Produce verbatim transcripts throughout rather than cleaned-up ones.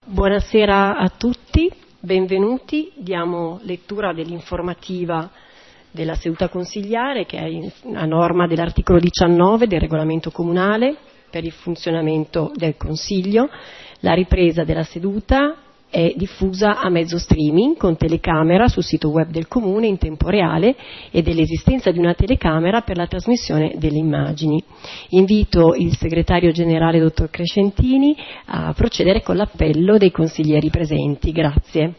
Buonasera a tutti, benvenuti. Diamo lettura dell'informativa della seduta consigliare che è a norma dell'articolo diciannove del regolamento comunale per il funzionamento del Consiglio. La ripresa della seduta è diffusa a mezzo streaming con telecamera sul sito web del Comune in tempo reale e dell'esistenza di una telecamera per la trasmissione delle immagini. Invito il segretario generale dottor Crescentini a procedere con l'appello dei consiglieri presenti. Grazie.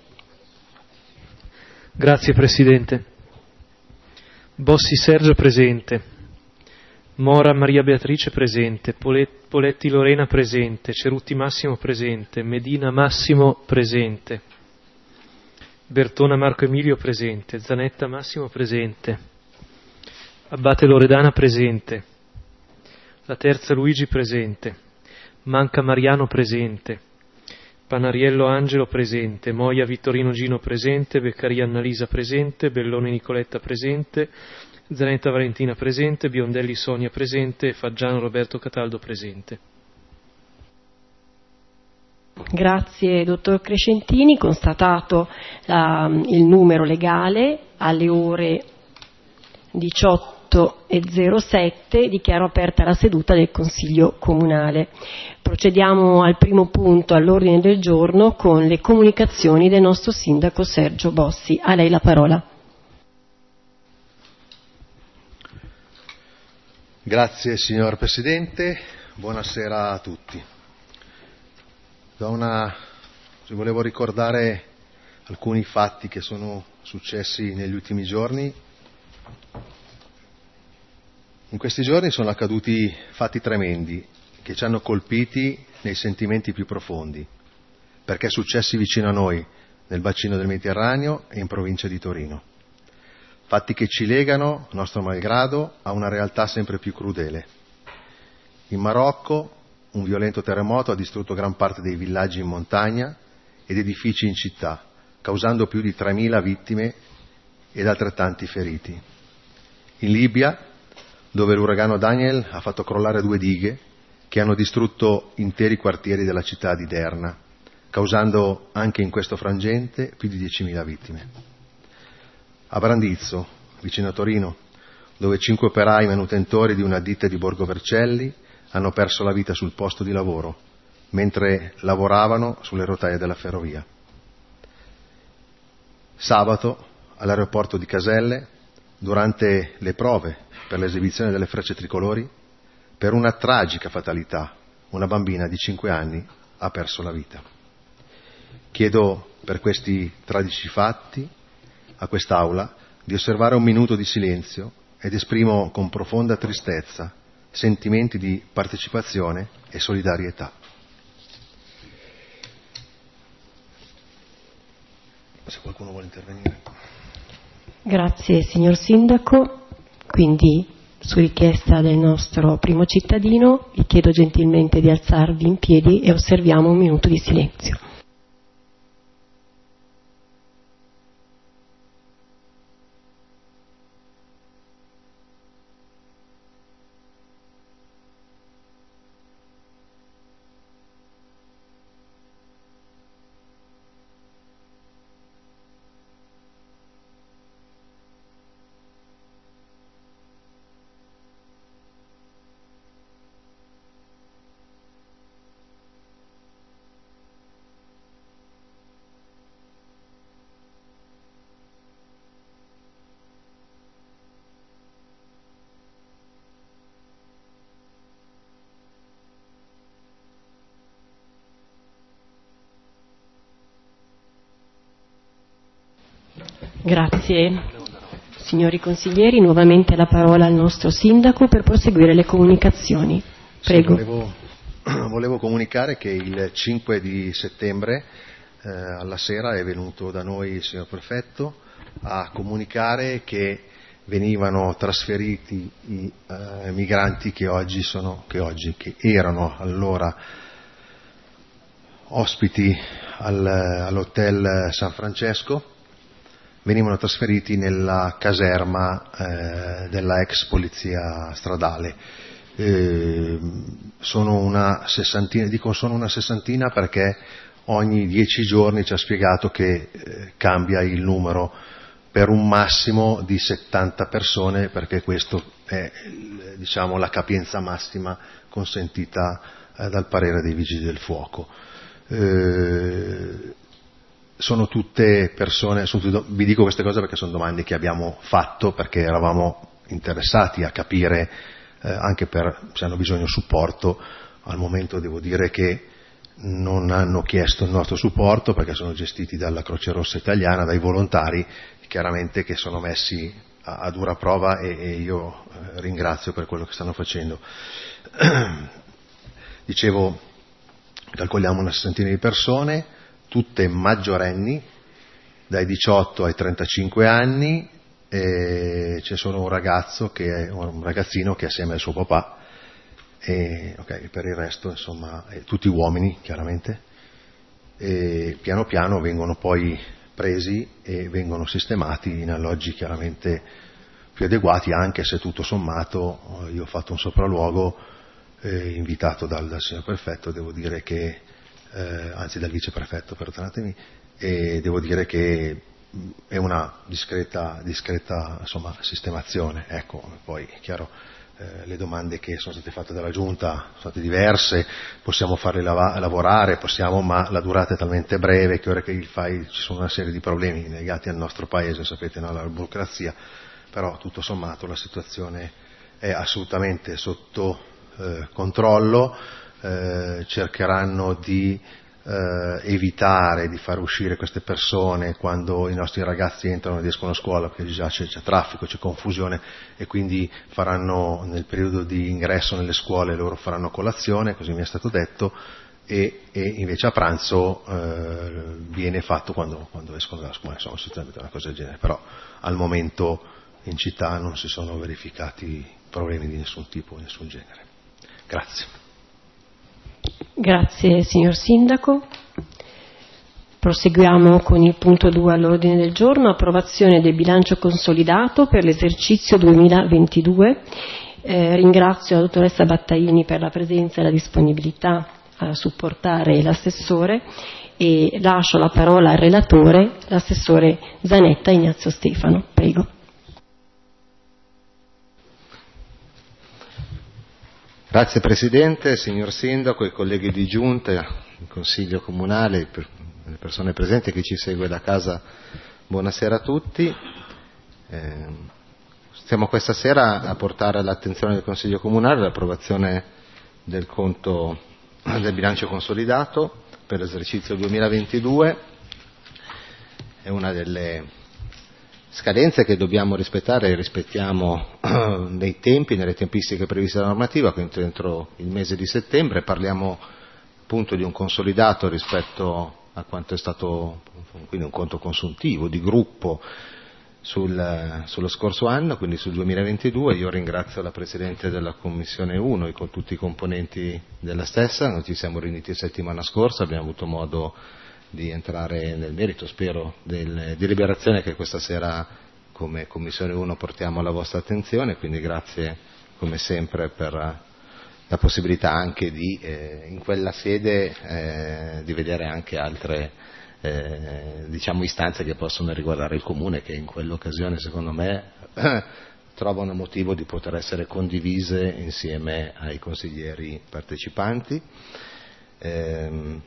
Grazie Presidente. Bossi Sergio presente. Mora Maria Beatrice presente, Poletti Lorena presente, Cerutti Massimo presente, Medina Massimo presente, Bertona Marco Emilio presente, Zanetta Massimo presente, Abbate Loredana presente, La Terza Luigi presente, Manca Mariano presente, Panariello Angelo presente, Moia Vittorino Gino presente, Beccaria Annalisa presente, Bellone Nicoletta presente, Zanetta Valentina presente, Biondelli Sonia presente, Faggiano Roberto Cataldo presente. Grazie dottor Crescentini, constatato la, il numero legale alle ore diciotto e zero sette dichiaro aperta la seduta del Consiglio Comunale. Procediamo al primo punto all'ordine del giorno con le comunicazioni del nostro sindaco Sergio Bossi. A lei la parola. Grazie signor Presidente, buonasera a tutti. Da una, volevo ricordare alcuni fatti che sono successi negli ultimi giorni. In questi giorni sono accaduti fatti tremendi che ci hanno colpiti nei sentimenti più profondi, perché successi vicino a noi, nel bacino del Mediterraneo e in provincia di Torino. Fatti che ci legano, nostro malgrado, a una realtà sempre più crudele. In Marocco un violento terremoto ha distrutto gran parte dei villaggi in montagna ed edifici in città, causando più di tremila vittime ed altrettanti feriti. In Libia, dove l'uragano Daniel ha fatto crollare due dighe che hanno distrutto interi quartieri della città di Derna, causando anche in questo frangente più di diecimila vittime. A Brandizzo, vicino a Torino, dove cinque operai manutentori di una ditta di Borgo Vercelli hanno perso la vita sul posto di lavoro, mentre lavoravano sulle rotaie della ferrovia. Sabato, all'aeroporto di Caselle, durante le prove per l'esibizione delle frecce tricolori, per una tragica fatalità, una bambina di cinque anni ha perso la vita. Chiedo per questi tragici fatti a quest'Aula di osservare un minuto di silenzio ed esprimo con profonda tristezza sentimenti di partecipazione e solidarietà. Se qualcuno vuole intervenire. Grazie signor Sindaco. Quindi, su richiesta del nostro primo cittadino, vi chiedo gentilmente di alzarvi in piedi e osserviamo un minuto di silenzio. Grazie. Signori consiglieri, nuovamente la parola al nostro sindaco per proseguire le comunicazioni. Prego. Sì, volevo, volevo comunicare che il cinque di settembre eh, alla sera è venuto da noi il signor prefetto a comunicare che venivano trasferiti i eh, migranti che oggi sono, che oggi, che erano allora ospiti al, all'hotel San Francesco, venivano trasferiti nella caserma eh, della ex polizia stradale. Eh, sono una sessantina, dico sono una sessantina perché ogni dieci giorni ci ha spiegato che eh, cambia il numero per un massimo di settanta persone, perché questo è, diciamo, la capienza massima consentita eh, dal parere dei vigili del fuoco. Eh, sono tutte persone, sono tutte, vi dico queste cose perché sono domande che abbiamo fatto, perché eravamo interessati a capire, eh, anche per se hanno bisogno di supporto. Al momento devo dire che non hanno chiesto il nostro supporto perché sono gestiti dalla Croce Rossa Italiana, dai volontari, chiaramente, che sono messi a, a dura prova, e, e io eh, ringrazio per quello che stanno facendo. Dicevo, calcoliamo una sessantina di persone, tutte maggiorenni, dai diciotto ai trentacinque anni, e c'è solo un ragazzo che è un ragazzino che è assieme al suo papà, e okay, per il resto insomma tutti uomini, chiaramente, e piano piano vengono poi presi e vengono sistemati in alloggi chiaramente più adeguati, anche se tutto sommato io ho fatto un sopralluogo eh, invitato dal, dal signor prefetto, devo dire che eh, anzi dal viceprefetto, perdonatemi, e devo dire che è una discreta, discreta insomma, sistemazione. Ecco, poi è chiaro, eh, le domande che sono state fatte dalla Giunta sono state diverse, possiamo farle lava- lavorare, possiamo, ma la durata è talmente breve che ora che il fai ci sono una serie di problemi legati al nostro paese, sapete, no? Alla burocrazia, però tutto sommato la situazione è assolutamente sotto eh, controllo, eh, cercheranno di Eh, evitare di far uscire queste persone quando i nostri ragazzi entrano ed escono a scuola, perché già c'è, c'è traffico, c'è confusione, e quindi faranno nel periodo di ingresso nelle scuole, loro faranno colazione, così mi è stato detto, e, e invece a pranzo eh, viene fatto quando, quando escono dalla scuola, insomma, sostanzialmente una cosa del genere. Però al momento in città non si sono verificati problemi di nessun tipo, di nessun genere. Grazie. Grazie signor Sindaco. Proseguiamo con il punto due all'ordine del giorno, approvazione del bilancio consolidato per l'esercizio duemilaventidue. Eh, ringrazio la dottoressa Battaini per la presenza e la disponibilità a supportare l'assessore, e lascio la parola al relatore, l'assessore Zanetta Ignazio Stefano. Prego. Grazie Presidente, signor Sindaco, i colleghi di Giunta, il Consiglio Comunale, le persone presenti, chi ci segue da casa, buonasera a tutti. Eh, stiamo questa sera a portare all'attenzione del Consiglio Comunale l'approvazione del conto del bilancio consolidato per l'esercizio duemilaventidue. È una delle scadenze che dobbiamo rispettare e rispettiamo nei tempi, nelle tempistiche previste dalla normativa, quindi entro il mese di settembre. Parliamo appunto di un consolidato rispetto a quanto è stato, quindi un conto consuntivo di gruppo sul, sullo scorso anno, quindi sul duemilaventidue. Io ringrazio la Presidente della Commissione uno e con tutti i componenti della stessa. Noi ci siamo riuniti settimana scorsa, abbiamo avuto modo di entrare nel merito, spero, delle deliberazioni che questa sera come Commissione uno portiamo alla vostra attenzione, quindi grazie come sempre per la possibilità anche di, eh, in quella sede, eh, di vedere anche altre eh, diciamo istanze che possono riguardare il Comune, che in quell'occasione secondo me trovano motivo di poter essere condivise insieme ai consiglieri partecipanti. Eh,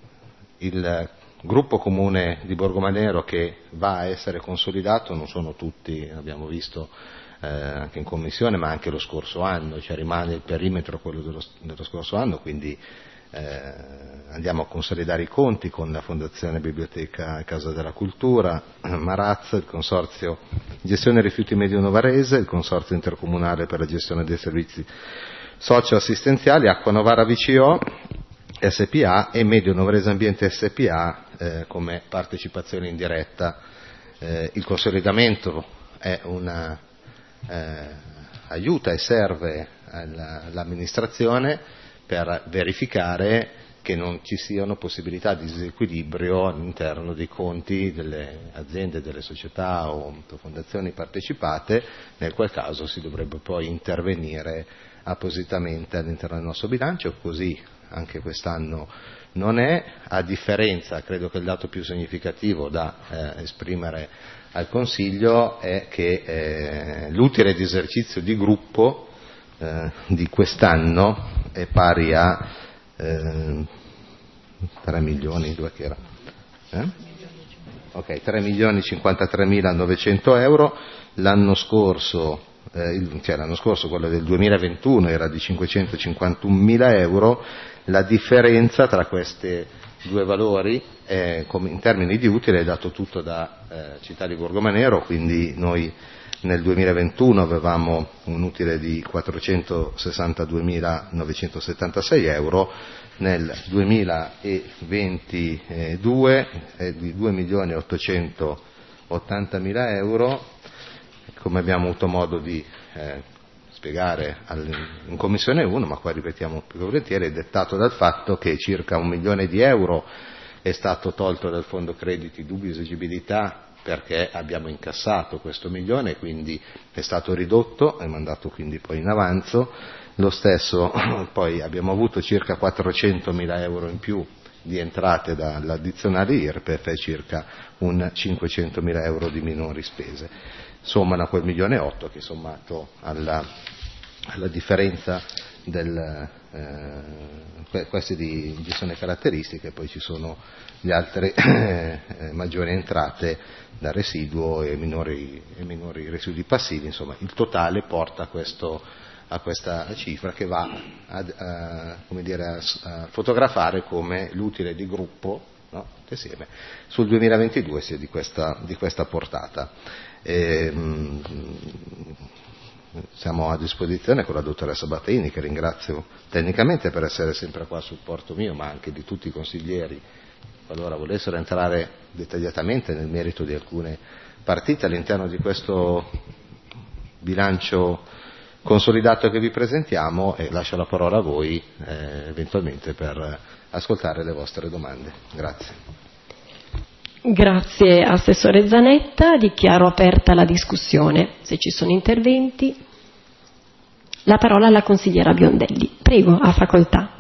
Il gruppo comune di Borgomanero che va a essere consolidato non sono tutti, abbiamo visto eh, anche in commissione, ma anche lo scorso anno, cioè rimane il perimetro quello dello, dello scorso anno, quindi eh, andiamo a consolidare i conti con la Fondazione Biblioteca Casa della Cultura, Marazza, il Consorzio Gestione Rifiuti Medio Novarese, il Consorzio Intercomunale per la Gestione dei Servizi Socio-assistenziali, Acqua Novara V C O S P A e Medio Novarese Ambiente S P A eh, come partecipazione indiretta. Eh, il consolidamento è una, eh, aiuta e serve alla, all'amministrazione per verificare che non ci siano possibilità di disequilibrio all'interno dei conti delle aziende, delle società o fondazioni partecipate, nel qual caso si dovrebbe poi intervenire appositamente all'interno del nostro bilancio. Così anche quest'anno non è, a differenza, credo che il dato più significativo da eh, esprimere al Consiglio è che eh, l'utile di esercizio di gruppo eh, di quest'anno è pari a eh, tre milioni, due che era? Eh? Ok, tre milioni cinquantatremilanovecento euro, l'anno scorso, eh, cioè l'anno scorso, quello del duemilaventuno, era di cinquecentocinquantunomila euro. La differenza tra questi due valori è, come, in termini di utile, è dato tutto da eh, Città di Borgomanero, quindi noi nel duemilaventuno avevamo un utile di quattrocentosessantaduemilanovecentosettantasei euro, nel duemilaventidue è di due milioni ottocentottantamila euro. Come abbiamo avuto modo di eh, spiegare in Commissione uno, ma qua ripetiamo più volentieri, è dettato dal fatto che circa un milione di euro è stato tolto dal fondo crediti dubbia esigibilità, perché abbiamo incassato questo milione, quindi è stato ridotto e mandato quindi poi in avanzo. Lo stesso, poi abbiamo avuto circa quattrocentomila euro in più di entrate dall'addizionale I R P E F e circa un cinquecentomila euro di minori spese. Sommano a quel milione e otto che, sommato alla, alla differenza del, eh, queste di, ci sono le caratteristiche, poi ci sono le altre eh, maggiori entrate da residuo e minori, e minori residui passivi. Insomma, il totale porta a, questo, a questa cifra che va a, a, come dire, a, a fotografare come l'utile di gruppo, no? Insieme, sul duemilaventidue sia di questa, di questa portata. E, mh, siamo a disposizione con la dottoressa Battaini, che ringrazio tecnicamente per essere sempre qua a supporto mio, ma anche di tutti i consiglieri, qualora volessero entrare dettagliatamente nel merito di alcune partite all'interno di questo bilancio consolidato che vi presentiamo, e lascio la parola a voi eh, eventualmente per ascoltare le vostre domande. Grazie. Grazie Assessore Zanetta, dichiaro aperta la discussione. Se ci sono interventi, la parola alla consigliera Biondelli. Prego, ha facoltà.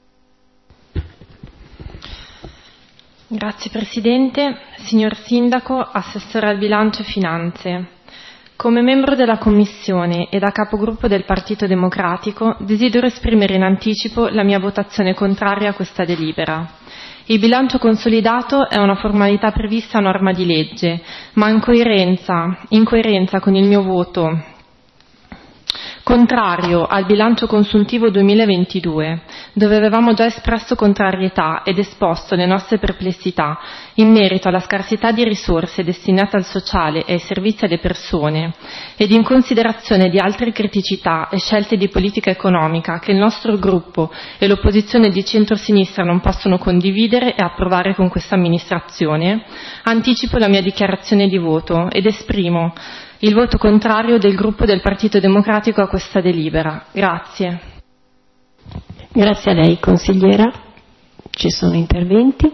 Grazie Presidente. Signor Sindaco, Assessore al Bilancio e Finanze, come membro della Commissione e da capogruppo del Partito Democratico desidero esprimere in anticipo la mia votazione contraria a questa delibera. Il bilancio consolidato è una formalità prevista a norma di legge, ma in coerenza, in coerenza con il mio voto contrario al bilancio consuntivo duemilaventidue, dove avevamo già espresso contrarietà ed esposto le nostre perplessità in merito alla scarsità di risorse destinate al sociale e ai servizi alle persone, ed in considerazione di altre criticità e scelte di politica economica che il nostro gruppo e l'opposizione di centrosinistra non possono condividere e approvare con questa amministrazione, anticipo la mia dichiarazione di voto ed esprimo il voto contrario del gruppo del Partito Democratico a questa delibera. Grazie. Grazie a lei, consigliera. Ci sono interventi?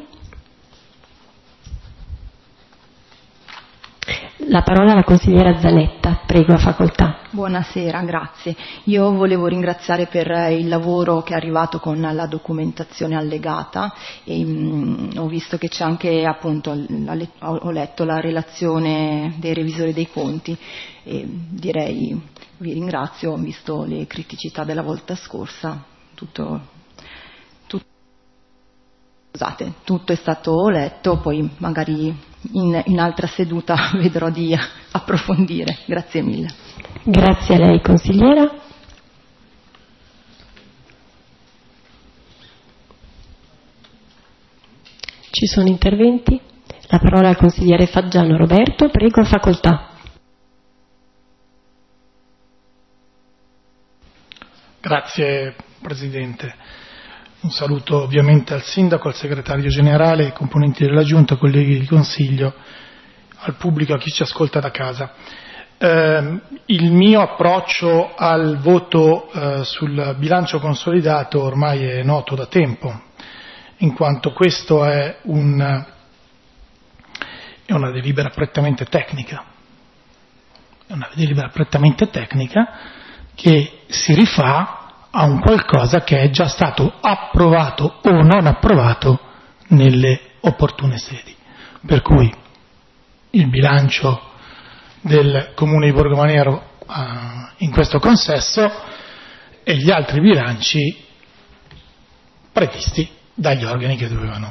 La parola alla consigliera Zanetta, prego, a facoltà. Buonasera, grazie. Io volevo ringraziare per il lavoro che è arrivato con la documentazione allegata e mh, ho visto che c'è anche, appunto, la, ho letto la relazione dei revisori dei conti e direi, vi ringrazio, ho visto le criticità della volta scorsa, tutto, tutto, scusate, tutto è stato letto, poi magari In, in altra seduta vedrò di approfondire. Grazie mille. Grazie a lei, consigliera. Ci sono interventi? La parola al consigliere Faggiano Roberto, prego, facoltà. Grazie Presidente. Un saluto ovviamente al Sindaco, al Segretario Generale, ai componenti della Giunta, colleghi di Consiglio, al pubblico, a chi ci ascolta da casa. Eh, il mio approccio al voto eh, sul bilancio consolidato ormai è noto da tempo, in quanto questo è, un, è una delibera prettamente tecnica, è una delibera prettamente tecnica che si rifà a un qualcosa che è già stato approvato o non approvato nelle opportune sedi. Per cui il bilancio del Comune di Borgomanero uh, in questo consesso e gli altri bilanci previsti dagli organi che dovevano,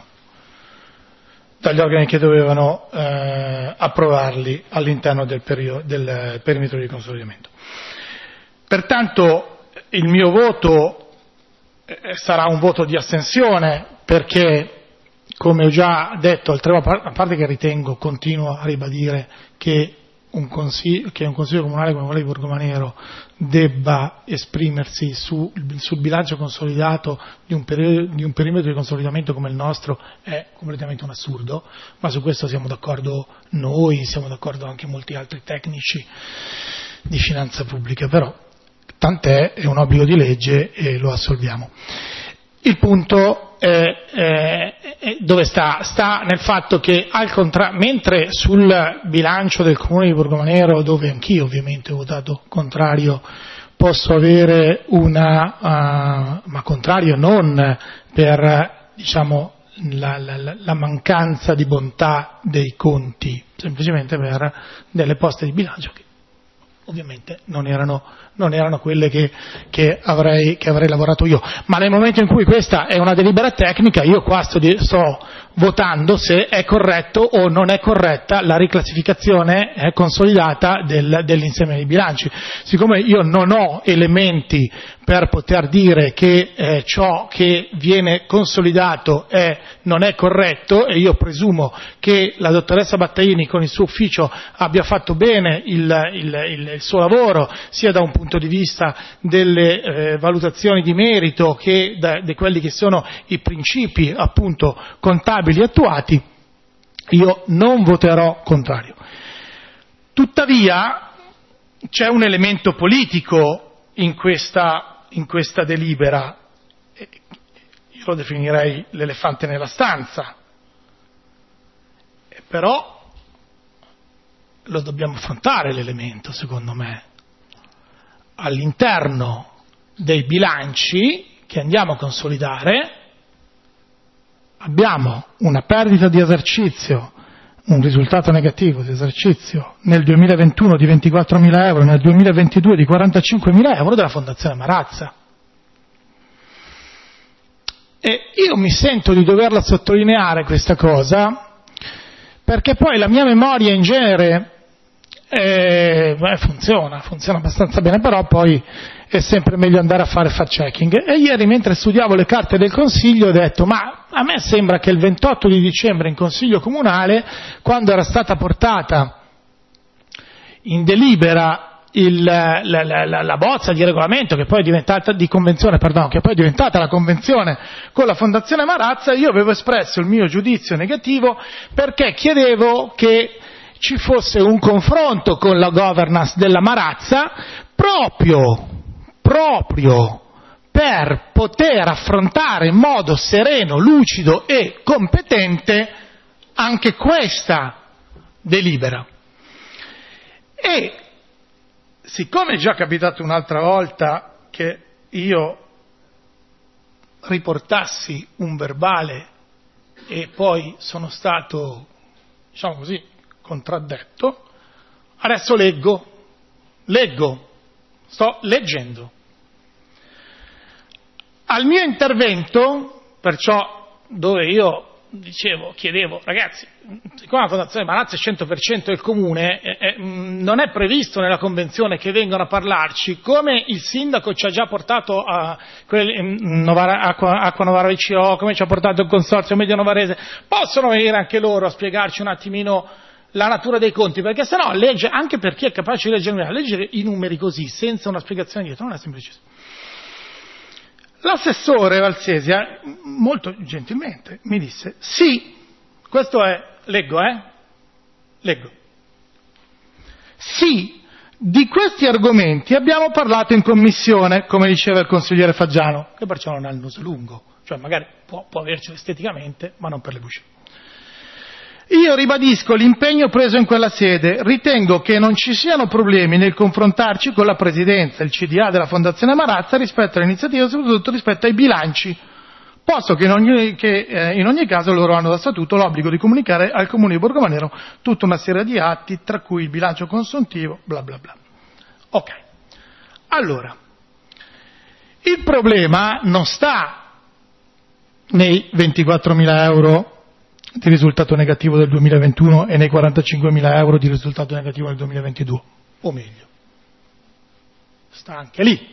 dagli organi che dovevano eh, approvarli all'interno del, perio, del perimetro di consolidamento. Pertanto il mio voto eh, sarà un voto di astensione, perché, come ho già detto, a parte che ritengo, continuo a ribadire che un consiglio, che un consiglio comunale come quello di Borgomanero debba esprimersi su, sul bilancio consolidato di un, periodo, di un perimetro di consolidamento come il nostro è completamente un assurdo, ma su questo siamo d'accordo noi, siamo d'accordo anche molti altri tecnici di finanza pubblica, però tant'è, è un obbligo di legge e lo assolviamo. Il punto è, è, è dove sta? Sta nel fatto che, al contra- mentre sul bilancio del Comune di Borgomanero, dove anch'io ovviamente ho votato contrario, posso avere una, uh, ma contrario non per, diciamo, la, la, la mancanza di bontà dei conti, semplicemente per delle poste di bilancio che ovviamente non erano, non erano quelle che, che, avrei, che avrei lavorato io, ma nel momento in cui questa è una delibera tecnica, io qua sto, sto votando se è corretto o non è corretta la riclassificazione eh, consolidata del, dell'insieme dei bilanci. Siccome io non ho elementi per poter dire che eh, ciò che viene consolidato è, non è corretto, e io presumo che la dottoressa Battaini con il suo ufficio abbia fatto bene il, il, il, il suo lavoro, sia da un punto di vista delle eh, valutazioni di merito che da, di quelli che sono i principi appunto contabili attuati, io non voterò contrario. Tuttavia c'è un elemento politico in questa in questa delibera, io lo definirei l'elefante nella stanza, però lo dobbiamo affrontare l'elemento, secondo me, all'interno dei bilanci che andiamo a consolidare. Abbiamo una perdita di esercizio, un risultato negativo di esercizio nel duemilaventuno di ventiquattromila euro, nel duemilaventidue di quarantacinquemila euro della Fondazione Marazza. E io mi sento di doverla sottolineare questa cosa, perché poi la mia memoria in genere eh, beh, funziona, funziona abbastanza bene, però poi è sempre meglio andare a fare fact checking. E ieri, mentre studiavo le carte del Consiglio, ho detto, ma a me sembra che il ventotto di dicembre in Consiglio Comunale, quando era stata portata in delibera il, la, la, la, la bozza di regolamento, che poi è diventata di convenzione, perdono, che poi è diventata la convenzione con la Fondazione Marazza, io avevo espresso il mio giudizio negativo perché chiedevo che ci fosse un confronto con la governance della Marazza proprio proprio per poter affrontare in modo sereno, lucido e competente anche questa delibera. E siccome è già capitato un'altra volta che io riportassi un verbale e poi sono stato, diciamo così, contraddetto, adesso leggo, leggo, sto leggendo. Al mio intervento, perciò, dove io dicevo, chiedevo, ragazzi, siccome la Fondazione Marazza è cento per cento del Comune, eh, eh, non è previsto nella Convenzione che vengano a parlarci, come il Sindaco ci ha già portato a quel, Novara, Acqua, Acqua Novara V C O, come ci ha portato il Consorzio Medio Novarese, possono venire anche loro a spiegarci un attimino la natura dei conti, perché sennò legge, anche per chi è capace di leggere, leggere i numeri così, senza una spiegazione dietro, non è semplicissimo. L'assessore Valsesia, molto gentilmente, mi disse, sì, questo è, leggo, eh, leggo, sì, di questi argomenti abbiamo parlato in commissione, come diceva il consigliere Faggiano, che perciò non ha il naso lungo, cioè magari può, può avercelo esteticamente, ma non per le busce. Io ribadisco l'impegno preso in quella sede, ritengo che non ci siano problemi nel confrontarci con la Presidenza e il C D A della Fondazione Marazza rispetto all'iniziativa, soprattutto rispetto ai bilanci, posto che in ogni, che, eh, in ogni caso loro hanno da statuto l'obbligo di comunicare al Comune di Borgomanero tutta una serie di atti, tra cui il bilancio consuntivo, bla bla bla. Ok, allora, il problema non sta nei ventiquattromila euro di risultato negativo del duemilaventuno e nei quarantacinquemila euro di risultato negativo del duemilaventidue, o meglio, sta anche lì.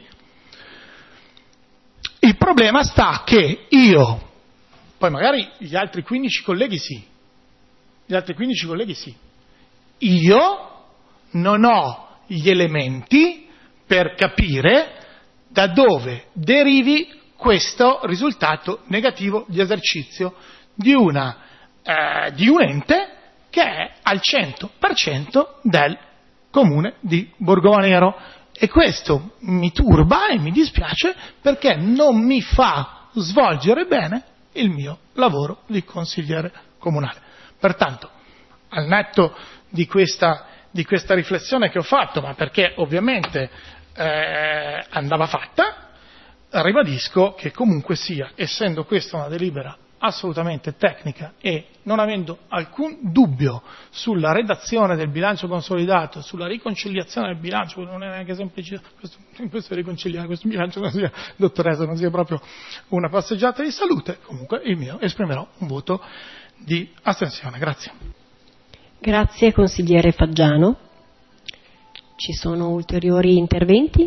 Il problema sta che io, poi magari gli altri quindici colleghi sì, gli altri quindici colleghi sì, io non ho gli elementi per capire da dove derivi questo risultato negativo di esercizio di una Eh, di un ente che è al cento per cento del comune di Borgomanero, e questo mi turba e mi dispiace perché non mi fa svolgere bene il mio lavoro di consigliere comunale. Pertanto, al netto di questa, di questa riflessione che ho fatto, ma perché ovviamente eh, andava fatta, ribadisco che comunque sia, essendo questa una delibera assolutamente tecnica e non avendo alcun dubbio sulla redazione del bilancio consolidato, sulla riconciliazione del bilancio, non è neanche semplice questo, questo riconciliare questo bilancio, non sia, dottoressa, non sia proprio una passeggiata di salute, comunque il mio esprimerò un voto di astensione. Grazie. Grazie consigliere Faggiano. Ci sono ulteriori interventi?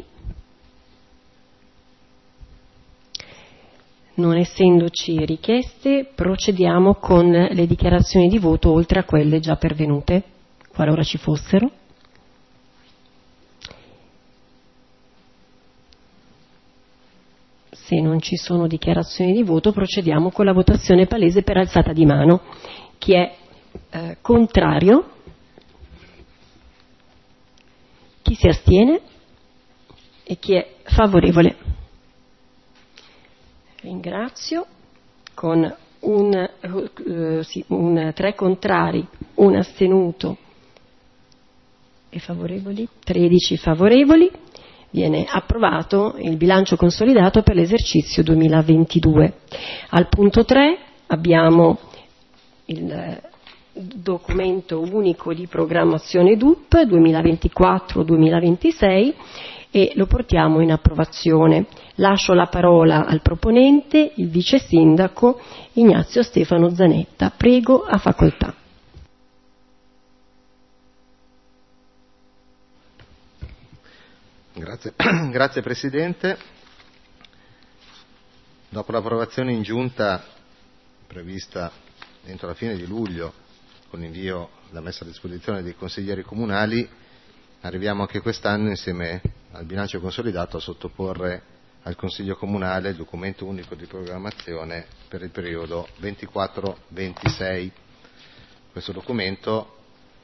Non essendoci richieste, procediamo con le dichiarazioni di voto oltre a quelle già pervenute, qualora ci fossero. Se non ci sono dichiarazioni di voto, procediamo con la votazione palese per alzata di mano. Chi è eh, contrario? Chi si astiene? E chi è favorevole? Ringrazio. Con un, eh, sì, un, tre contrari, un astenuto e favorevoli, tredici favorevoli, viene approvato il bilancio consolidato per l'esercizio duemilaventidue. Al punto tre abbiamo il documento unico di programmazione D U P duemilaventiquattro duemilaventisei e lo portiamo in approvazione. Lascio la parola al proponente, il vice sindaco Ignazio Stefano Zanetta. Prego, a facoltà. Grazie, grazie Presidente. Dopo l'approvazione in giunta prevista entro la fine di luglio con l'invio, la messa a disposizione dei consiglieri comunali, arriviamo anche quest'anno insieme al bilancio consolidato a sottoporre al Consiglio Comunale il documento unico di programmazione per il periodo ventiquattro ventisei. Questo documento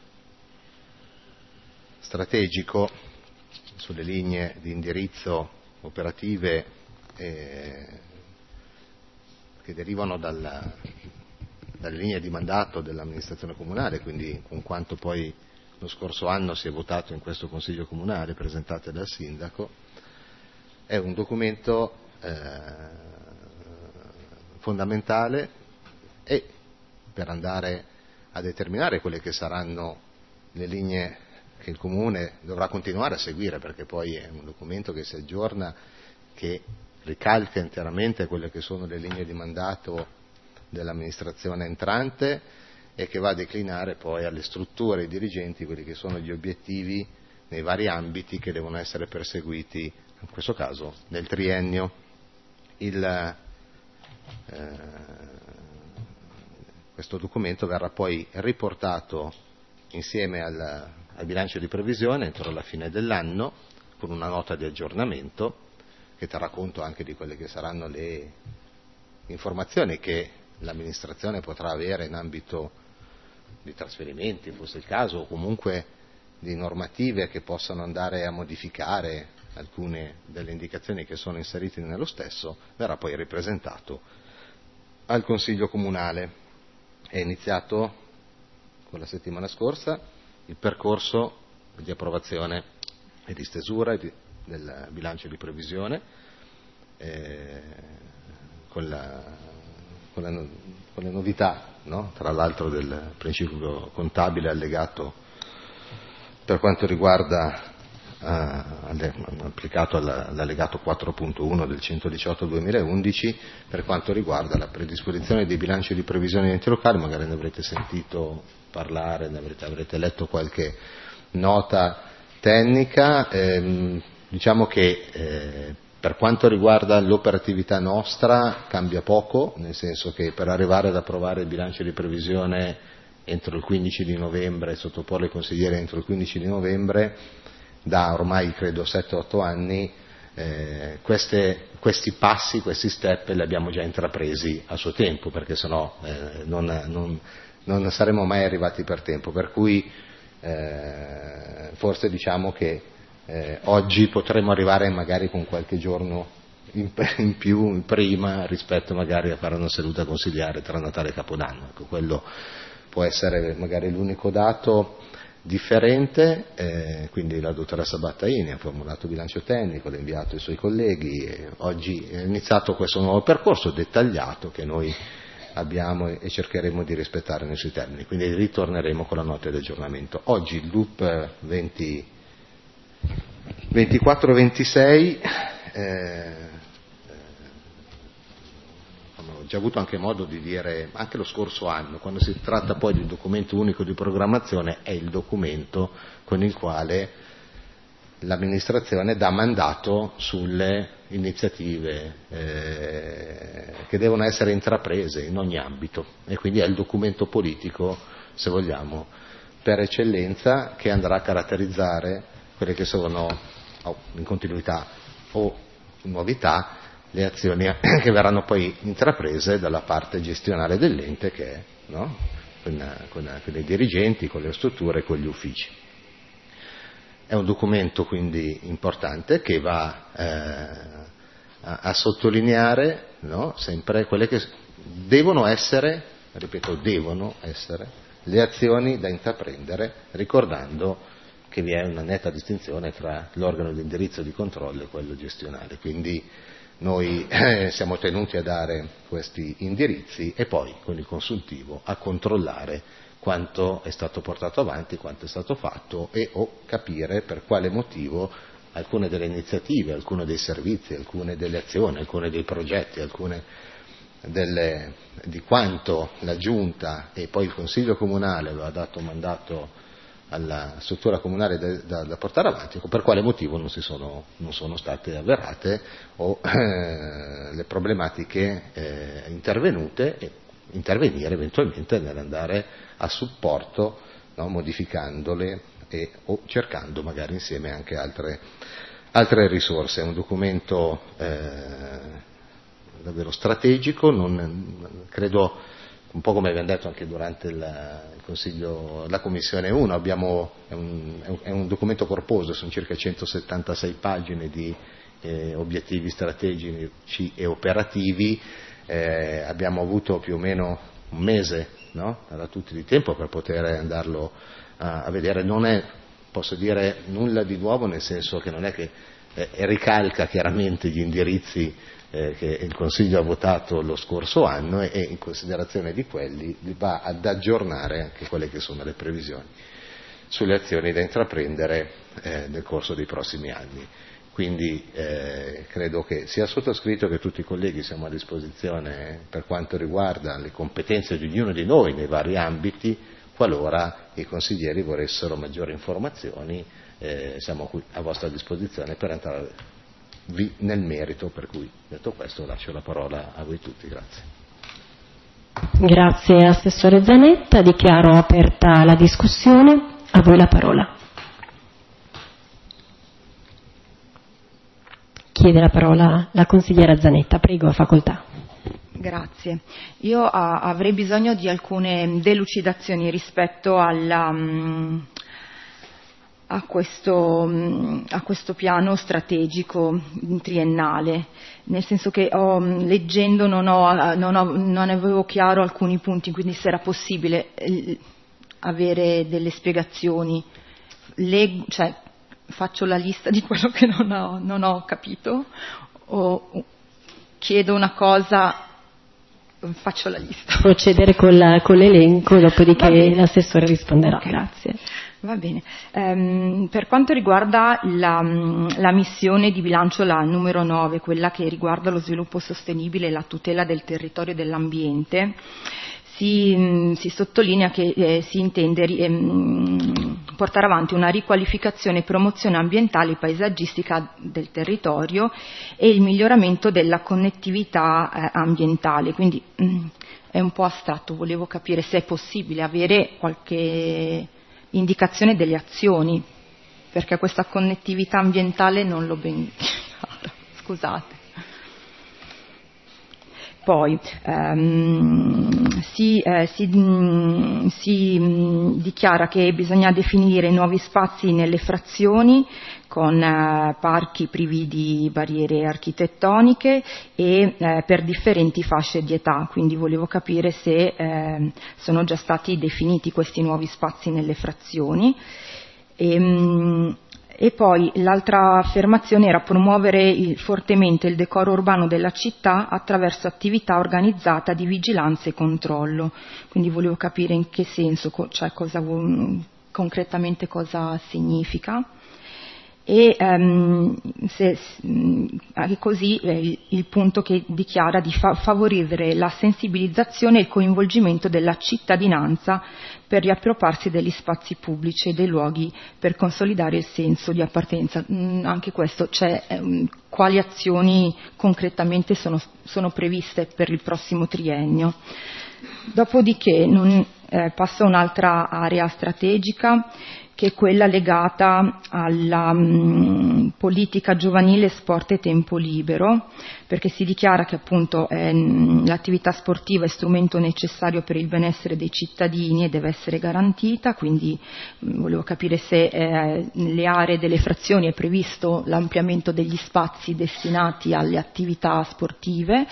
strategico sulle linee di indirizzo operative eh, che derivano dalla, dalle linee di mandato dell'amministrazione comunale, quindi con quanto poi lo scorso anno si è votato in questo Consiglio Comunale, presentate dal Sindaco, è un documento eh, fondamentale e per andare a determinare quelle che saranno le linee che il Comune dovrà continuare a seguire, perché poi è un documento che si aggiorna, che ricalca interamente quelle che sono le linee di mandato dell'amministrazione entrante e che va a declinare poi alle strutture e ai dirigenti quelli che sono gli obiettivi nei vari ambiti che devono essere perseguiti, in questo caso nel triennio. Il, eh, questo documento verrà poi riportato insieme al, al bilancio di previsione entro la fine dell'anno con una nota di aggiornamento che terrà conto anche di quelle che saranno le informazioni che l'amministrazione potrà avere in ambito di trasferimenti, fosse il caso, o comunque di normative che possano andare a modificare alcune delle indicazioni che sono inserite nello stesso, verrà poi ripresentato al Consiglio Comunale. È iniziato con la settimana scorsa, il percorso di approvazione e di stesura di, del bilancio di previsione, eh, con, la, con, la, con le novità, no? Tra l'altro del principio contabile allegato per quanto riguarda applicato all'allegato quattro punto uno del centodiciotto duemilaundici per quanto riguarda la predisposizione dei bilanci di previsione degli enti locali. Magari ne avrete sentito parlare, ne avrete, avrete letto qualche nota tecnica. Eh, diciamo che eh, per quanto riguarda l'operatività nostra cambia poco, nel senso che per arrivare ad approvare il bilancio di previsione entro il quindici di novembre e sottoporlo ai consiglieri entro il quindici di novembre, da ormai credo sette otto anni, eh, queste, questi passi, questi step li abbiamo già intrapresi a suo tempo, perché sennò eh, non, non, non saremmo mai arrivati per tempo, per cui eh, forse diciamo che eh, oggi potremmo arrivare magari con qualche giorno in, in più prima rispetto magari a fare una seduta consigliare tra Natale e Capodanno. Ecco, quello può essere magari l'unico dato differente. Eh, quindi la dottoressa Battaini ha formulato il bilancio tecnico, l'ha inviato ai suoi colleghi e oggi è iniziato questo nuovo percorso dettagliato che noi abbiamo e cercheremo di rispettare nei suoi termini, quindi ritorneremo con la nota di aggiornamento. Oggi il loop venti, ventiquattro ventisei eh, ho già avuto anche modo di dire anche lo scorso anno, quando si tratta poi di un documento unico di programmazione, è il documento con il quale l'amministrazione dà mandato sulle iniziative eh, che devono essere intraprese in ogni ambito, e quindi è il documento politico, se vogliamo, per eccellenza, che andrà a caratterizzare quelle che sono oh, in continuità o in novità le azioni che verranno poi intraprese dalla parte gestionale dell'ente, che è, no? con, con, con i dirigenti, con le strutture e con gli uffici. È un documento quindi importante che va eh, a, a sottolineare, no? sempre quelle che devono essere, ripeto, devono essere le azioni da intraprendere, ricordando che vi è una netta distinzione tra l'organo di indirizzo e di controllo e quello gestionale. Quindi noi eh, siamo tenuti a dare questi indirizzi e poi con il consultivo a controllare quanto è stato portato avanti, quanto è stato fatto e o capire per quale motivo alcune delle iniziative, alcuni dei servizi, alcune delle azioni, alcuni dei progetti, alcune delle, di quanto la Giunta e poi il Consiglio Comunale aveva dato mandato alla struttura comunale da, da, da portare avanti, per quale motivo non, si sono, non sono state avverate o eh, le problematiche eh, intervenute, e intervenire eventualmente nell'andare a supporto, no, modificandole e, o cercando magari insieme anche altre, altre risorse. È un documento eh, davvero strategico, non, credo, un po' come abbiamo detto anche durante il, il Consiglio, la Commissione uno, abbiamo, è, un, è un documento corposo, sono circa centosettantasei pagine di eh, obiettivi strategici e operativi, eh, abbiamo avuto più o meno un mese, no? Era tutti di tempo per poter andarlo a, a vedere. Non è, posso dire, nulla di nuovo, nel senso che non è che eh, ricalca chiaramente gli indirizzi Eh, che il Consiglio ha votato lo scorso anno, e, e in considerazione di quelli va ad aggiornare anche quelle che sono le previsioni sulle azioni da intraprendere eh, nel corso dei prossimi anni. Quindi eh, credo che sia sottoscritto che tutti i colleghi siamo a disposizione per quanto riguarda le competenze di ognuno di noi nei vari ambiti. Qualora i consiglieri volessero maggiori informazioni, eh, siamo qui a vostra disposizione per entrare nel merito, per cui detto questo lascio la parola a voi tutti. Grazie. Grazie Assessore Zanetta, dichiaro aperta la discussione, a voi la parola. Chiede la parola la consigliera Zanetta, prego, a facoltà. Grazie. Io a, avrei bisogno di alcune delucidazioni rispetto alla um, A questo, a questo piano strategico triennale, nel senso che ho, leggendo non, ho, non, ho, non avevo chiaro alcuni punti, quindi se era possibile avere delle spiegazioni. Leggo, cioè, faccio la lista di quello che non ho, non ho capito, o chiedo una cosa, faccio la lista. Procedere con, la, con l'elenco, dopodiché l'assessore risponderà. Okay. Grazie. Va bene. Um, per quanto riguarda la, la missione di bilancio, la numero nove, quella che riguarda lo sviluppo sostenibile e la tutela del territorio e dell'ambiente, si, si sottolinea che eh, si intende eh, portare avanti una riqualificazione e promozione ambientale e paesaggistica del territorio e il miglioramento della connettività eh, ambientale. Quindi mh, è un po' astratto, volevo capire se è possibile avere qualche indicazione delle azioni, perché questa connettività ambientale non l'ho ben chiara, scusate. Poi ehm, si, eh, si, mh, si mh, dichiara che bisogna definire nuovi spazi nelle frazioni con eh, parchi privi di barriere architettoniche e eh, per differenti fasce di età, quindi volevo capire se eh, sono già stati definiti questi nuovi spazi nelle frazioni. E, mh, E poi l'altra affermazione era promuovere il, fortemente il decoro urbano della città attraverso attività organizzata di vigilanza e controllo. Quindi volevo capire in che senso, cioè cosa, concretamente cosa significa. E um, se, così eh, il punto che dichiara di fa- favorire la sensibilizzazione e il coinvolgimento della cittadinanza per riappropriarsi degli spazi pubblici e dei luoghi per consolidare il senso di appartenenza. Mm, anche questo, cioè, um, quali azioni concretamente sono, sono previste per il prossimo triennio. Dopodiché non, eh, passo a un'altra area strategica, che è quella legata alla mh, politica giovanile, sport e tempo libero, perché si dichiara che appunto eh, l'attività sportiva è strumento necessario per il benessere dei cittadini e deve essere garantita, quindi mh, volevo capire se eh, nelle aree delle frazioni è previsto l'ampliamento degli spazi destinati alle attività sportive.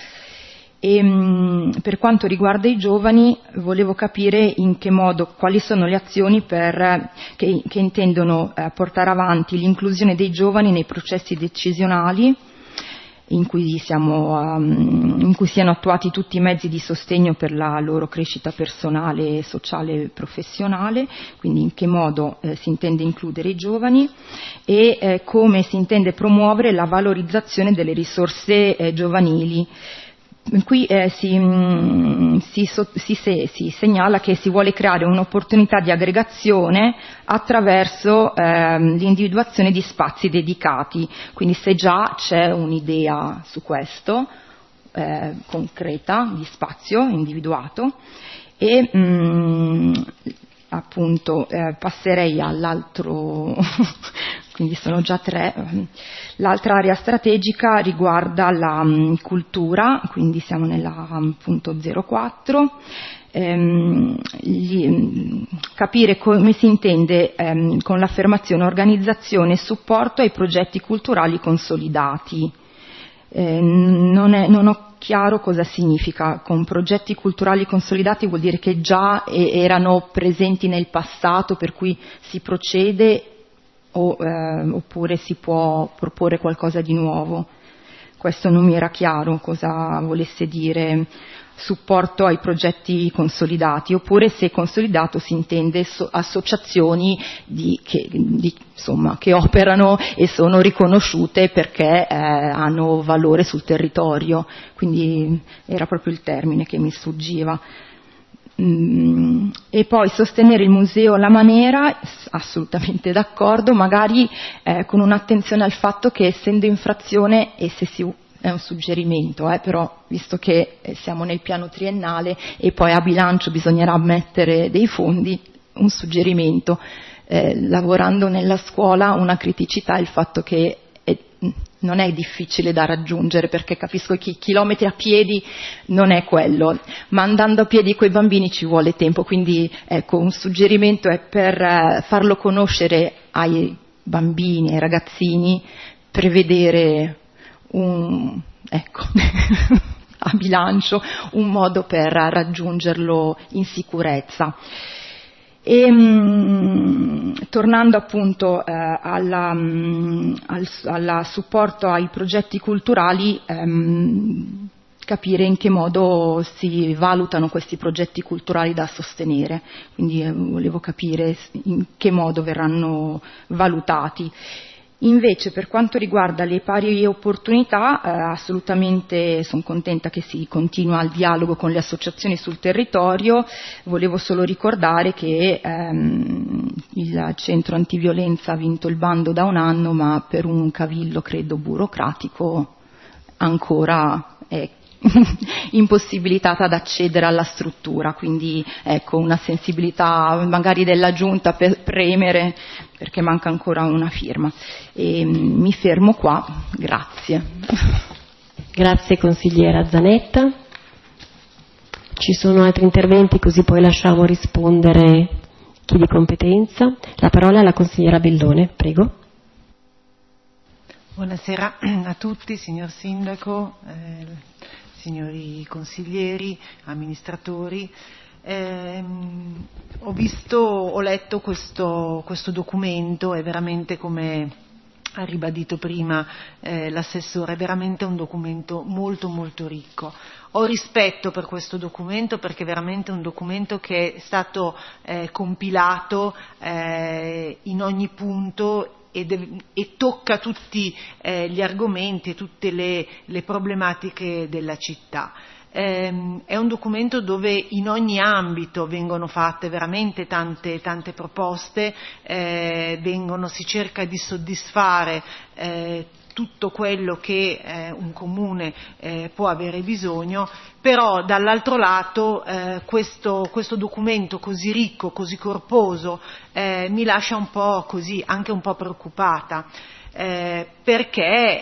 E mh, per quanto riguarda i giovani volevo capire in che modo, quali sono le azioni per, che, che intendono eh, portare avanti l'inclusione dei giovani nei processi decisionali in cui, siamo, um, in cui siano attuati tutti i mezzi di sostegno per la loro crescita personale, sociale e professionale, quindi in che modo eh, si intende includere i giovani e eh, come si intende promuovere la valorizzazione delle risorse eh, giovanili. Qui eh, si, mh, si, so, si, se, si segnala che si vuole creare un'opportunità di aggregazione attraverso eh, l'individuazione di spazi dedicati, quindi se già c'è un'idea su questo, eh, concreta, di spazio individuato, e mh, appunto eh, passerei all'altro, quindi sono già tre. L'altra area strategica riguarda la um, cultura, quindi siamo nella um, punto zero quattro. Ehm, gli, capire come si intende ehm, con l'affermazione organizzazione e supporto ai progetti culturali consolidati. Eh, non, è, non ho chiaro cosa significa. Con progetti culturali consolidati vuol dire che già e, erano presenti nel passato, per cui si procede o, eh, oppure si può proporre qualcosa di nuovo. Questo non mi era chiaro cosa volesse dire supporto ai progetti consolidati, oppure se consolidato si intende so- associazioni di, che, di, insomma, che operano e sono riconosciute perché eh, hanno valore sul territorio, quindi era proprio il termine che mi sfuggiva. Mm, e poi sostenere il museo alla maniera, assolutamente d'accordo, magari eh, con un'attenzione al fatto che essendo infrazione e se si è un suggerimento, eh, però visto che siamo nel piano triennale e poi a bilancio bisognerà mettere dei fondi, un suggerimento, eh, lavorando nella scuola una criticità è il fatto che è, non è difficile da raggiungere, perché capisco che i chilometri a piedi non è quello, ma andando a piedi coi bambini ci vuole tempo, quindi ecco, un suggerimento è per eh, farlo conoscere ai bambini, ai ragazzini, prevedere un, ecco, a bilancio un modo per raggiungerlo in sicurezza. E, mh, tornando appunto eh, alla, mh, al alla supporto ai progetti culturali, ehm, capire in che modo si valutano questi progetti culturali da sostenere, quindi eh, volevo capire in che modo verranno valutati. Invece per quanto riguarda le pari opportunità, eh, assolutamente sono contenta che si continua il dialogo con le associazioni sul territorio. Volevo solo ricordare che ehm, il centro antiviolenza ha vinto il bando da un anno, ma per un cavillo credo burocratico ancora è impossibilitata ad accedere alla struttura, quindi ecco una sensibilità magari della Giunta per premere perché manca ancora una firma. E, mi fermo qua, grazie. Grazie consigliera Zanetta. Ci sono altri interventi, così poi lasciamo rispondere chi di competenza. La parola alla consigliera Bellone, prego. Buonasera a tutti, signor Sindaco, eh, signori consiglieri, amministratori. Eh, ho visto, ho letto questo, questo documento, è veramente, come ha ribadito prima eh, l'assessore, è veramente un documento molto molto ricco. Ho rispetto per questo documento perché è veramente un documento che è stato eh, compilato eh, in ogni punto e, de- e tocca tutti eh, gli argomenti e tutte le, le problematiche della città. Eh, è un documento dove in ogni ambito vengono fatte veramente tante, tante proposte, eh, vengono, si cerca di soddisfare eh, tutto quello che eh, un comune eh, può avere bisogno, però dall'altro lato eh, questo, questo documento così ricco, così corposo, eh, mi lascia un po' così, anche un po' preoccupata. Eh, perché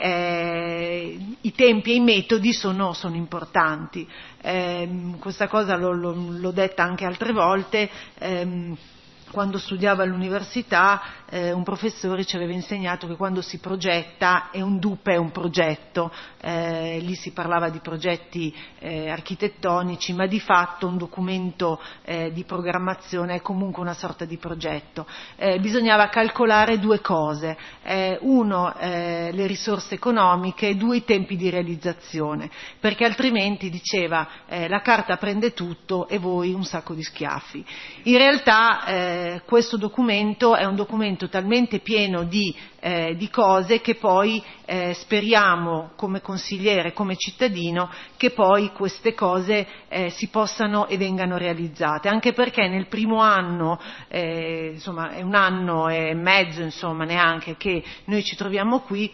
eh, i tempi e i metodi sono, sono importanti. Eh, questa cosa l'ho, l'ho, l'ho detta anche altre volte. ehm, Quando studiavo all'università eh, un professore ci aveva insegnato che quando si progetta è un D U P, è un progetto, eh, lì si parlava di progetti eh, architettonici, ma di fatto un documento eh, di programmazione è comunque una sorta di progetto. Eh, bisognava calcolare due cose, eh, uno eh, le risorse economiche, due i tempi di realizzazione, perché altrimenti, diceva, eh, la carta prende tutto e voi un sacco di schiaffi. In realtà eh, questo documento è un documento talmente pieno di, eh, di cose che poi eh, speriamo, come consigliere, come cittadino, che poi queste cose eh, si possano e vengano realizzate, anche perché nel primo anno, eh, insomma è un anno e mezzo, insomma neanche, che noi ci troviamo qui,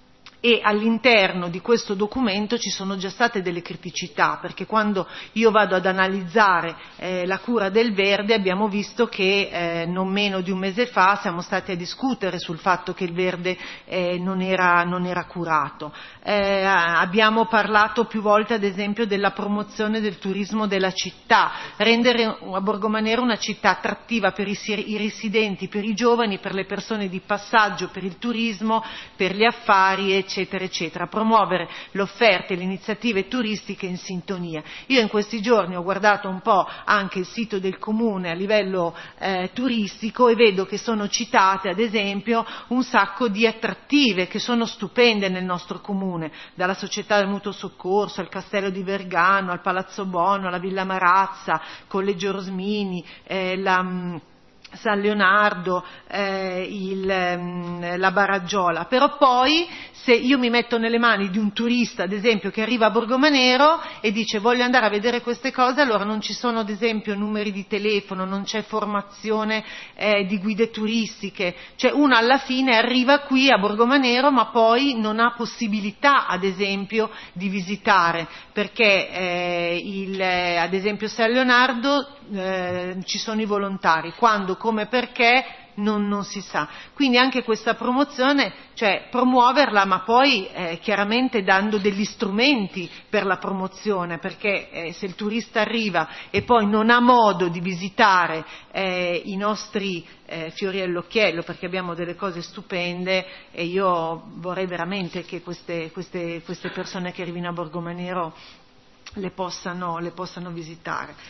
e all'interno di questo documento ci sono già state delle criticità, perché quando io vado ad analizzare eh, la cura del verde abbiamo visto che eh, non meno di un mese fa siamo stati a discutere sul fatto che il verde eh, non era, non era curato. Eh, abbiamo parlato più volte ad esempio della promozione del turismo della città, rendere a Borgomanero una città attrattiva per i, i residenti, per i giovani, per le persone di passaggio, per il turismo, per gli affari, eccetera. eccetera, eccetera, promuovere l'offerta e le iniziative turistiche in sintonia. Io in questi giorni ho guardato un po' anche il sito del comune a livello eh, turistico e vedo che sono citate ad esempio un sacco di attrattive che sono stupende nel nostro comune, dalla società del mutuo soccorso al castello di Vergano, al Palazzo Bono, alla Villa Marazza, Collegio Rosmini, eh, la San Leonardo, eh, il, ehm, la Baraggiola, però poi se io mi metto nelle mani di un turista ad esempio che arriva a Borgomanero e dice voglio andare a vedere queste cose, allora non ci sono ad esempio numeri di telefono, non c'è formazione eh, di guide turistiche, cioè uno alla fine arriva qui a Borgomanero ma poi non ha possibilità ad esempio di visitare, perché eh, il, eh, ad esempio San Leonardo eh, ci sono i volontari, quando, come, perché non, non si sa. Quindi anche questa promozione, cioè promuoverla, ma poi eh, chiaramente dando degli strumenti per la promozione, perché eh, se il turista arriva e poi non ha modo di visitare eh, i nostri eh, fiori all'occhiello, perché abbiamo delle cose stupende, e io vorrei veramente che queste, queste, queste persone che arrivino a Borgomanero le possano, le possano visitare.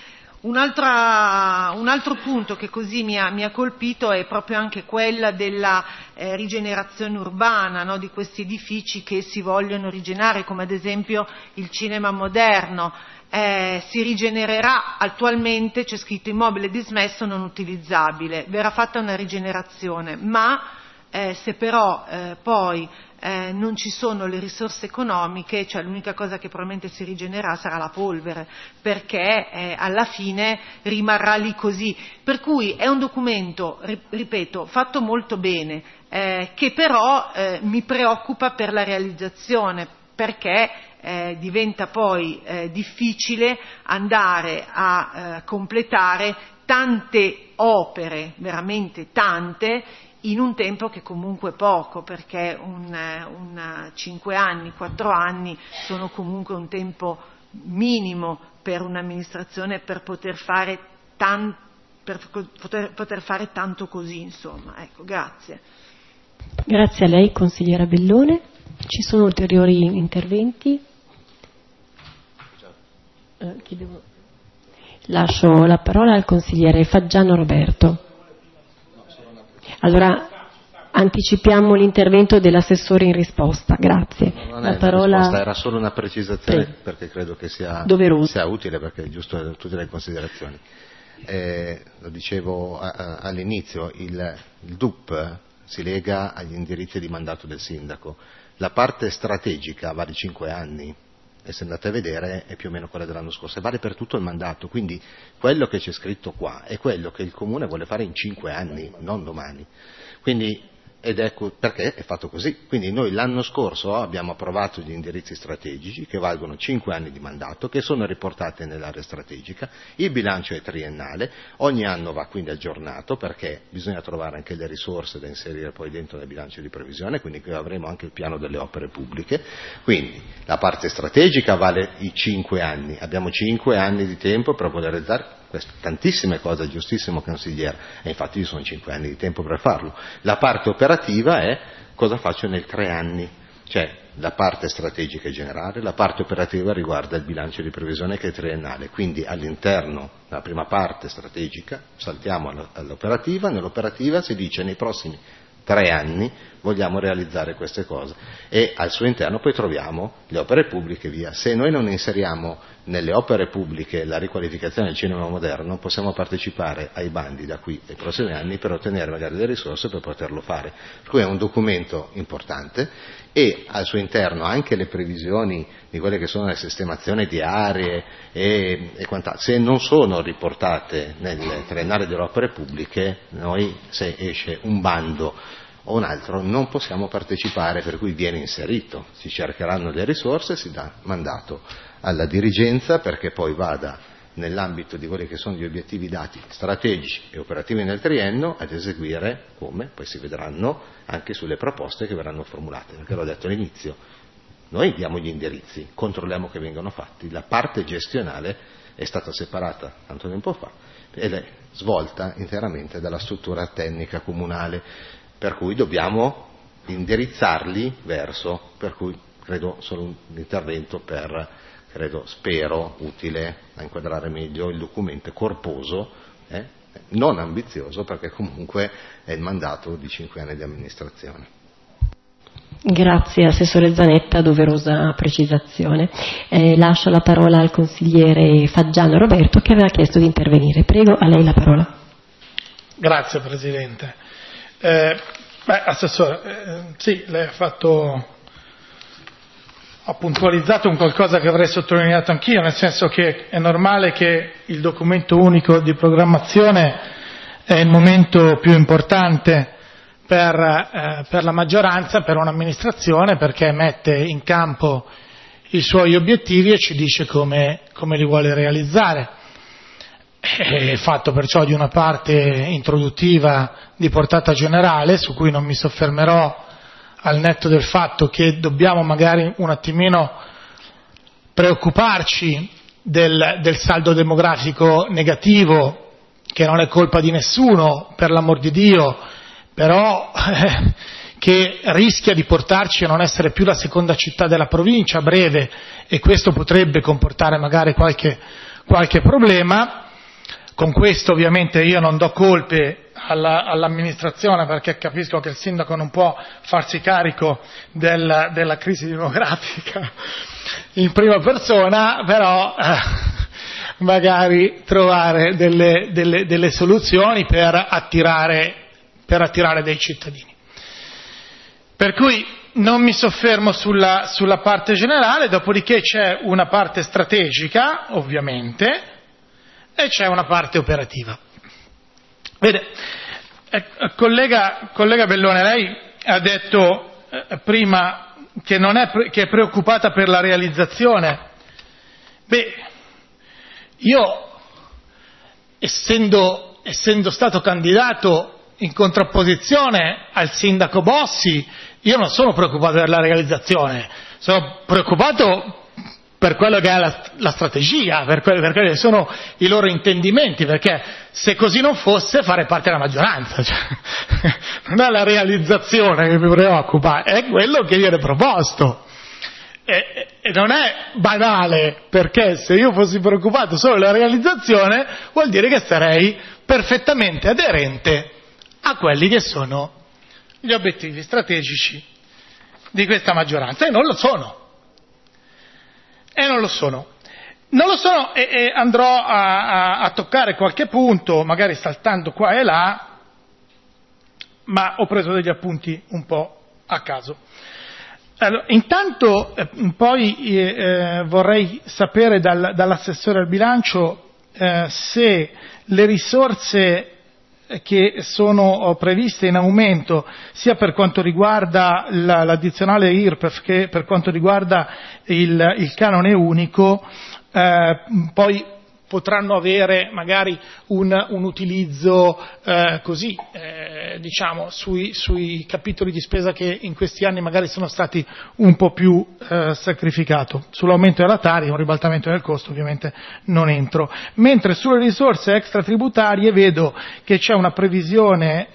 Un'altra, un altro punto che così mi ha, mi ha colpito è proprio anche quella della eh, rigenerazione urbana, no? Di questi edifici che si vogliono rigenerare, come ad esempio il cinema moderno. Eh, si rigenererà, attualmente c'è scritto immobile dismesso non utilizzabile, verrà fatta una rigenerazione, ma eh, se però eh, poi eh, non ci sono le risorse economiche, cioè l'unica cosa che probabilmente si rigenererà sarà la polvere, perché eh, alla fine rimarrà lì così. Per cui è un documento, ripeto, fatto molto bene, eh, che però eh, mi preoccupa per la realizzazione, perché eh, diventa poi eh, difficile andare a eh, completare tante opere, veramente tante, in un tempo che comunque è poco, perché un, un cinque anni, quattro anni sono comunque un tempo minimo per un'amministrazione per poter fare, tan, per poter, poter fare tanto così, insomma. Ecco, grazie. Grazie a lei, consigliera Bellone. Ci sono ulteriori interventi? Eh, chiedevo... Lascio la parola al consigliere Faggiano Roberto. Allora anticipiamo l'intervento dell'assessore in risposta. Grazie. Non la è parola... una risposta, era solo una precisazione, Prego. Perché credo che sia, sia utile, perché è giusto tutte le considerazioni. Eh, lo dicevo a, a, all'inizio, il, il D U P si lega agli indirizzi di mandato del sindaco. La parte strategica vale cinque anni. E se andate a vedere è più o meno quella dell'anno scorso, e vale per tutto il mandato, quindi quello che c'è scritto qua è quello che il Comune vuole fare in cinque anni, non domani. Quindi, ed ecco perché è fatto così. Quindi noi l'anno scorso abbiamo approvato gli indirizzi strategici che valgono cinque anni di mandato, che sono riportati nell'area strategica, il bilancio è triennale, ogni anno va quindi aggiornato perché bisogna trovare anche le risorse da inserire poi dentro nel bilancio di previsione, quindi qui avremo anche il piano delle opere pubbliche. Quindi la parte strategica vale i cinque anni, abbiamo cinque anni di tempo per poter realizzare queste tantissime cose, giustissimo consigliere, e infatti ci sono cinque anni di tempo per farlo. La parte operativa è cosa faccio nei tre anni, cioè la parte strategica è generale, la parte operativa riguarda il bilancio di previsione che è triennale, quindi all'interno della prima parte strategica saltiamo all'operativa, nell'operativa si dice nei prossimi tre anni vogliamo realizzare queste cose e al suo interno poi troviamo le opere pubbliche via. Se noi non inseriamo nelle opere pubbliche la riqualificazione del cinema moderno, possiamo partecipare ai bandi da qui ai prossimi anni per ottenere magari le risorse per poterlo fare. Per cui è un documento importante e al suo interno anche le previsioni di quelle che sono le sistemazioni di aree e, e quant'altro. Se non sono riportate nel triennale delle opere pubbliche, noi se esce un bando o un altro non possiamo partecipare, per cui viene inserito, si cercheranno le risorse, si dà mandato alla dirigenza perché poi vada nell'ambito di quelli che sono gli obiettivi dati strategici e operativi nel triennio ad eseguire come poi si vedranno anche sulle proposte che verranno formulate, perché l'ho detto all'inizio, noi diamo gli indirizzi, controlliamo che vengano fatti, la parte gestionale è stata separata tanto tempo fa ed è svolta interamente dalla struttura tecnica comunale, per cui dobbiamo indirizzarli verso, per cui credo solo un intervento per, credo, spero, utile a inquadrare meglio il documento corposo, eh? non ambizioso, perché comunque è il mandato di cinque anni di amministrazione. Grazie Assessore Zanetta, doverosa precisazione. Eh, lascio la parola al consigliere Faggiano Roberto che aveva chiesto di intervenire. Prego, a lei la parola. Grazie Presidente. Eh, beh, Assessore, eh, sì, lei ha fatto, ha puntualizzato un qualcosa che avrei sottolineato anch'io, nel senso che è normale che il documento unico di programmazione è il momento più importante per, eh, per la maggioranza, per un'amministrazione, perché mette in campo i suoi obiettivi e ci dice come, come li vuole realizzare. È fatto perciò di una parte introduttiva di portata generale, su cui non mi soffermerò, al netto del fatto che dobbiamo magari un attimino preoccuparci del, del saldo demografico negativo, che non è colpa di nessuno, per l'amor di Dio, però eh, che rischia di portarci a non essere più la seconda città della provincia a breve, e questo potrebbe comportare magari qualche, qualche problema. Con questo ovviamente io non do colpe alla, all'amministrazione, perché capisco che il sindaco non può farsi carico del, della crisi demografica in prima persona, però eh, magari trovare delle, delle, delle soluzioni per attirare, per attirare dei cittadini. Per cui non mi soffermo sulla, sulla parte generale, dopodiché c'è una parte strategica, ovviamente, e c'è una parte operativa. Vede, eh, collega, collega Bellone, lei ha detto eh, prima che, non è, che è preoccupata per la realizzazione. Beh, io, essendo, essendo stato candidato in contrapposizione al sindaco Bossi, io non sono preoccupato per la realizzazione, sono preoccupato per quello che è la, la strategia, per quelli, per quelli che sono i loro intendimenti, perché se così non fosse farei parte della maggioranza, cioè, non è la realizzazione che mi preoccupa, è quello che viene proposto. E, e non è banale, perché se io fossi preoccupato solo della realizzazione vuol dire che sarei perfettamente aderente a quelli che sono gli obiettivi strategici di questa maggioranza, e non lo sono. E non lo sono. Non lo sono e, e andrò a, a, a toccare qualche punto, magari saltando qua e là, ma ho preso degli appunti un po' a caso. Allora, intanto eh, poi eh, vorrei sapere dal, dall'assessore al bilancio eh, se le risorse che sono previste in aumento sia per quanto riguarda la, l'addizionale I R P E F che per quanto riguarda il, il canone unico, eh, poi potranno avere magari un, un utilizzo eh, così, eh, diciamo, sui, sui capitoli di spesa che in questi anni magari sono stati un po' più eh, sacrificati. Sull'aumento della Tari, un ribaltamento del costo, ovviamente non entro. Mentre sulle risorse extratributarie vedo che c'è una previsione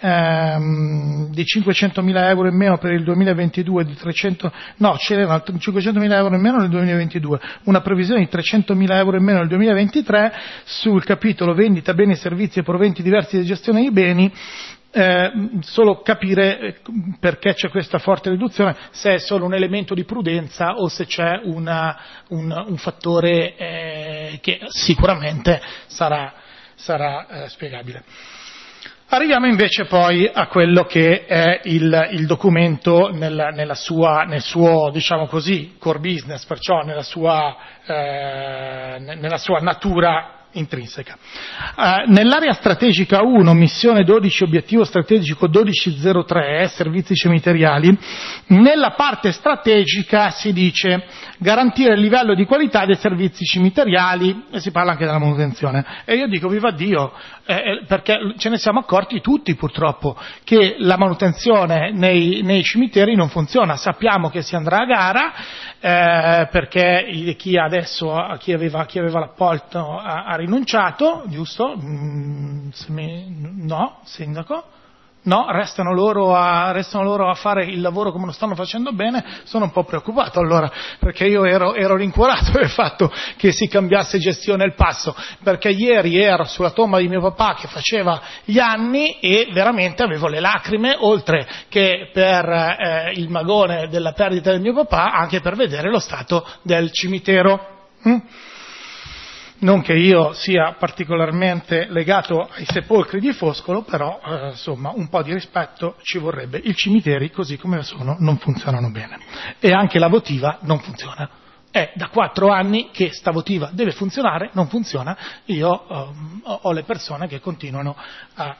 ehm, di cinquecentomila euro in meno per il duemilaventidue, di trecento, no, c'erano cinquecentomila euro in meno nel duemilaventidue, una previsione di trecentomila euro in meno nel duemilaventitré. Sul capitolo vendita, beni, servizi e proventi diversi di gestione dei beni, eh, solo capire perché c'è questa forte riduzione, se è solo un elemento di prudenza o se c'è una, un, un fattore eh, che sicuramente sarà, sarà eh, spiegabile. Arriviamo invece poi a quello che è il, il documento nella, nella sua, nel suo, diciamo così, core business, perciò nella sua, eh, nella sua natura intrinseca. Uh, nell'area strategica uno, missione dodici, obiettivo strategico dodici zero tre, servizi cimiteriali, nella parte strategica si dice garantire il livello di qualità dei servizi cimiteriali, e si parla anche della manutenzione. E io dico viva Dio, eh, perché ce ne siamo accorti tutti purtroppo che la manutenzione nei, nei cimiteri non funziona. Sappiamo che si andrà a gara, eh, perché chi adesso, chi aveva, chi aveva l'appalto ha, ha rinunciato, giusto? Mm, se mi, no, sindaco? No, restano loro, a, restano loro a fare il lavoro come lo stanno facendo bene. Sono un po' preoccupato allora, perché io ero, ero rincuorato del fatto che si cambiasse gestione il passo, perché ieri ero sulla tomba di mio papà che faceva gli anni e veramente avevo le lacrime, oltre che per eh, il magone della perdita del mio papà, anche per vedere lo stato del cimitero. Mm? Non che io sia particolarmente legato ai sepolcri di Foscolo, però eh, insomma un po' di rispetto ci vorrebbe. I cimiteri, così come sono, non funzionano bene. E anche la votiva non funziona. È da quattro anni che sta votiva deve funzionare, non funziona. Io eh, ho le persone che continuano a,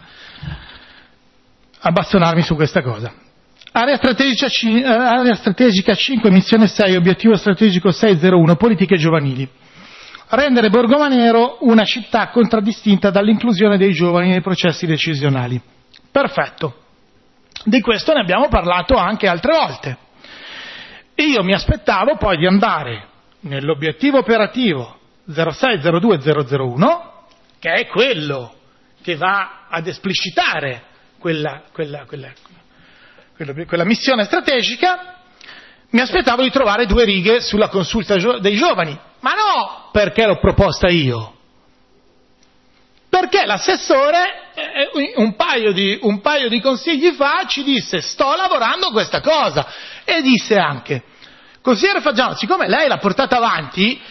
a bastonarmi su questa cosa. Area strategica, area strategica cinque, missione sei, obiettivo strategico sei zero uno, politiche giovanili. Rendere Borgomanero una città contraddistinta dall'inclusione dei giovani nei processi decisionali. Perfetto. Di questo ne abbiamo parlato anche altre volte. Io mi aspettavo poi di andare nell'obiettivo operativo zero sei zero due zero zero uno, che è quello che va ad esplicitare quella, quella, quella, quella, quella missione strategica. Mi aspettavo di trovare due righe sulla consulta dei giovani, ma no perché l'ho proposta io, perché l'assessore eh, un, paio di, un paio di consigli fa ci disse sto lavorando a questa cosa, e disse anche: consigliere Faggiano, siccome lei l'ha portata avanti,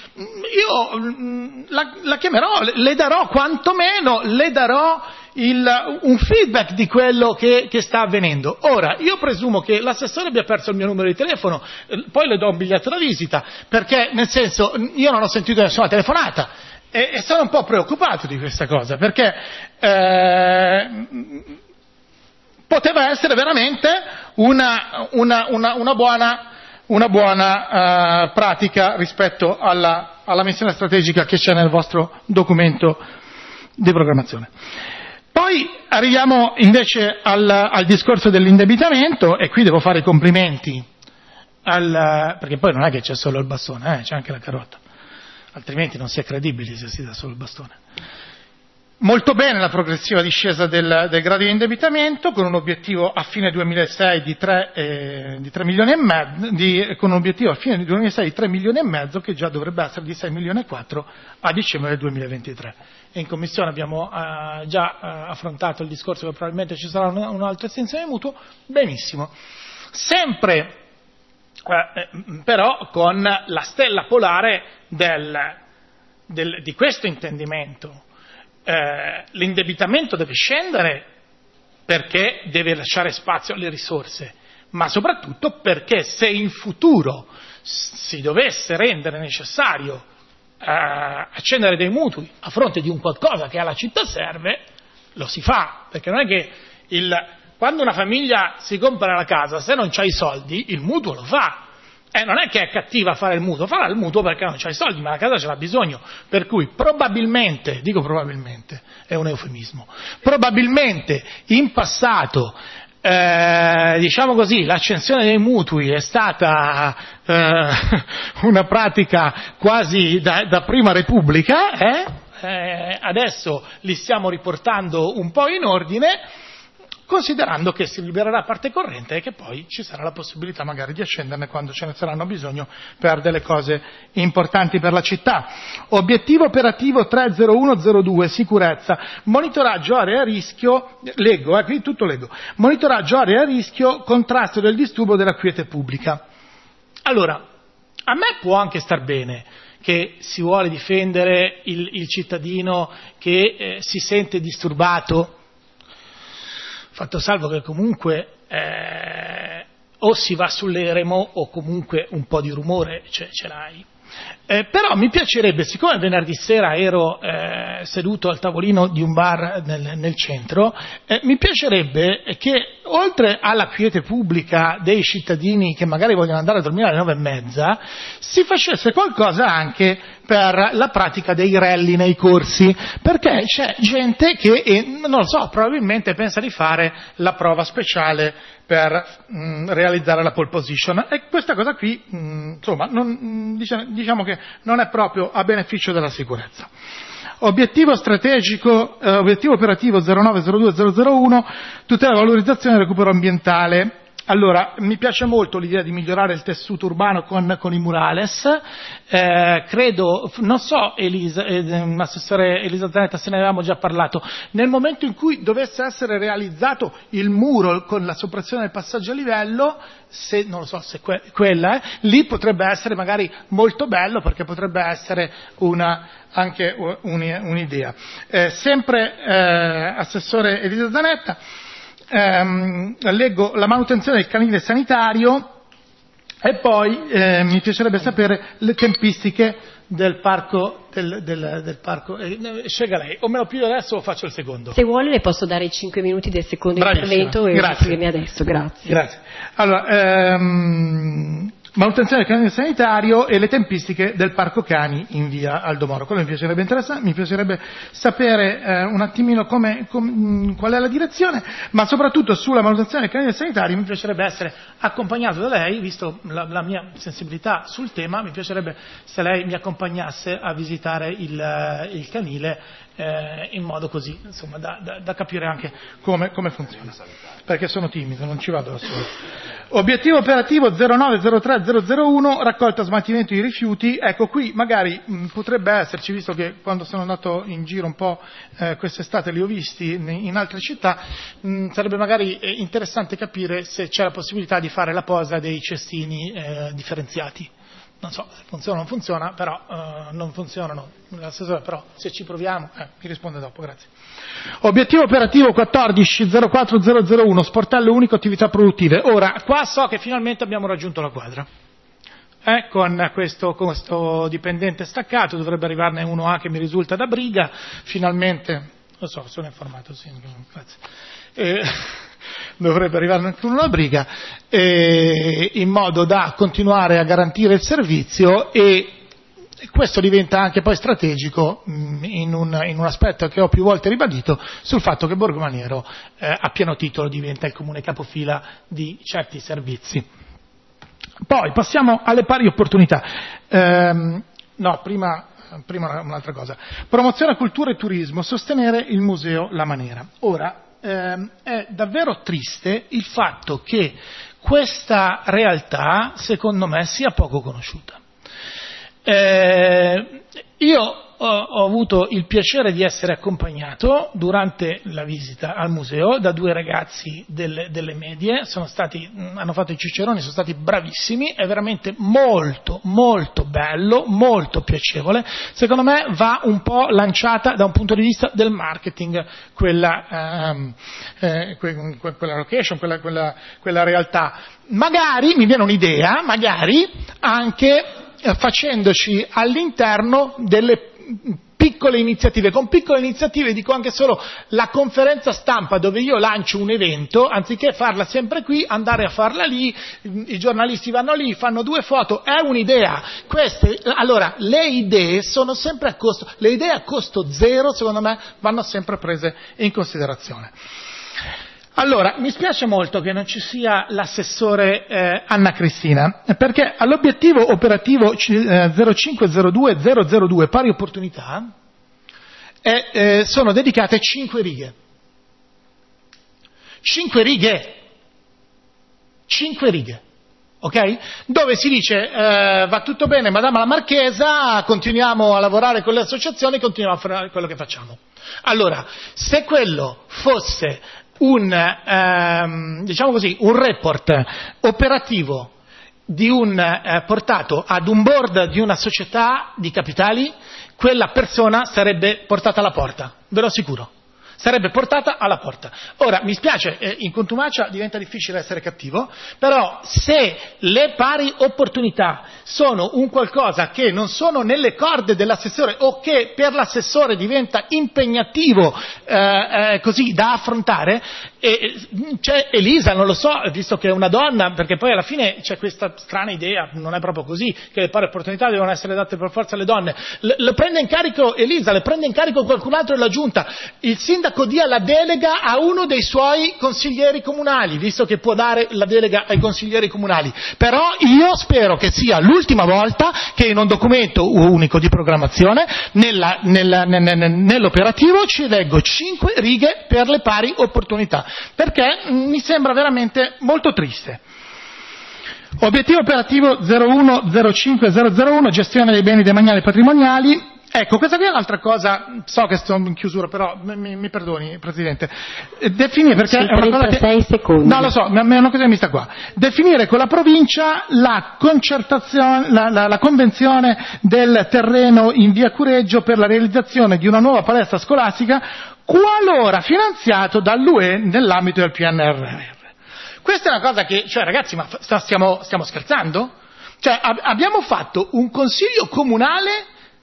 io la, la chiamerò, le darò quantomeno, le darò il, un feedback di quello che, che sta avvenendo. Ora, io presumo che l'assessore abbia perso il mio numero di telefono, poi le do un biglietto da visita, perché nel senso io non ho sentito nessuna telefonata e, e sono un po' preoccupato di questa cosa, perché eh, poteva essere veramente una, una, una, una buona... una buona uh, pratica rispetto alla, alla missione strategica che c'è nel vostro documento di programmazione. Poi arriviamo invece al, al discorso dell'indebitamento, e qui devo fare i complimenti, al, perché poi non è che c'è solo il bastone, eh, c'è anche la carota, altrimenti non si è credibili se si dà solo il bastone. Molto bene la progressiva discesa del, del grado di indebitamento, con un obiettivo a fine duemilasei di tre, eh, di tre milioni e mezzo, di, con un obiettivo a fine duemilasei di tre milioni e mezzo, che già dovrebbe essere di sei milioni e quattro a dicembre del duemilaventitré. E in commissione abbiamo eh, già eh, affrontato il discorso che probabilmente ci sarà un, un'altra estensione di mutuo. Benissimo. Sempre eh, però con la stella polare del, del, di questo intendimento. Eh, l'indebitamento deve scendere perché deve lasciare spazio alle risorse, ma soprattutto perché se in futuro si dovesse rendere necessario eh, accendere dei mutui a fronte di un qualcosa che alla città serve, lo si fa, perché non è che il, quando una famiglia si compra la casa, se non c'ha i soldi, il mutuo lo fa. Eh, non è che è cattiva fare il mutuo, farà il mutuo perché non c'ha i soldi, ma la casa ce l'ha bisogno. Per cui probabilmente, dico probabilmente, è un eufemismo, probabilmente in passato, eh, diciamo così, l'accensione dei mutui è stata eh, una pratica quasi da, da prima Repubblica, eh? Eh, adesso li stiamo riportando un po' in ordine, considerando che si libererà parte corrente e che poi ci sarà la possibilità magari di accenderne quando ce ne saranno bisogno per delle cose importanti per la città. Obiettivo operativo tre zero uno zero due, sicurezza, monitoraggio aree a rischio, leggo, eh, qui tutto leggo, monitoraggio aree a rischio, contrasto del disturbo della quiete pubblica. Allora, a me può anche star bene che si vuole difendere il, il cittadino che eh, si sente disturbato, fatto salvo che comunque eh, o si va sull'eremo o comunque un po' di rumore ce, ce l'hai. Eh, però mi piacerebbe, siccome venerdì sera ero eh, seduto al tavolino di un bar nel, nel centro, eh, mi piacerebbe che oltre alla quiete pubblica dei cittadini che magari vogliono andare a dormire alle nove e mezza, si facesse qualcosa anche per la pratica dei rally nei corsi, perché c'è gente che, eh, non lo so, probabilmente pensa di fare la prova speciale per mh, realizzare la pole position, e questa cosa qui, mh, insomma, non, diciamo, diciamo che non è proprio a beneficio della sicurezza. Obiettivo strategico, eh, obiettivo operativo zero nove zero due zero zero uno, tutela, valorizzazione e recupero ambientale. Allora, mi piace molto l'idea di migliorare il tessuto urbano con, con i murales, eh, credo, non so, Elisa, eh, l'assessore Elisa Zanetta, se ne avevamo già parlato, nel momento in cui dovesse essere realizzato il muro con la soppressione del passaggio a livello, se, non lo so se que- quella, eh, lì potrebbe essere magari molto bello, perché potrebbe essere una, anche un, un'idea. Eh, sempre, eh, assessore Elisa Zanetta, Ehm, leggo la manutenzione del canile sanitario e poi eh, mi piacerebbe sapere le tempistiche del parco del, del, del parco eh, scelga lei, o me lo piglio adesso o faccio il secondo? Se vuole le posso dare i cinque minuti del secondo Bravissima. Intervento e Grazie. adesso, grazie. Grazie. Allora, ehm, manutenzione del canile sanitario e le tempistiche del parco cani in via Aldomoro. Quello mi piacerebbe interessare, mi piacerebbe sapere eh, un attimino come, com, qual è la direzione, ma soprattutto sulla manutenzione del canile sanitario mi piacerebbe essere accompagnato da lei, visto la, la mia sensibilità sul tema, mi piacerebbe se lei mi accompagnasse a visitare il, il canile eh, in modo così, insomma, da, da, da capire anche come, come funziona. Perché sono timido, non ci vado da solo. Obiettivo operativo zero nove zero tre zero zero uno, raccolta e smaltimento di rifiuti. Ecco, qui magari mh, potrebbe esserci, visto che quando sono andato in giro un po' eh, quest'estate li ho visti in, in altre città, mh, sarebbe magari eh, interessante capire se c'è la possibilità di fare la posa dei cestini eh, differenziati. Non so se funziona o non funziona, però eh, non funzionano. L'assessore, però, se ci proviamo, eh, mi risponde dopo, grazie. Obiettivo operativo quattordici zero quattro zero zero uno, sportello unico attività produttive. Ora, qua so che finalmente abbiamo raggiunto la quadra. Eh, con, questo, con questo dipendente staccato, dovrebbe arrivarne uno A che mi risulta da Briga, finalmente, lo so, sono informato, sì, grazie. Eh, dovrebbe arrivare anche uno da Briga, eh, in modo da continuare a garantire il servizio, e questo diventa anche poi strategico mh, in, un, in un aspetto che ho più volte ribadito, sul fatto che Borgo Maniero eh, a pieno titolo diventa il comune capofila di certi servizi. Poi passiamo alle pari opportunità. Ehm, no, prima, prima un'altra cosa. Promozione cultura e turismo, sostenere il museo La Manera. Ora, ehm, è davvero triste il fatto che questa realtà, secondo me, sia poco conosciuta. Eh, io ho, ho avuto il piacere di essere accompagnato durante la visita al museo da due ragazzi delle, delle medie, sono stati, hanno fatto i ciceroni, sono stati bravissimi, è veramente molto molto bello, molto piacevole. Secondo me va un po' lanciata da un punto di vista del marketing quella, ehm, eh, que, quella location, quella, quella, quella realtà. Magari mi viene un'idea, magari anche facendoci all'interno delle piccole iniziative. Con piccole iniziative dico anche solo la conferenza stampa dove io lancio un evento, anziché farla sempre qui, andare a farla lì, i giornalisti vanno lì, fanno due foto, è un'idea. Queste, allora, le idee sono sempre a costo, le idee a costo zero, secondo me, vanno sempre prese in considerazione. Allora, mi spiace molto che non ci sia l'assessore eh, Anna Cristina, perché all'obiettivo operativo eh, zero cinque zero due zero zero due pari opportunità eh, eh, sono dedicate cinque righe. Cinque righe. Cinque righe. Ok? Dove si dice eh, va tutto bene, Madama la Marchesa, continuiamo a lavorare con le associazioni, continuiamo a fare quello che facciamo. Allora, se quello fosse un, ehm, diciamo così, un report operativo di un, eh, portato ad un board di una società di capitali, quella persona sarebbe portata alla porta, ve lo assicuro. Sarebbe portata alla porta. Ora, mi spiace, eh, in contumacia diventa difficile essere cattivo, però se le pari opportunità sono un qualcosa che non sono nelle corde dell'assessore o che per l'assessore diventa impegnativo eh, eh, così da affrontare, e c'è Elisa, non lo so, visto che è una donna, perché poi alla fine c'è questa strana idea, non è proprio così, che le pari opportunità devono essere date per forza alle donne. Le, le prende in carico Elisa, le prende in carico qualcun altro della giunta. Il sindaco dia la delega a uno dei suoi consiglieri comunali, visto che può dare la delega ai consiglieri comunali. Però io spero che sia l'ultima volta che in un documento unico di programmazione, nella, nella, nell'operativo, ci leggo cinque righe per le pari opportunità, perché mi sembra veramente molto triste. Obiettivo operativo zero uno zero cinque zero zero uno, gestione dei beni demaniali e patrimoniali. Ecco, questa qui è un'altra cosa, so che sto in chiusura, però mi, mi perdoni, Presidente. Definire, perché è una cosa che... secondi. No, lo so, ma è una cosa che mi sta qua. Definire con la provincia la concertazione, la, la, la convenzione del terreno in via Cureggio per la realizzazione di una nuova palestra scolastica, qualora finanziato dall'U E nell'ambito del P N R R. Questa è una cosa che, cioè ragazzi, ma stiamo, stiamo scherzando? Cioè, ab- abbiamo fatto un consiglio comunale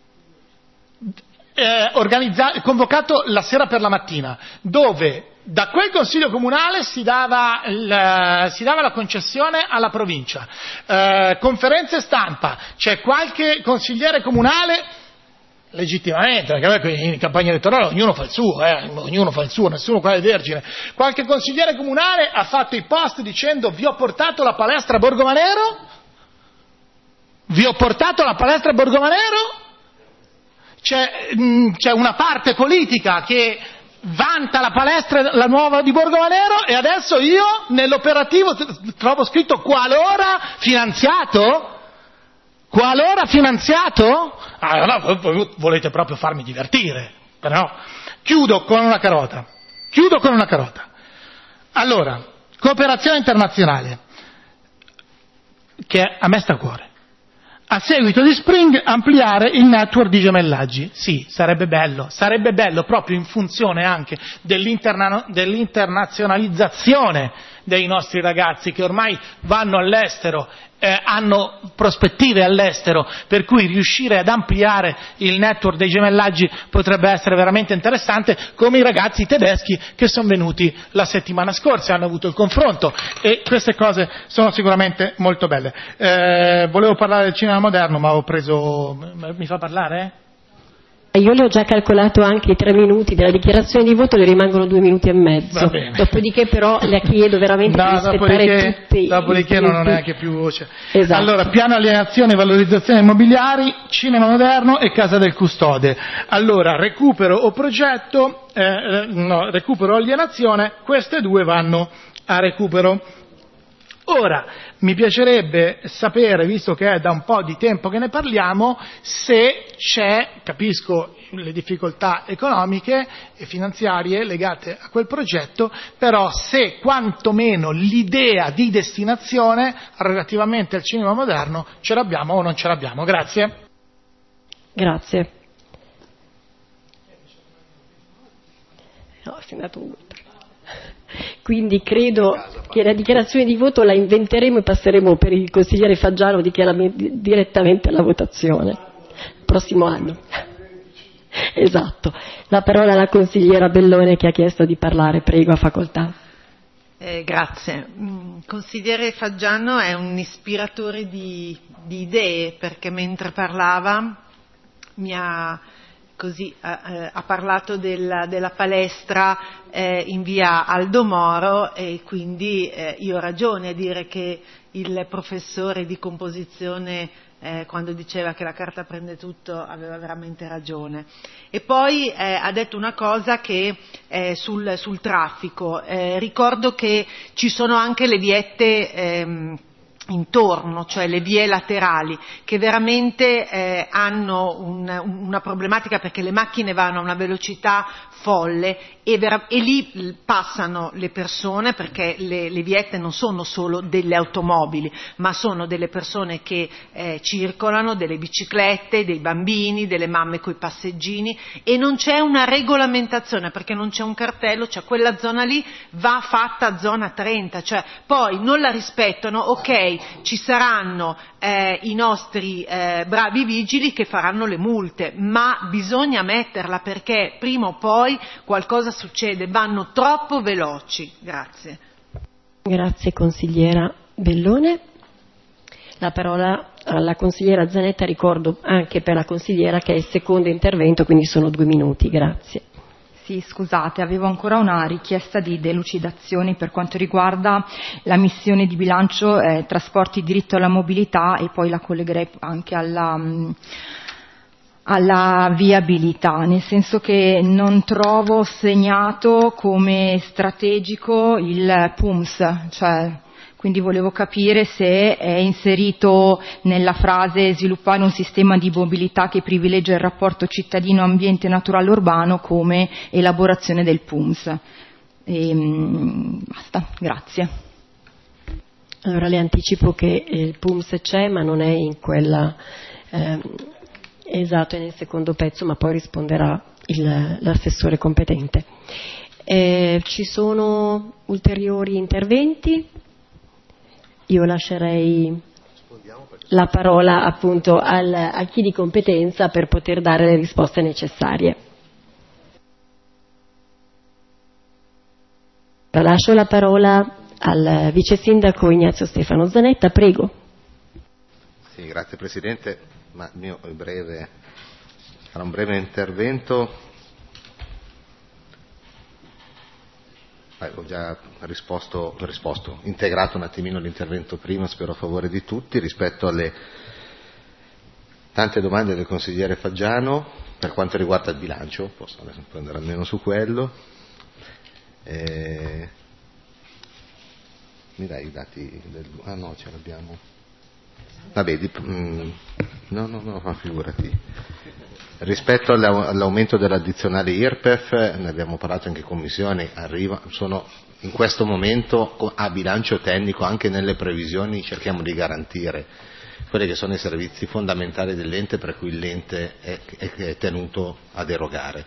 Eh, organizza- convocato la sera per la mattina, dove da quel consiglio comunale si dava, il, si dava la concessione alla provincia, eh, conferenze stampa, c'è qualche consigliere comunale, legittimamente, perché in campagna elettorale ognuno fa il suo, eh, ognuno fa il suo, nessuno qua è vergine, qualche consigliere comunale ha fatto i post dicendo vi ho portato la palestra a Borgo Manero, vi ho portato la palestra a Borgo Manero. c'è, mh, c'è una parte politica che vanta la palestra la nuova di Borgo Valero e adesso io nell'operativo trovo scritto qualora finanziato? Qualora finanziato? Allora voi volete proprio farmi divertire, però chiudo con una carota. Chiudo con una carota. Allora, cooperazione internazionale, che a me sta a cuore. A seguito di Spring ampliare il network di gemellaggi. Sì, sarebbe bello, sarebbe bello proprio in funzione anche dell'interna- dell'internazionalizzazione dei nostri ragazzi che ormai vanno all'estero, eh, hanno prospettive all'estero, per cui riuscire ad ampliare il network dei gemellaggi potrebbe essere veramente interessante, come i ragazzi tedeschi che sono venuti la settimana scorsa, hanno avuto il confronto e queste cose sono sicuramente molto belle. Eh, volevo parlare del cinema moderno, ma ho preso... mi fa parlare? Io le ho già calcolato anche i tre minuti della dichiarazione di voto, le rimangono due minuti e mezzo. Dopodiché però le chiedo veramente no, di rispettare tutti. Dopodiché non ho neanche più voce. Esatto. Allora, piano alienazione e valorizzazione immobiliari, cinema moderno e casa del custode. Allora, recupero o progetto, eh, no, recupero o alienazione, queste due vanno a recupero. Ora, mi piacerebbe sapere, visto che è da un po' di tempo che ne parliamo, se c'è, capisco le difficoltà economiche e finanziarie legate a quel progetto, però se quantomeno l'idea di destinazione relativamente al cinema moderno ce l'abbiamo o non ce l'abbiamo. Grazie. Grazie. No, sei andato oltre. Quindi credo che la dichiarazione di voto la inventeremo e passeremo per il consigliere Faggiano direttamente alla votazione il prossimo anno. Esatto. La parola alla consigliera Bellone che ha chiesto di parlare. Prego, a facoltà. Eh, grazie. Consigliere Faggiano è un ispiratore di, di idee, perché mentre parlava mi ha così eh, ha parlato della, della palestra eh, in via Aldo Moro e quindi eh, io ho ragione a dire che il professore di composizione eh, quando diceva che la carta prende tutto aveva veramente ragione. E poi eh, ha detto una cosa che eh, sul, sul traffico, eh, ricordo che ci sono anche le viette ehm, intorno, cioè le vie laterali, che veramente eh, hanno un, una problematica perché le macchine vanno a una velocità folle e, vera- e lì passano le persone, perché le, le viette non sono solo delle automobili, ma sono delle persone che eh, circolano, delle biciclette, dei bambini, delle mamme coi passeggini, e non c'è una regolamentazione perché non c'è un cartello, cioè quella zona lì va fatta zona trenta, cioè poi non la rispettano, ok, ci saranno eh, i nostri eh, bravi vigili che faranno le multe, ma bisogna metterla perché prima o poi qualcosa succede, vanno troppo veloci. Grazie. Grazie consigliera Bellone. La parola alla consigliera Zanetta, ricordo anche per la consigliera che è il secondo intervento, quindi sono due minuti. Grazie. Sì, scusate, avevo ancora una richiesta di delucidazioni per quanto riguarda la missione di bilancio eh, trasporti diritto alla mobilità, e poi la collegherei anche alla, alla viabilità, nel senso che non trovo segnato come strategico il P U M S, cioè quindi volevo capire se è inserito nella frase sviluppare un sistema di mobilità che privilegia il rapporto cittadino-ambiente naturale urbano come elaborazione del P U M S. E, basta, grazie. Allora le anticipo che il P U M S c'è, ma non è in quella, eh, esatto, è nel secondo pezzo, ma poi risponderà il, l'assessore competente. Eh, ci sono ulteriori interventi? Io lascerei la parola appunto al, a chi di competenza per poter dare le risposte necessarie. Lascio la parola al vice sindaco Ignazio Stefano Zanetta, prego. Sì, grazie Presidente, ma il mio breve, sarà un breve intervento. Eh, ho già risposto, risposto, integrato un attimino l'intervento prima, spero a favore di tutti, rispetto alle tante domande del consigliere Faggiano. per quanto riguarda il bilancio, posso rispondere almeno su quello. Eh, mi dai i dati del... ah no, ce l'abbiamo. Vabbè, di, mm, no, no, no, ma figurati. Rispetto all'aumento dell'addizionale I R P E F, ne abbiamo parlato anche in commissione, arriva, sono in questo momento a bilancio tecnico, anche nelle previsioni cerchiamo di garantire quelli che sono i servizi fondamentali dell'ente per cui l'ente è, è, è tenuto ad erogare.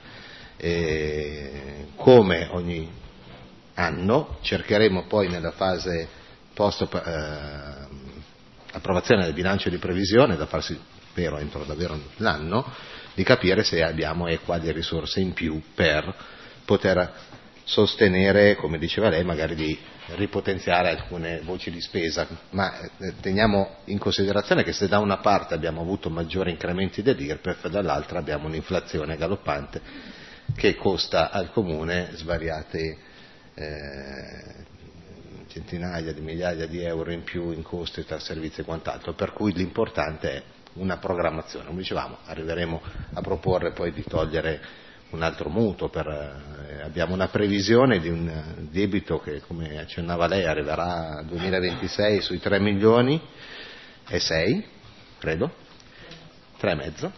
E come ogni anno cercheremo poi nella fase post eh, approvazione del bilancio di previsione, da farsi spero entro davvero l'anno, di capire se abbiamo e quali risorse in più per poter sostenere, come diceva lei, magari di ripotenziare alcune voci di spesa, ma teniamo in considerazione che se da una parte abbiamo avuto maggiori incrementi dell'I R P E F, dall'altra abbiamo un'inflazione galoppante che costa al Comune svariate eh, centinaia di migliaia di euro in più in costi tra servizi e quant'altro, per cui l'importante è una programmazione. Come dicevamo, arriveremo a proporre poi di togliere un altro mutuo, per, eh, abbiamo una previsione di un debito che, come accennava lei, arriverà al duemilaventisei sui tre milioni e sei, credo, tre e mezzo,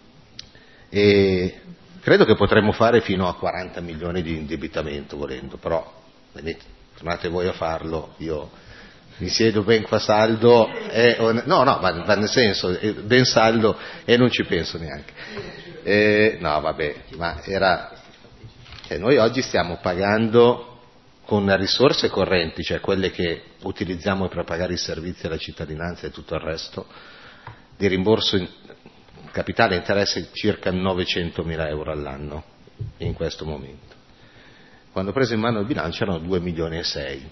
e credo che potremmo fare fino a quaranta milioni di indebitamento volendo, però vedete, tornate voi a farlo, io mi siedo ben qua saldo, e, no no, ma, ma nel senso, ben saldo e non ci penso neanche. Eh, no vabbè, ma era, cioè noi oggi stiamo pagando con risorse correnti, cioè quelle che utilizziamo per pagare i servizi alla cittadinanza e tutto il resto, di rimborso in capitale e interesse circa novecentomila euro all'anno in questo momento. Quando ho preso in mano il bilancio erano due milioni e sei.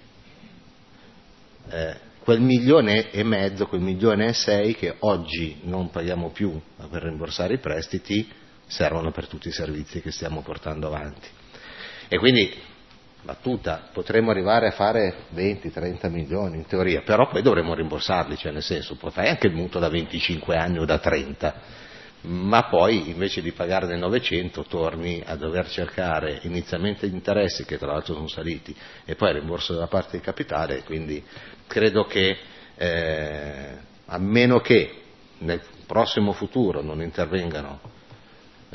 Eh, quel milione e mezzo, quel milione e sei che oggi non paghiamo più per rimborsare i prestiti, servono per tutti i servizi che stiamo portando avanti. E quindi, battuta, potremmo arrivare a fare venti trenta milioni in teoria, però poi dovremo rimborsarli, cioè nel senso, puoi fare anche il mutuo da venticinque anni o da trenta, ma poi invece di pagarne novecento torni a dover cercare inizialmente gli interessi, che tra l'altro sono saliti, e poi il rimborso della parte di capitale. Quindi credo che eh, a meno che nel prossimo futuro non intervengano eh,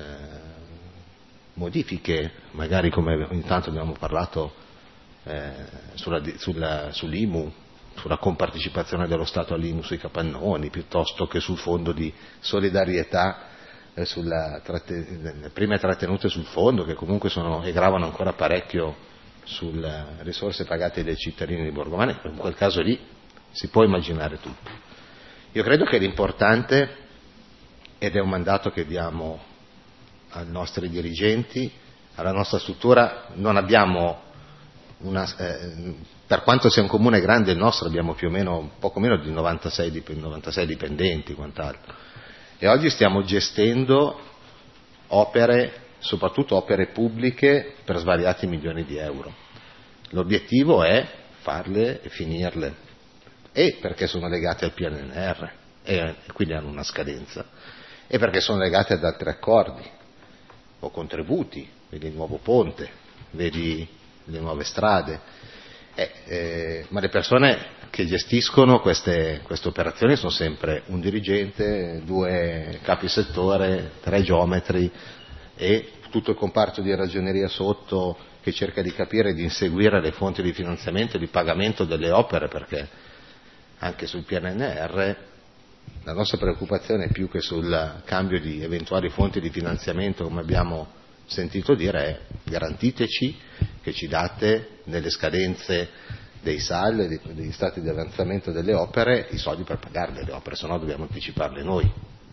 modifiche, magari come intanto abbiamo parlato eh, sulla, sulla, sull'I M U, sulla compartecipazione dello Stato all'I M U sui capannoni, piuttosto che sul fondo di solidarietà, eh, sulla tratte, le prime trattenute sul fondo, che comunque sono e gravano ancora parecchio sulle risorse pagate dai cittadini di Borgomane. In quel caso lì si può immaginare tutto. Io credo che l'importante, ed è un mandato che diamo ai nostri dirigenti, alla nostra struttura, non abbiamo una, eh, per quanto sia un comune grande il nostro, abbiamo più o meno poco meno di novantasei, novantasei dipendenti, quant'altro, e oggi stiamo gestendo opere, soprattutto opere pubbliche, per svariati milioni di euro. L'obiettivo è farle e finirle, e perché sono legate al P N R R e quindi hanno una scadenza, e perché sono legate ad altri accordi o contributi, vedi il nuovo ponte, vedi le nuove strade, eh, eh, ma le persone che gestiscono queste, queste operazioni sono sempre un dirigente, due capi settore, tre geometri e tutto il comparto di ragioneria sotto, che cerca di capire e di inseguire le fonti di finanziamento e di pagamento delle opere, perché anche sul P N R R la nostra preoccupazione, più che sul cambio di eventuali fonti di finanziamento, come abbiamo sentito dire, è: garantiteci che ci date nelle scadenze dei S A L, degli stati di avanzamento delle opere, i soldi per pagarle le opere, se no dobbiamo anticiparle noi.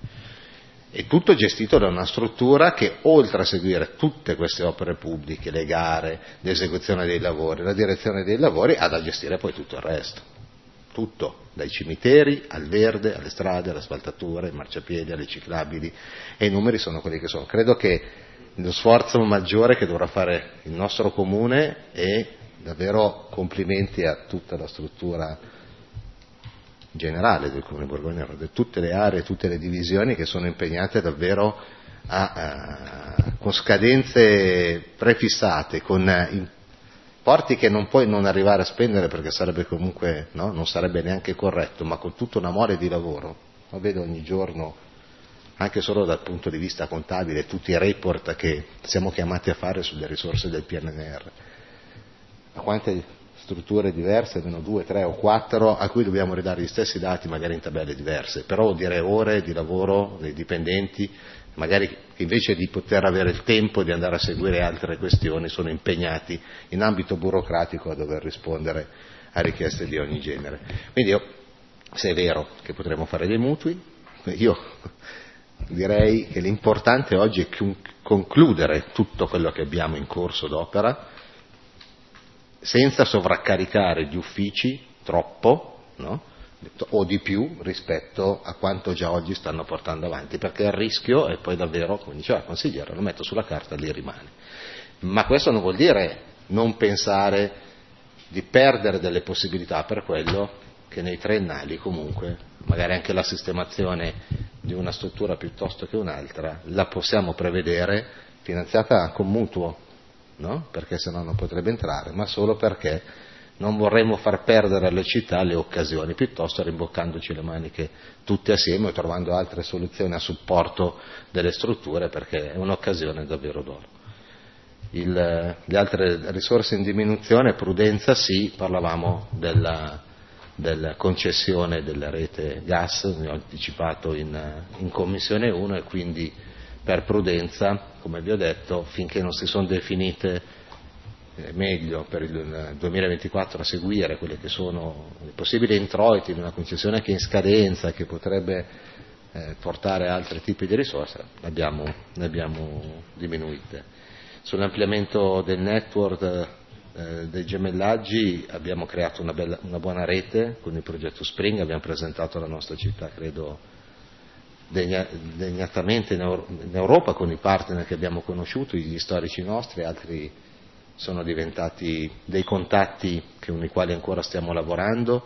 E tutto gestito da una struttura che, oltre a seguire tutte queste opere pubbliche, le gare, l'esecuzione dei lavori, la direzione dei lavori, ha da gestire poi tutto il resto. Tutto, dai cimiteri al verde, alle strade, all'asfaltatura, ai marciapiedi, alle ciclabili, e i numeri sono quelli che sono. Credo che lo sforzo maggiore che dovrà fare il nostro comune, e davvero complimenti a tutta la struttura generale del Comune Borgogna, di tutte le aree, tutte le divisioni che sono impegnate davvero a, a, con scadenze prefissate, con importi che non puoi non arrivare a spendere perché sarebbe comunque, no? Non sarebbe neanche corretto, ma con tutta una mole di lavoro. Lo vedo ogni giorno, anche solo dal punto di vista contabile, tutti i report che siamo chiamati a fare sulle risorse del P N R R. A quante strutture diverse, meno due, tre o quattro, a cui dobbiamo ridare gli stessi dati, magari in tabelle diverse, però vuol dire ore di lavoro dei dipendenti, magari che invece di poter avere il tempo di andare a seguire altre questioni sono impegnati in ambito burocratico a dover rispondere a richieste di ogni genere. Quindi io, se è vero che potremo fare dei mutui, io direi che l'importante oggi è concludere tutto quello che abbiamo in corso d'opera senza sovraccaricare gli uffici troppo, no? O di più rispetto a quanto già oggi stanno portando avanti, perché il rischio è poi davvero, come diceva il consigliere, lo metto sulla carta e lì rimane. Ma questo non vuol dire non pensare di perdere delle possibilità per quello che nei triennali comunque, magari anche la sistemazione di una struttura piuttosto che un'altra, la possiamo prevedere finanziata con mutuo, no? Perché se no non potrebbe entrare, ma solo perché non vorremmo far perdere alle città le occasioni, piuttosto rimboccandoci le maniche tutti assieme e trovando altre soluzioni a supporto delle strutture, perché è un'occasione davvero d'oro. Il, le altre risorse in diminuzione, prudenza sì, parlavamo della, della concessione della rete gas, ne ho anticipato in, in Commissione uno, e quindi per prudenza, come vi ho detto, finché non si sono definite meglio per il duemilaventiquattro a seguire quelli che sono i possibili introiti di una concessione che è in scadenza e che potrebbe eh, portare a altri tipi di risorse, ne abbiamo, ne abbiamo diminuite. Sull'ampliamento del network eh, dei gemellaggi abbiamo creato una, bella, una buona rete con il progetto Spring, abbiamo presentato la nostra città, credo, degna, degnatamente in, Euro, in Europa con i partner che abbiamo conosciuto, gli storici nostri, altri sono diventati dei contatti con i quali ancora stiamo lavorando,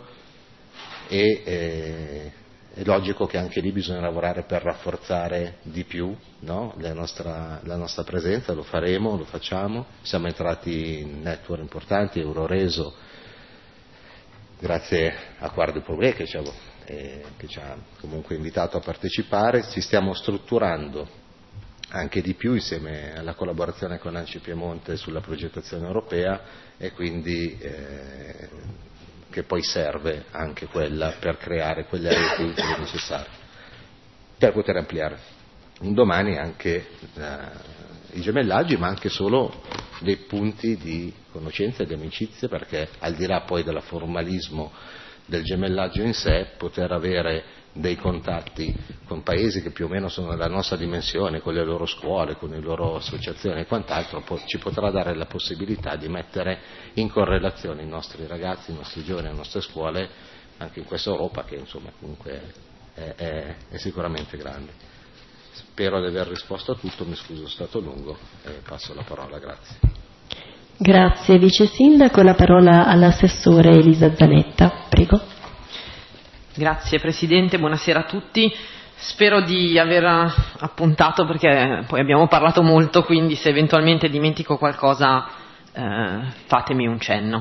e eh, è logico che anche lì bisogna lavorare per rafforzare di più, no? la, nostra, la nostra presenza, lo faremo, lo facciamo, siamo entrati in network importanti, Euroreso, grazie a Quardi Problè che ci, ha, eh, che ci ha comunque invitato a partecipare, ci stiamo strutturando anche di più insieme alla collaborazione con ANCI Piemonte sulla progettazione europea, e quindi eh, che poi serve anche quella per creare quelle reti utili necessarie per poter ampliare un domani anche eh, i gemellaggi, ma anche solo dei punti di conoscenza e di amicizia, perché al di là poi del formalismo del gemellaggio in sé, poter avere dei contatti con paesi che più o meno sono della nostra dimensione, con le loro scuole, con le loro associazioni e quant'altro, ci potrà dare la possibilità di mettere in correlazione i nostri ragazzi, i nostri giovani, le nostre scuole, anche in questa Europa che insomma comunque è, è, è sicuramente grande. Spero di aver risposto a tutto, mi scuso, è stato lungo e passo la parola, grazie. Grazie Vice Sindaco, la parola all'assessore Elisa Zanetta, prego. Grazie Presidente, buonasera a tutti. Spero di aver appuntato, perché poi abbiamo parlato molto, quindi se eventualmente dimentico qualcosa eh, fatemi un cenno.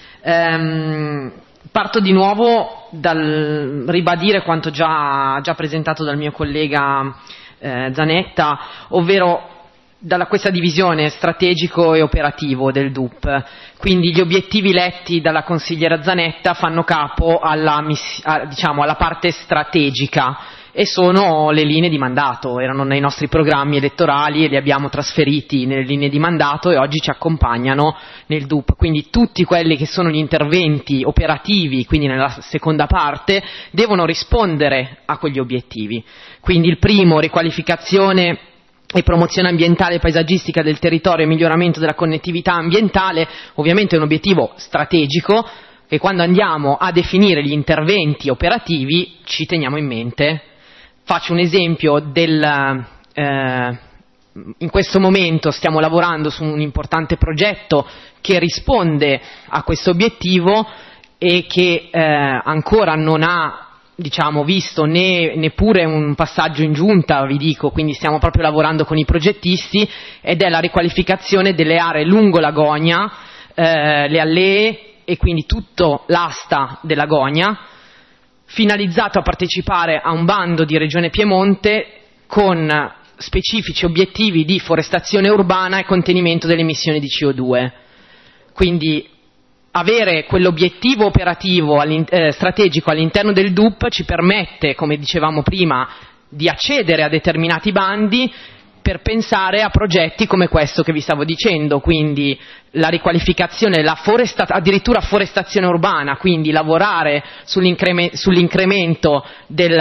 Ehm, parto di nuovo dal ribadire quanto già, già presentato dal mio collega eh, Zanetta, ovvero dalla questa divisione strategico e operativo del D U P. Quindi gli obiettivi letti dalla consigliera Zanetta fanno capo alla, a, diciamo, alla parte strategica, e sono le linee di mandato, erano nei nostri programmi elettorali e li abbiamo trasferiti nelle linee di mandato e oggi ci accompagnano nel D U P. Quindi tutti quelli che sono gli interventi operativi, quindi nella seconda parte, devono rispondere a quegli obiettivi. Quindi il primo, riqualificazione e promozione ambientale e paesaggistica del territorio e miglioramento della connettività ambientale, ovviamente è un obiettivo strategico che quando andiamo a definire gli interventi operativi ci teniamo in mente. Faccio un esempio del, eh, in questo momento stiamo lavorando su un importante progetto che risponde a questo obiettivo e che eh, ancora non ha diciamo, visto né, neppure un passaggio in giunta, vi dico, quindi stiamo proprio lavorando con i progettisti, ed è la riqualificazione delle aree lungo l'Agonia, eh, le allee e quindi tutto l'asta dell'Agonia, finalizzato a partecipare a un bando di Regione Piemonte con specifici obiettivi di forestazione urbana e contenimento delle emissioni di C O due. Quindi avere quell'obiettivo operativo all'in- eh, strategico all'interno del D U P ci permette, come dicevamo prima, di accedere a determinati bandi per pensare a progetti come questo che vi stavo dicendo, quindi la riqualificazione, la foresta- addirittura forestazione urbana, quindi lavorare sull'increme- sull'incremento del,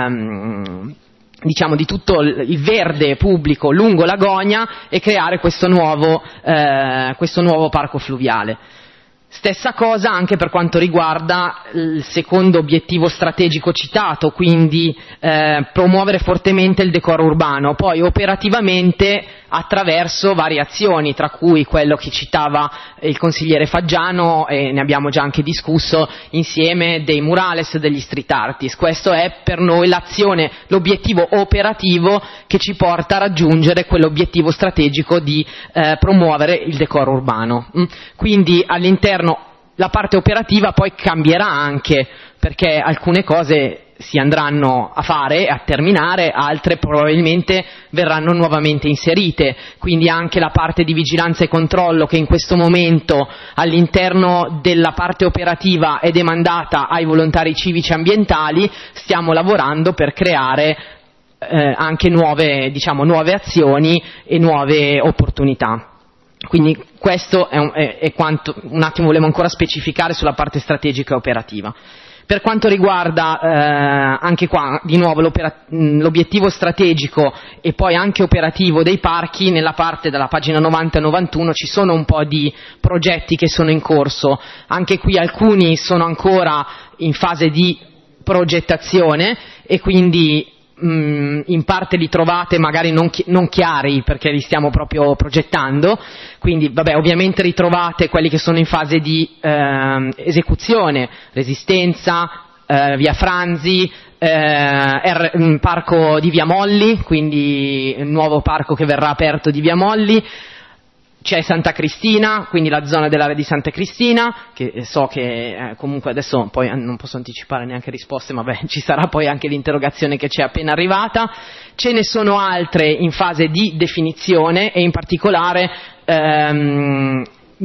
um, diciamo, di tutto il verde pubblico lungo l'Agonia e creare questo nuovo, eh, questo nuovo parco fluviale. Stessa cosa anche per quanto riguarda il secondo obiettivo strategico citato, quindi eh, promuovere fortemente il decoro urbano, poi operativamente attraverso varie azioni, tra cui quello che citava il consigliere Faggiano, e ne abbiamo già anche discusso insieme, dei murales e degli street artist. Questo è per noi l'azione, l'obiettivo operativo che ci porta a raggiungere quell'obiettivo strategico di eh, promuovere il decoro urbano. Quindi all'interno la parte operativa poi cambierà anche, perché alcune cose si andranno a fare, a terminare, altre probabilmente verranno nuovamente inserite, quindi anche la parte di vigilanza e controllo che in questo momento all'interno della parte operativa è demandata ai volontari civici ambientali, stiamo lavorando per creare eh, anche nuove, diciamo, nuove azioni e nuove opportunità. Quindi questo è, un, è, è quanto un attimo volevo ancora specificare sulla parte strategica e operativa. Per quanto riguarda eh, anche qua di nuovo l'obiettivo strategico e poi anche operativo dei parchi, nella parte della pagina novanta e novantuno ci sono un po' di progetti che sono in corso, anche qui alcuni sono ancora in fase di progettazione e quindi in parte li trovate magari non, chi- non chiari perché li stiamo proprio progettando, quindi vabbè, ovviamente ritrovate quelli che sono in fase di eh, esecuzione, Resistenza, eh, Via Franzi, eh, R- parco di Via Molli, quindi il nuovo parco che verrà aperto di Via Molli. C'è Santa Cristina, quindi la zona dell'area di Santa Cristina, che so che eh, comunque adesso poi non posso anticipare neanche risposte, ma beh, ci sarà poi anche l'interrogazione che ci è appena arrivata. Ce ne sono altre in fase di definizione e in particolare ehm,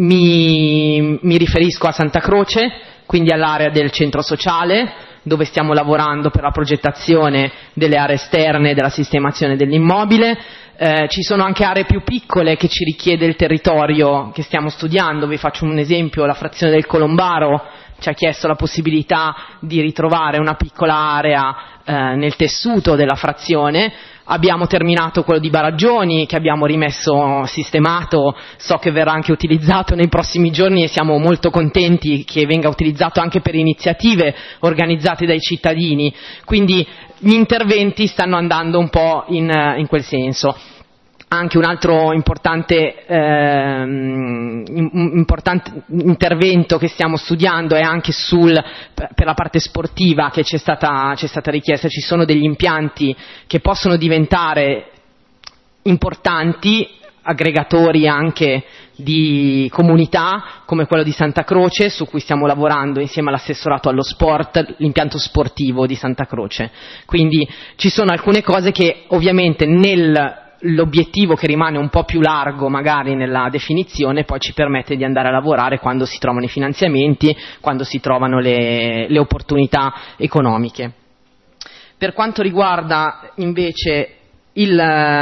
mi, mi riferisco a Santa Croce, quindi all'area del centro sociale, dove stiamo lavorando per la progettazione delle aree esterne e della sistemazione dell'immobile. Eh, ci sono anche aree più piccole che ci richiede il territorio che stiamo studiando. Vi faccio un esempio: la frazione del Colombaro ci ha chiesto la possibilità di ritrovare una piccola area eh, nel tessuto della frazione. Abbiamo terminato quello di Baraggioni, che abbiamo rimesso sistemato, so che verrà anche utilizzato nei prossimi giorni e siamo molto contenti che venga utilizzato anche per iniziative organizzate dai cittadini, quindi gli interventi stanno andando un po' in, in quel senso. Anche un altro importante, ehm, importante intervento che stiamo studiando è anche sul, per la parte sportiva che c'è stata, c'è stata richiesta. Ci sono degli impianti che possono diventare importanti, aggregatori anche di comunità, come quello di Santa Croce, su cui stiamo lavorando insieme all'assessorato allo sport, l'impianto sportivo di Santa Croce. Quindi ci sono alcune cose che ovviamente nel l'obiettivo che rimane un po' più largo magari nella definizione poi ci permette di andare a lavorare quando si trovano i finanziamenti, quando si trovano le, le opportunità economiche. Per quanto riguarda invece il,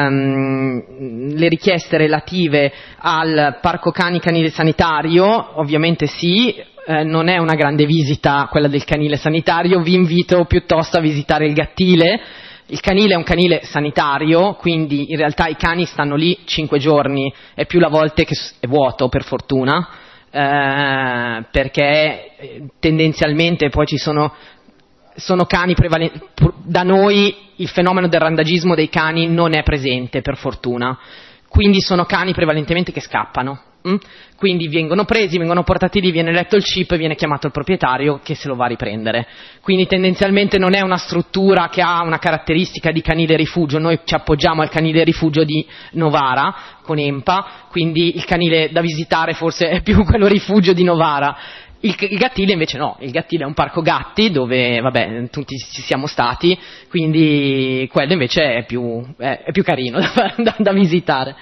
um, le richieste relative al parco cani canile sanitario, ovviamente sì, eh, non è una grande visita quella del canile sanitario, vi invito piuttosto a visitare il Gattile. Il canile è un canile sanitario, quindi in realtà i cani stanno lì cinque giorni, è più la volte che è vuoto, per fortuna, eh, perché tendenzialmente poi ci sono, sono cani prevalenti. Da noi il fenomeno del randagismo dei cani non è presente, per fortuna, quindi sono cani prevalentemente che scappano, Mm? Quindi vengono presi, vengono portati lì, viene letto il chip e viene chiamato il proprietario che se lo va a riprendere. Quindi tendenzialmente non è una struttura che ha una caratteristica di canile rifugio, noi ci appoggiamo al canile rifugio di Novara con EMPA, quindi il canile da visitare forse è più quello rifugio di Novara. Il, il Gattile invece no, il Gattile è un parco gatti dove, vabbè, tutti ci siamo stati, quindi quello invece è più, è, è più carino da, da, da visitare.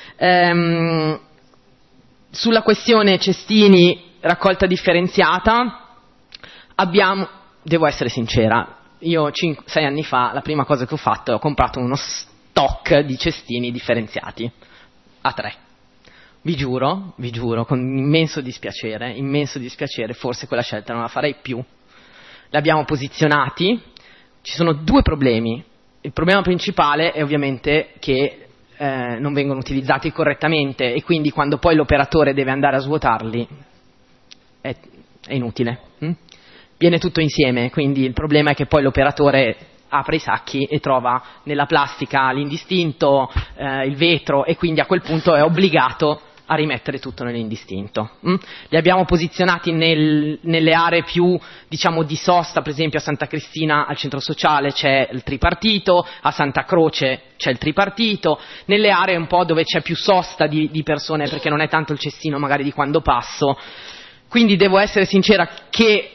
Ehm, sulla questione cestini, raccolta differenziata, abbiamo, devo essere sincera, io sei anni fa la prima cosa che ho fatto è ho comprato uno stock di cestini differenziati, a tre. Vi giuro, vi giuro, con immenso dispiacere, immenso dispiacere, forse quella scelta non la farei più. Li abbiamo posizionati, ci sono due problemi. Il problema principale è ovviamente che eh, non vengono utilizzati correttamente e quindi quando poi l'operatore deve andare a svuotarli è, è inutile. Hm? Viene tutto insieme, quindi il problema è che poi l'operatore apre i sacchi e trova nella plastica l'indistinto, eh, il vetro e quindi a quel punto è obbligato a rimettere tutto nell'indistinto. Mm? Li abbiamo posizionati nel, nelle aree più, diciamo, di sosta, per esempio a Santa Cristina al centro sociale c'è il tripartito, a Santa Croce c'è il tripartito, nelle aree un po' dove c'è più sosta di, di persone perché non è tanto il cestino magari di quando passo. Quindi devo essere sincera che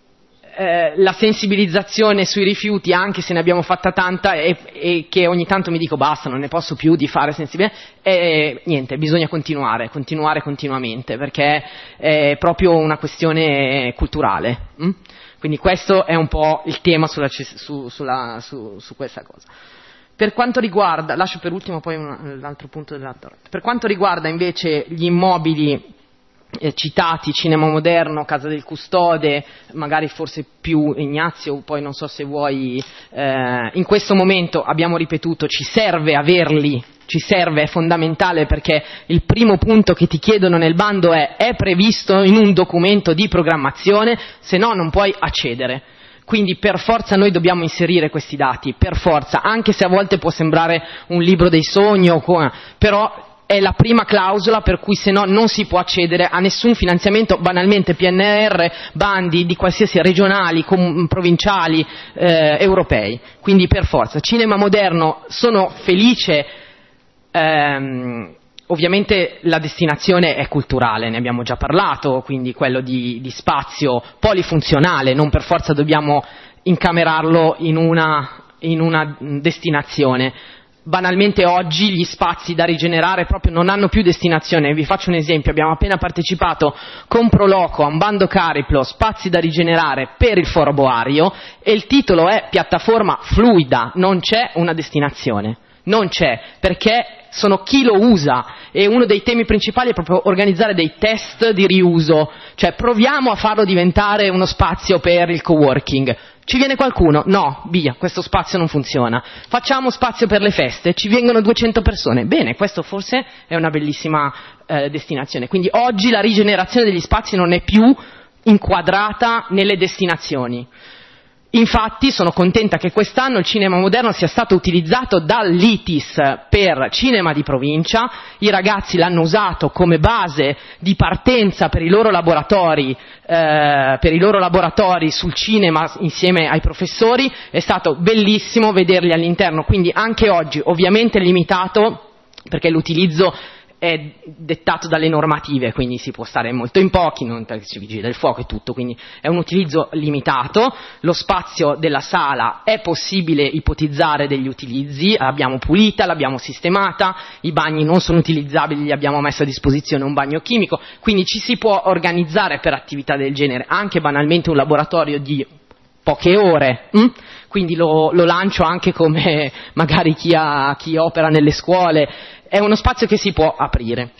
Eh, la sensibilizzazione sui rifiuti, anche se ne abbiamo fatta tanta e, e che ogni tanto mi dico basta, non ne posso più di fare sensibilità, e niente, bisogna continuare, continuare continuamente, perché è proprio una questione culturale. Hm? Quindi questo è un po' il tema sulla, su, sulla, su, su questa cosa. Per quanto riguarda, lascio per ultimo poi un, l'altro punto dell'altro, per quanto riguarda invece gli immobili Eh, citati, Cinema Moderno, Casa del Custode, magari forse più Ignazio, poi non so se vuoi, eh, in questo momento abbiamo ripetuto, ci serve averli, ci serve, è fondamentale perché il primo punto che ti chiedono nel bando è è previsto in un documento di programmazione, se no non puoi accedere. Quindi per forza noi dobbiamo inserire questi dati, per forza, anche se a volte può sembrare un libro dei sogni, però è la prima clausola per cui se no non si può accedere a nessun finanziamento, banalmente P N R R, bandi di qualsiasi regionali, com- provinciali, eh, europei. Quindi per forza. Cinema Moderno, sono felice, ehm, ovviamente la destinazione è culturale, ne abbiamo già parlato, quindi quello di, di spazio polifunzionale, non per forza dobbiamo incamerarlo in una, in una destinazione. Banalmente oggi gli spazi da rigenerare proprio non hanno più destinazione. Vi faccio un esempio, abbiamo appena partecipato con Proloco a un bando Cariplo, spazi da rigenerare per il Foro Boario, e il titolo è piattaforma fluida, non c'è una destinazione, non c'è, perché sono chi lo usa, e uno dei temi principali è proprio organizzare dei test di riuso, cioè proviamo a farlo diventare uno spazio per il coworking. Ci viene qualcuno? No, via, questo spazio non funziona. Facciamo spazio per le feste, ci vengono duecento persone. Bene, questo forse è una bellissima eh, destinazione. Quindi oggi la rigenerazione degli spazi non è più inquadrata nelle destinazioni. Infatti sono contenta che quest'anno il Cinema Moderno sia stato utilizzato dall'I T I S per cinema di provincia, i ragazzi l'hanno usato come base di partenza per i loro laboratori, eh, per i loro laboratori sul cinema insieme ai professori, è stato bellissimo vederli all'interno, quindi anche oggi ovviamente limitato perché l'utilizzo è dettato dalle normative, quindi si può stare molto in pochi, non perché ci vigili del fuoco e tutto, quindi è un utilizzo limitato. Lo spazio della sala è possibile ipotizzare degli utilizzi, l'abbiamo pulita, l'abbiamo sistemata, i bagni non sono utilizzabili, gli abbiamo messo a disposizione un bagno chimico, quindi ci si può organizzare per attività del genere, anche banalmente un laboratorio di poche ore, hm? Quindi lo, lo lancio anche come magari chi, ha, chi opera nelle scuole. È uno spazio che si può aprire.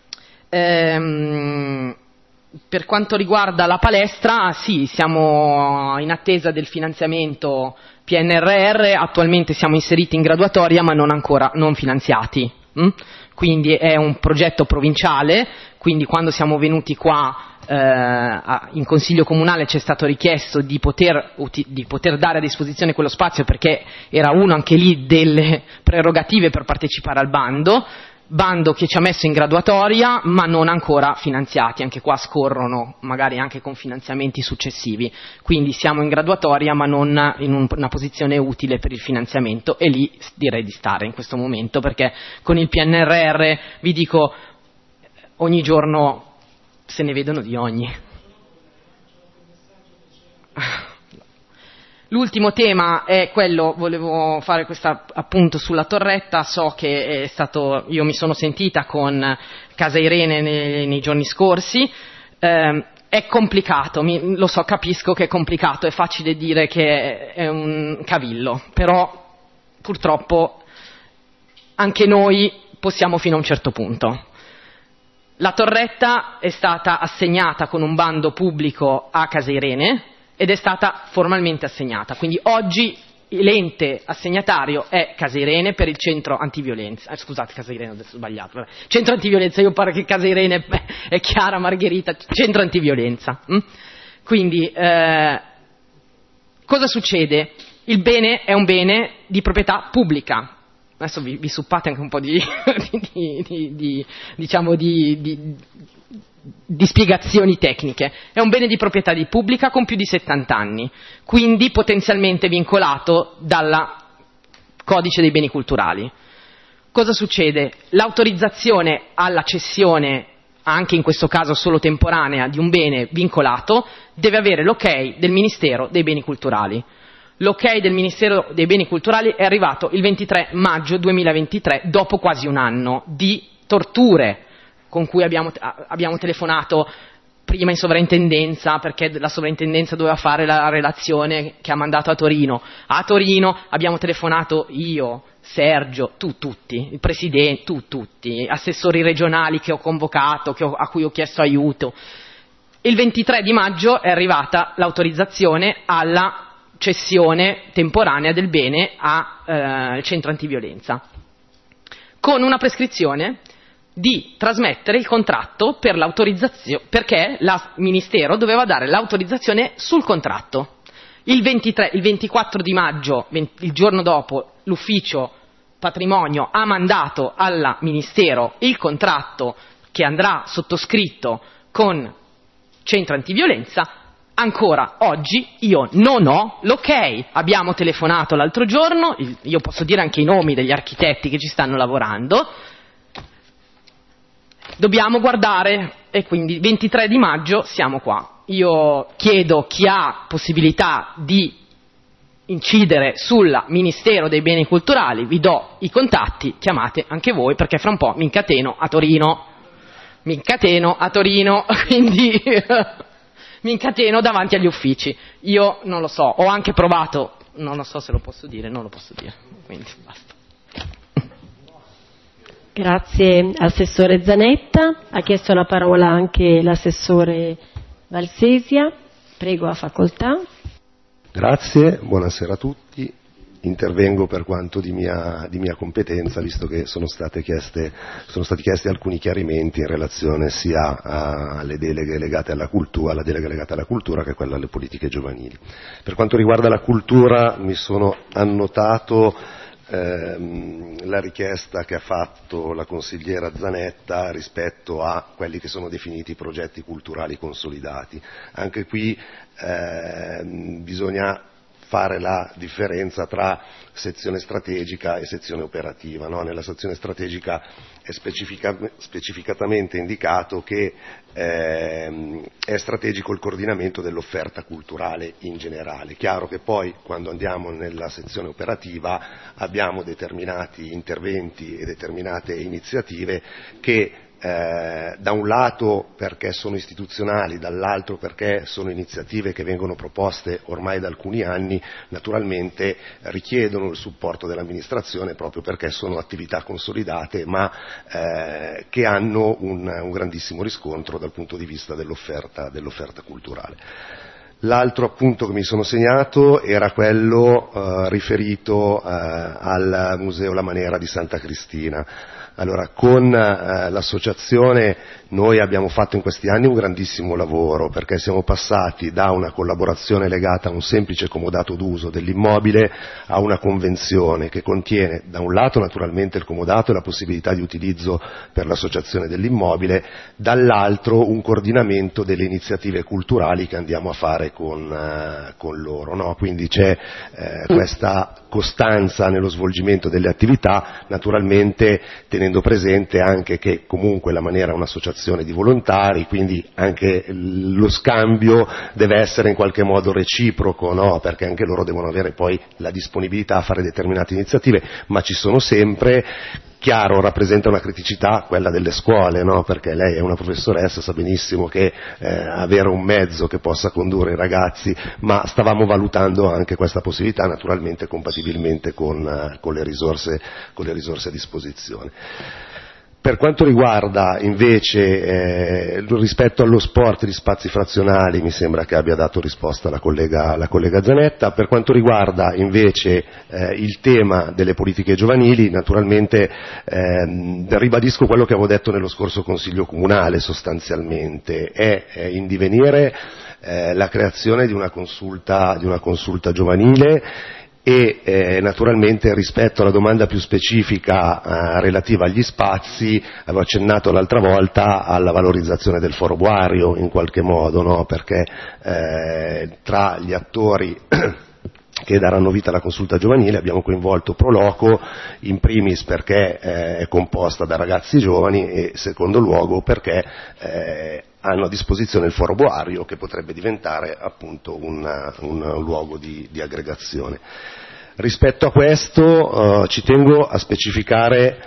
Ehm, per quanto riguarda la palestra, sì, siamo in attesa del finanziamento P N R R, attualmente siamo inseriti in graduatoria ma non ancora non finanziati. Hm? Quindi è un progetto provinciale, quindi quando siamo venuti qua eh, in Consiglio Comunale ci è stato richiesto di poter, di poter dare a disposizione quello spazio perché era uno anche lì delle prerogative per partecipare al bando. bando che ci ha messo in graduatoria ma non ancora finanziati, anche qua scorrono magari anche con finanziamenti successivi, quindi siamo in graduatoria ma non in un, una posizione utile per il finanziamento, e lì direi di stare in questo momento, perché con il P N R R vi dico ogni giorno se ne vedono di ogni. L'ultimo tema è quello, volevo fare questo appunto sulla torretta, so che è stato, io mi sono sentita con Casa Irene nei, nei giorni scorsi, eh, è complicato, mi, lo so, capisco che è complicato, è facile dire che è un cavillo, però purtroppo anche noi possiamo fino a un certo punto. La torretta è stata assegnata con un bando pubblico a Casa Irene ed è stata formalmente assegnata, quindi oggi l'ente assegnatario è Casa Irene per il centro antiviolenza, eh, scusate Casa Irene, adesso ho sbagliato, vabbè. Centro antiviolenza, io pare che Casa Irene beh, è Chiara Margherita, centro antiviolenza. Hm? Quindi eh, cosa succede? Il bene è un bene di proprietà pubblica. Adesso vi, vi suppate anche un po' di, di, di, di diciamo di, di, di spiegazioni tecniche. È un bene di proprietà di pubblica con più di settanta anni, quindi potenzialmente vincolato dal Codice dei beni culturali. Cosa succede? L'autorizzazione alla cessione, anche in questo caso solo temporanea, di un bene vincolato deve avere l'ok del Ministero dei beni culturali. L'ok del Ministero dei beni culturali è arrivato il ventitré maggio duemilaventitré, dopo quasi un anno di torture con cui abbiamo, abbiamo telefonato prima in sovrintendenza, perché la sovrintendenza doveva fare la relazione che ha mandato a Torino. A Torino abbiamo telefonato io, Sergio, tu tutti, il presidente, tu tutti, assessori regionali che ho convocato, che ho, a cui ho chiesto aiuto. Il ventitré di maggio è arrivata l'autorizzazione alla cessione temporanea del bene al eh, centro antiviolenza, con una prescrizione di trasmettere il contratto per l'autorizzazione, perché il Ministero doveva dare l'autorizzazione sul contratto. Il, ventitré, il ventiquattro di maggio, venti, il giorno dopo, l'ufficio patrimonio ha mandato al Ministero il contratto che andrà sottoscritto con centro antiviolenza. Ancora oggi io non ho l'ok, abbiamo telefonato l'altro giorno, io posso dire anche i nomi degli architetti che ci stanno lavorando, dobbiamo guardare, e quindi ventitré di maggio siamo qua. Io chiedo chi ha possibilità di incidere sul Ministero dei beni culturali, vi do i contatti, chiamate anche voi, perché fra un po' mi incateno a Torino, mi incateno a Torino, quindi... mi incateno davanti agli uffici. Io non lo so, ho anche provato, non lo so se lo posso dire, non lo posso dire, quindi basta. Grazie Assessore Zanetta. Ha chiesto la parola anche l'Assessore Valsesia. Prego, a facoltà. Grazie, buonasera a tutti. Intervengo per quanto di mia, di mia competenza, visto che sono, state chieste, sono stati chiesti alcuni chiarimenti in relazione sia alle deleghe legate alla cultura, alla delega legata alla cultura che a quella alle politiche giovanili. Per quanto riguarda la cultura mi sono annotato ehm, la richiesta che ha fatto la consigliera Zanetta rispetto a quelli che sono definiti progetti culturali consolidati. Anche qui ehm, bisogna fare la differenza tra sezione strategica e sezione operativa, no? Nella sezione strategica è specifica, specificatamente indicato che ehm, è strategico il coordinamento dell'offerta culturale in generale. Chiaro che poi quando andiamo nella sezione operativa abbiamo determinati interventi e determinate iniziative che Eh, da un lato perché sono istituzionali, dall'altro perché sono iniziative che vengono proposte ormai da alcuni anni, naturalmente richiedono il supporto dell'amministrazione proprio perché sono attività consolidate ma eh, che hanno un, un grandissimo riscontro dal punto di vista dell'offerta, dell'offerta culturale. L'altro appunto che mi sono segnato era quello eh, riferito eh, al Museo La Manera di Santa Cristina. Allora, con eh, l'associazione noi abbiamo fatto in questi anni un grandissimo lavoro, perché siamo passati da una collaborazione legata a un semplice comodato d'uso dell'immobile a una convenzione che contiene da un lato naturalmente il comodato e la possibilità di utilizzo per l'associazione dell'immobile, dall'altro un coordinamento delle iniziative culturali che andiamo a fare con, eh, con loro, no? Quindi c'è eh, questa costanza nello svolgimento delle attività, naturalmente tenendo presente anche che comunque la maniera è un'associazione di volontari, quindi anche lo scambio deve essere in qualche modo reciproco, no? Perché anche loro devono avere poi la disponibilità a fare determinate iniziative, ma ci sono sempre. Chiaro, rappresenta una criticità quella delle scuole, no? Perché lei è una professoressa, sa benissimo che eh, avere un mezzo che possa condurre i ragazzi, ma stavamo valutando anche questa possibilità, naturalmente compatibilmente con, uh, con le risorse, con le risorse a disposizione. Per quanto riguarda invece eh, rispetto allo sport di spazi frazionali, mi sembra che abbia dato risposta la collega, la collega Zanetta. Per quanto riguarda invece eh, il tema delle politiche giovanili, naturalmente eh, ribadisco quello che avevo detto nello scorso Consiglio Comunale sostanzialmente, è, è in divenire eh, la creazione di una consulta, di una consulta giovanile, e eh, naturalmente rispetto alla domanda più specifica eh, relativa agli spazi, avevo accennato l'altra volta alla valorizzazione del foro boario in qualche modo, no? Perché eh, tra gli attori che daranno vita alla consulta giovanile abbiamo coinvolto Pro Loco, in primis perché eh, è composta da ragazzi giovani e secondo luogo perché eh, hanno a disposizione il foro boario che potrebbe diventare appunto un, un, un luogo di, di aggregazione. Rispetto a questo eh, ci tengo a specificare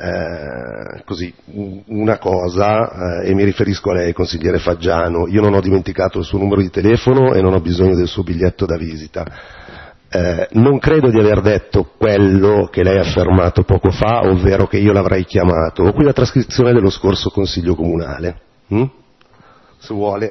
eh, così una cosa eh, e mi riferisco a lei, consigliere Faggiano. Io non ho dimenticato il suo numero di telefono e non ho bisogno del suo biglietto da visita. Eh, non credo di aver detto quello che lei ha affermato poco fa, ovvero che io l'avrei chiamato. Ho qui la trascrizione dello scorso Consiglio Comunale. Hm? Se vuole.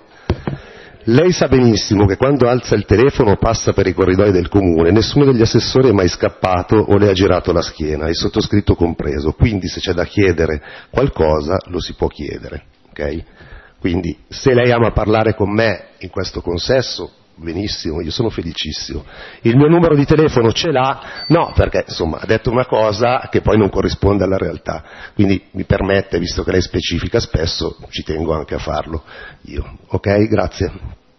Lei sa benissimo che quando alza il telefono o passa per i corridoi del comune, nessuno degli assessori è mai scappato o le ha girato la schiena, il sottoscritto compreso. Quindi se c'è da chiedere qualcosa lo si può chiedere, ok? Quindi se lei ama parlare con me in questo consesso, benissimo, io sono felicissimo. Il mio numero di telefono ce l'ha? No, perché insomma ha detto una cosa che poi non corrisponde alla realtà, quindi mi permette, visto che lei specifica spesso, ci tengo anche a farlo io. Ok, grazie.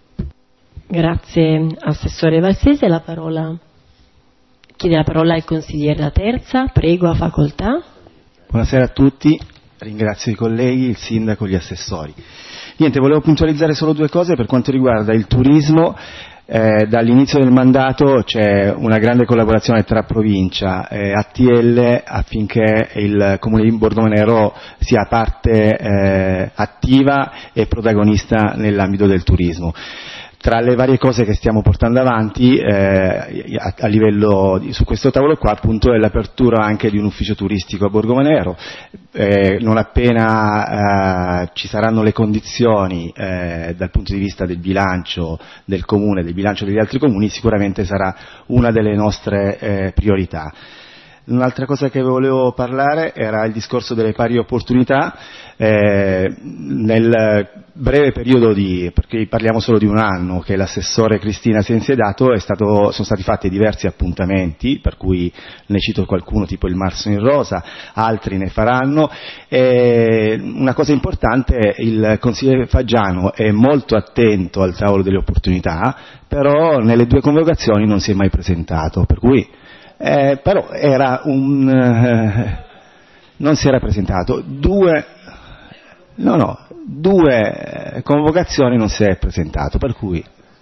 Grazie Assessore Valsese, la parola chiede la parola al consigliere La Terza, prego, a facoltà. Buonasera a tutti, ringrazio i colleghi, il sindaco, gli assessori. Niente, volevo puntualizzare solo due cose per quanto riguarda il turismo. Eh, dall'inizio del mandato c'è una grande collaborazione tra provincia e A T L affinché il Comune di Borgomanero sia parte eh, attiva e protagonista nell'ambito del turismo. Tra le varie cose che stiamo portando avanti eh, a, a livello di, su questo tavolo qua appunto è l'apertura anche di un ufficio turistico a Borgomanero. Eh, non appena eh, ci saranno le condizioni eh, dal punto di vista del bilancio del comune, del bilancio degli altri comuni, sicuramente sarà una delle nostre eh, priorità. Un'altra cosa che volevo parlare era il discorso delle pari opportunità. Eh, nel breve periodo di, perché parliamo solo di un anno che l'assessore Cristina si è insediato, è stato, sono stati fatti diversi appuntamenti, per cui ne cito qualcuno tipo il Marzo in Rosa, altri ne faranno. E una cosa importante, il consigliere Faggiano è molto attento al tavolo delle opportunità, però nelle due convocazioni non si è mai presentato, per cui Eh, però era un eh, non si era presentato due no no due convocazioni non si è presentato, per cui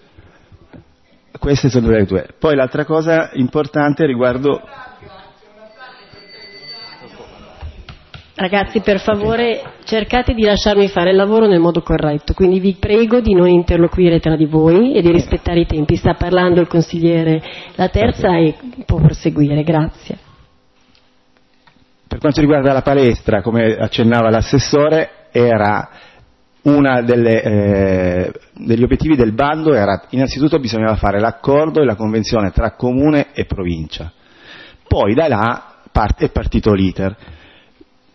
queste sono le due. Poi l'altra cosa importante riguardo. Ragazzi, per favore cercate di lasciarmi fare il lavoro nel modo corretto, quindi vi prego di non interloquire tra di voi e di rispettare i tempi. Sta parlando il consigliere La Terza e può proseguire, grazie. Per quanto riguarda la palestra, come accennava l'assessore, era una delle, eh, degli obiettivi del bando era innanzitutto bisognava fare l'accordo e la convenzione tra comune e provincia, poi da là part- è partito l'iter.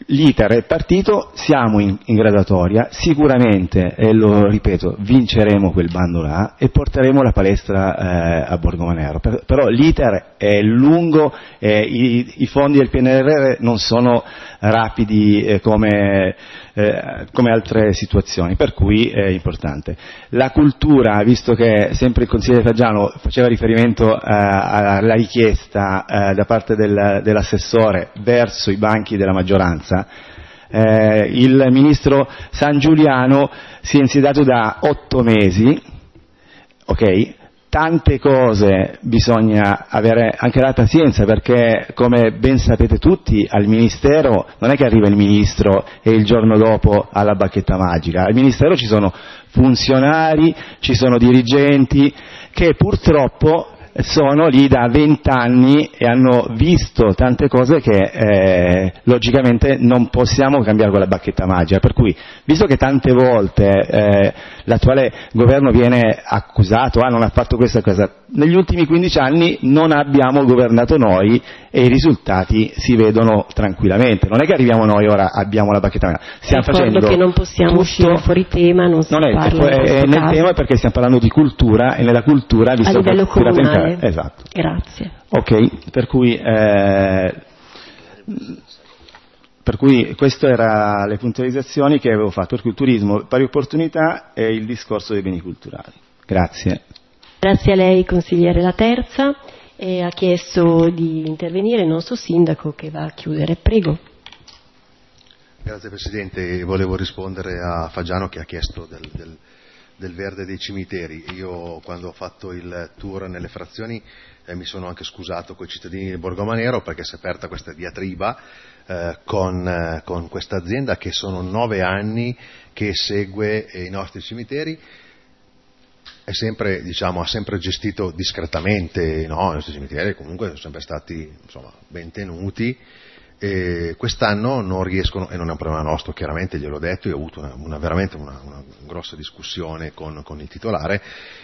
l'iter è partito, siamo in, in graduatoria, sicuramente, e lo ripeto, vinceremo quel bando là e porteremo la palestra eh, a Borgomanero. Per, però l'iter è lungo, eh, i, i fondi del P N R R non sono rapidi eh, come, eh, come altre situazioni, per cui è importante. La cultura, visto che sempre il consigliere Fagiano faceva riferimento eh, alla richiesta eh, da parte del, dell'assessore verso i banchi della maggioranza, eh, il ministro San Giuliano si è insediato da otto mesi, ok? Tante cose bisogna avere anche la pazienza, perché come ben sapete tutti al Ministero non è che arriva il Ministro e il giorno dopo ha la bacchetta magica. Al Ministero ci sono funzionari, ci sono dirigenti che purtroppo sono lì da vent'anni e hanno visto tante cose che eh, logicamente non possiamo cambiare con la bacchetta magica, per cui visto che tante volte eh, l'attuale governo viene accusato, ah non ha fatto questa cosa, negli ultimi quindici anni non abbiamo governato noi e i risultati si vedono tranquillamente, non è che arriviamo noi ora abbiamo la bacchetta magica, stiamo Ricordo facendo che non possiamo tutto, uscire fuori tema, non si non è, parla è, è nel caso. tema perché stiamo parlando di cultura e nella cultura visto a livello che comunale. Esatto. Grazie. Ok, per cui, eh, per cui queste erano le puntualizzazioni che avevo fatto, per cui il turismo, pari opportunità e il discorso dei beni culturali. Grazie. Grazie a lei, consigliere La Terza. E ha chiesto di intervenire il nostro sindaco che va a chiudere. Prego. Grazie Presidente, volevo rispondere a Fagiano che ha chiesto del, del del verde dei cimiteri. Io quando ho fatto il tour nelle frazioni eh, mi sono anche scusato con i cittadini di Borgomanero perché si è aperta questa diatriba eh, con, eh, con questa azienda che sono nove anni che segue eh, i nostri cimiteri. È sempre, diciamo, ha sempre gestito discretamente, no, i nostri cimiteri comunque sono sempre stati, insomma, ben tenuti. E quest'anno non riescono, e non è un problema nostro, chiaramente gliel'ho detto, io ho avuto una, una, veramente una, una grossa discussione con, con il titolare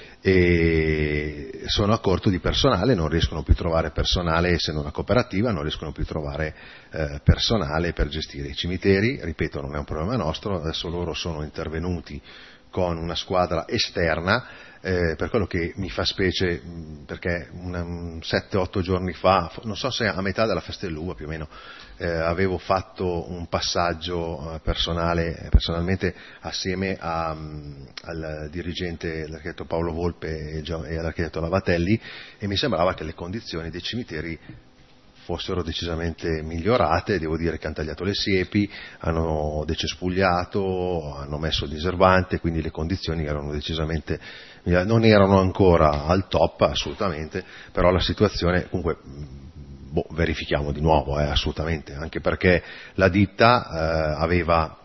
e sono a corto di personale, non riescono più a trovare personale, essendo una cooperativa, non riescono più a trovare eh, personale per gestire i cimiteri. Ripeto, non è un problema nostro, adesso loro sono intervenuti con una squadra esterna. Eh, per quello che mi fa specie, perché sette otto giorni fa, non so se a metà della festa dell'uva più o meno, eh, avevo fatto un passaggio eh, personale, personalmente assieme a, um, al dirigente, l'architetto Paolo Volpe e, e all'architetto Lavatelli, e mi sembrava che le condizioni dei cimiteri fossero decisamente migliorate. Devo dire che hanno tagliato le siepi, hanno decespugliato, hanno messo il diserbante, quindi le condizioni erano decisamente, non erano ancora al top assolutamente, però la situazione comunque, boh, verifichiamo di nuovo, eh, assolutamente, anche perché la ditta eh, aveva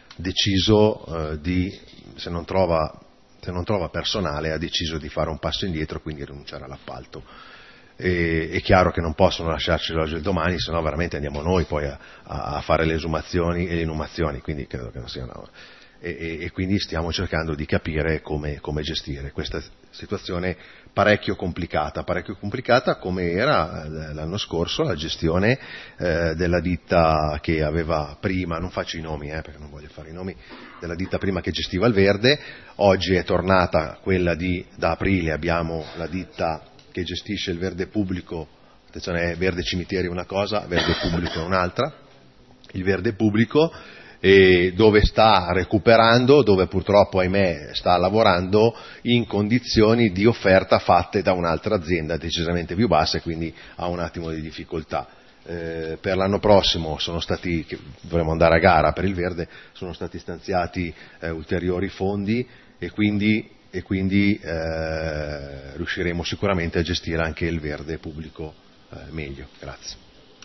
deciso eh, di, se non trova, se non trova personale, ha deciso di fare un passo indietro, quindi rinunciare all'appalto. E, è chiaro che non possono lasciarci l'oggi e il domani, se no veramente andiamo noi poi a, a fare le esumazioni e le inumazioni, quindi credo che non sia una... E, e, e quindi stiamo cercando di capire come, come gestire questa situazione parecchio complicata, parecchio complicata come era l'anno scorso la gestione eh, della ditta che aveva prima, non faccio i nomi eh, perché non voglio fare i nomi, della ditta prima che gestiva il verde. Oggi è tornata quella di, da aprile abbiamo la ditta che gestisce il verde pubblico, attenzione, verde cimiteri è una cosa, verde pubblico è un'altra. Il verde pubblico e dove sta recuperando, dove purtroppo ahimè sta lavorando in condizioni di offerta fatte da un'altra azienda decisamente più basse, quindi ha un attimo di difficoltà. Eh, per l'anno prossimo sono stati, che dovremo andare a gara per il verde, sono stati stanziati eh, ulteriori fondi e quindi, e quindi eh, riusciremo sicuramente a gestire anche il verde pubblico eh, meglio. Grazie.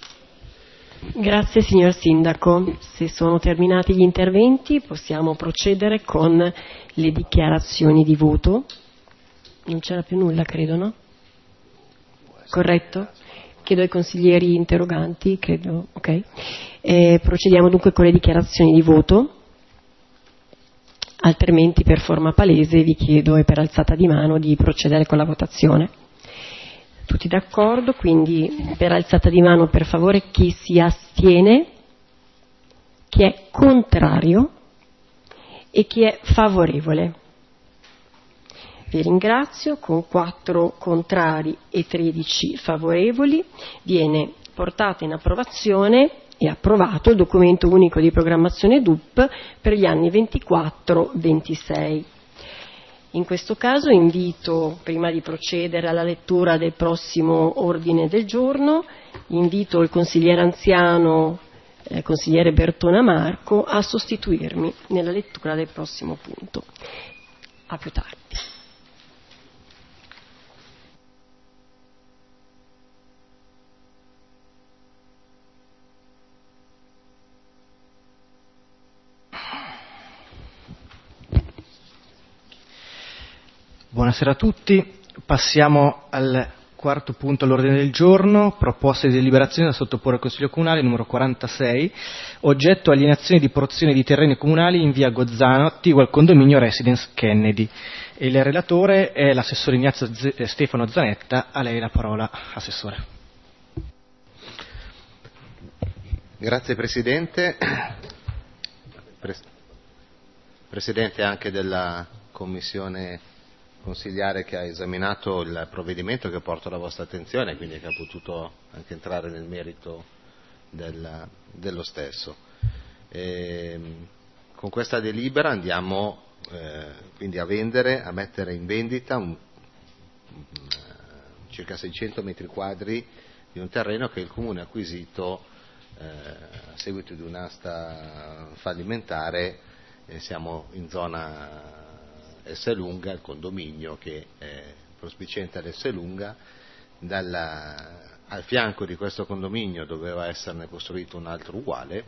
Grazie signor Sindaco. Se sono terminati gli interventi possiamo procedere con le dichiarazioni di voto. Non c'era più nulla, credo, no? Corretto? Chiedo ai consiglieri interroganti, credo, ok. Eh, procediamo dunque con le dichiarazioni di voto. Altrimenti per forma palese vi chiedo e per alzata di mano di procedere con la votazione. Tutti d'accordo? Quindi per alzata di mano per favore chi si astiene? chi è contrario e chi è favorevole. Vi ringrazio. Con quattro contrari e tredici favorevoli viene portato in approvazione e approvato il documento unico di programmazione D U P per gli anni ventiquattro ventisei. In questo caso invito, prima di procedere alla lettura del prossimo ordine del giorno, invito il consigliere anziano, eh, consigliere Bertona Marco, a sostituirmi nella lettura del prossimo punto. A più tardi. Buonasera a tutti, passiamo al quarto punto all'ordine del giorno, proposta di deliberazione da sottoporre al Consiglio Comunale numero quarantasei, oggetto alienazione di porzioni di terreni comunali in via Gozzano, attigua al condominio Residence Kennedy. E il relatore è l'assessore Ignazio Z- Stefano Zanetta, a lei la parola, Assessore. Grazie Presidente, Pres- Presidente anche della Commissione consigliare che ha esaminato il provvedimento che porto alla vostra attenzione, quindi che ha potuto anche entrare nel merito del, dello stesso. E, con questa delibera andiamo eh, quindi a vendere, a mettere in vendita un, un, circa seicento metri quadri di un terreno che il Comune ha acquisito eh, a seguito di un'asta fallimentare. Eh, siamo in zona Esselunga, il condominio che è prospiciente ad Esselunga. Dalla, al fianco di questo condominio doveva esserne costruito un altro uguale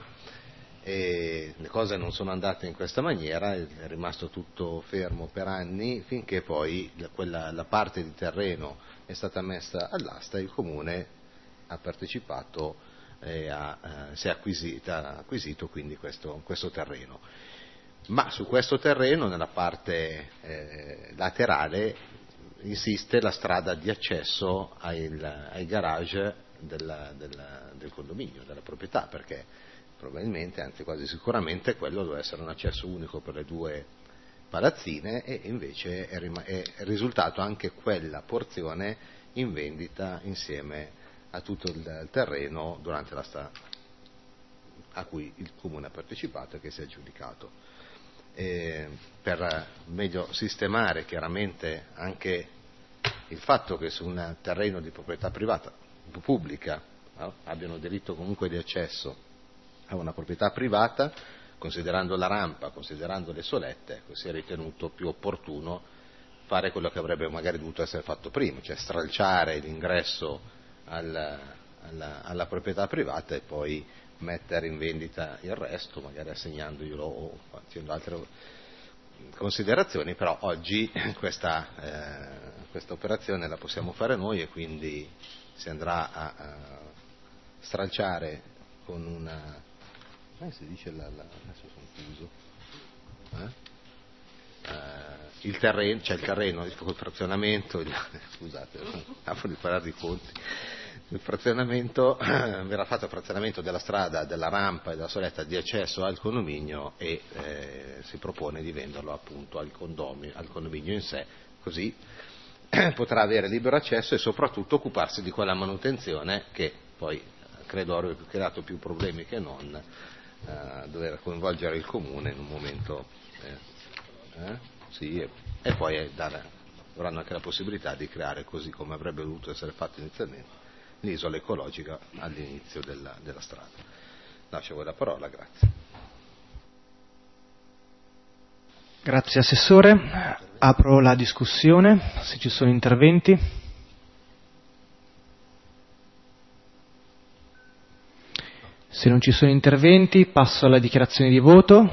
e le cose non sono andate in questa maniera, è rimasto tutto fermo per anni finché poi quella, la parte di terreno è stata messa all'asta e il Comune ha partecipato e ha, eh, si è acquisita, acquisito quindi questo, questo terreno. Ma su questo terreno, nella parte eh, laterale, insiste la strada di accesso ai, ai garage della, della, del condominio, della proprietà, perché probabilmente, anzi quasi sicuramente, quello doveva essere un accesso unico per le due palazzine e invece è, rim- è risultato anche quella porzione in vendita insieme a tutto il terreno durante la sta- a cui il Comune ha partecipato e che si è aggiudicato. Eh, per meglio sistemare chiaramente anche il fatto che su un terreno di proprietà privata, pubblica, no, abbiano diritto comunque di accesso a una proprietà privata, considerando la rampa, considerando le solette, ecco, si è ritenuto più opportuno fare quello che avrebbe magari dovuto essere fatto prima, cioè stralciare l'ingresso al, alla, alla proprietà privata e poi mettere in vendita il resto, magari assegnandoglielo o facendo altre considerazioni, però oggi questa, eh, questa operazione la possiamo fare noi e quindi si andrà a, a stralciare con una, come si dice, la, la, adesso sono chiuso, eh? Eh, il terreno, cioè il terreno, il frazionamento, il, scusate, non di parlare di conti. Il frazionamento, verrà fatto il frazionamento della strada, della rampa e della soletta di accesso al condominio e eh, si propone di venderlo appunto al condominio, al condominio in sé, così potrà avere libero accesso e soprattutto occuparsi di quella manutenzione che poi credo avrebbe creato più problemi che non eh, dover coinvolgere il Comune in un momento eh, eh, sì, e, e poi dare, avranno anche la possibilità di creare, così come avrebbe dovuto essere fatto inizialmente, l'isola ecologica all'inizio della, della strada. Lascio voi la parola, grazie. Grazie Assessore. Apro la discussione, se ci sono interventi. Se non ci sono interventi, passo alla dichiarazione di voto.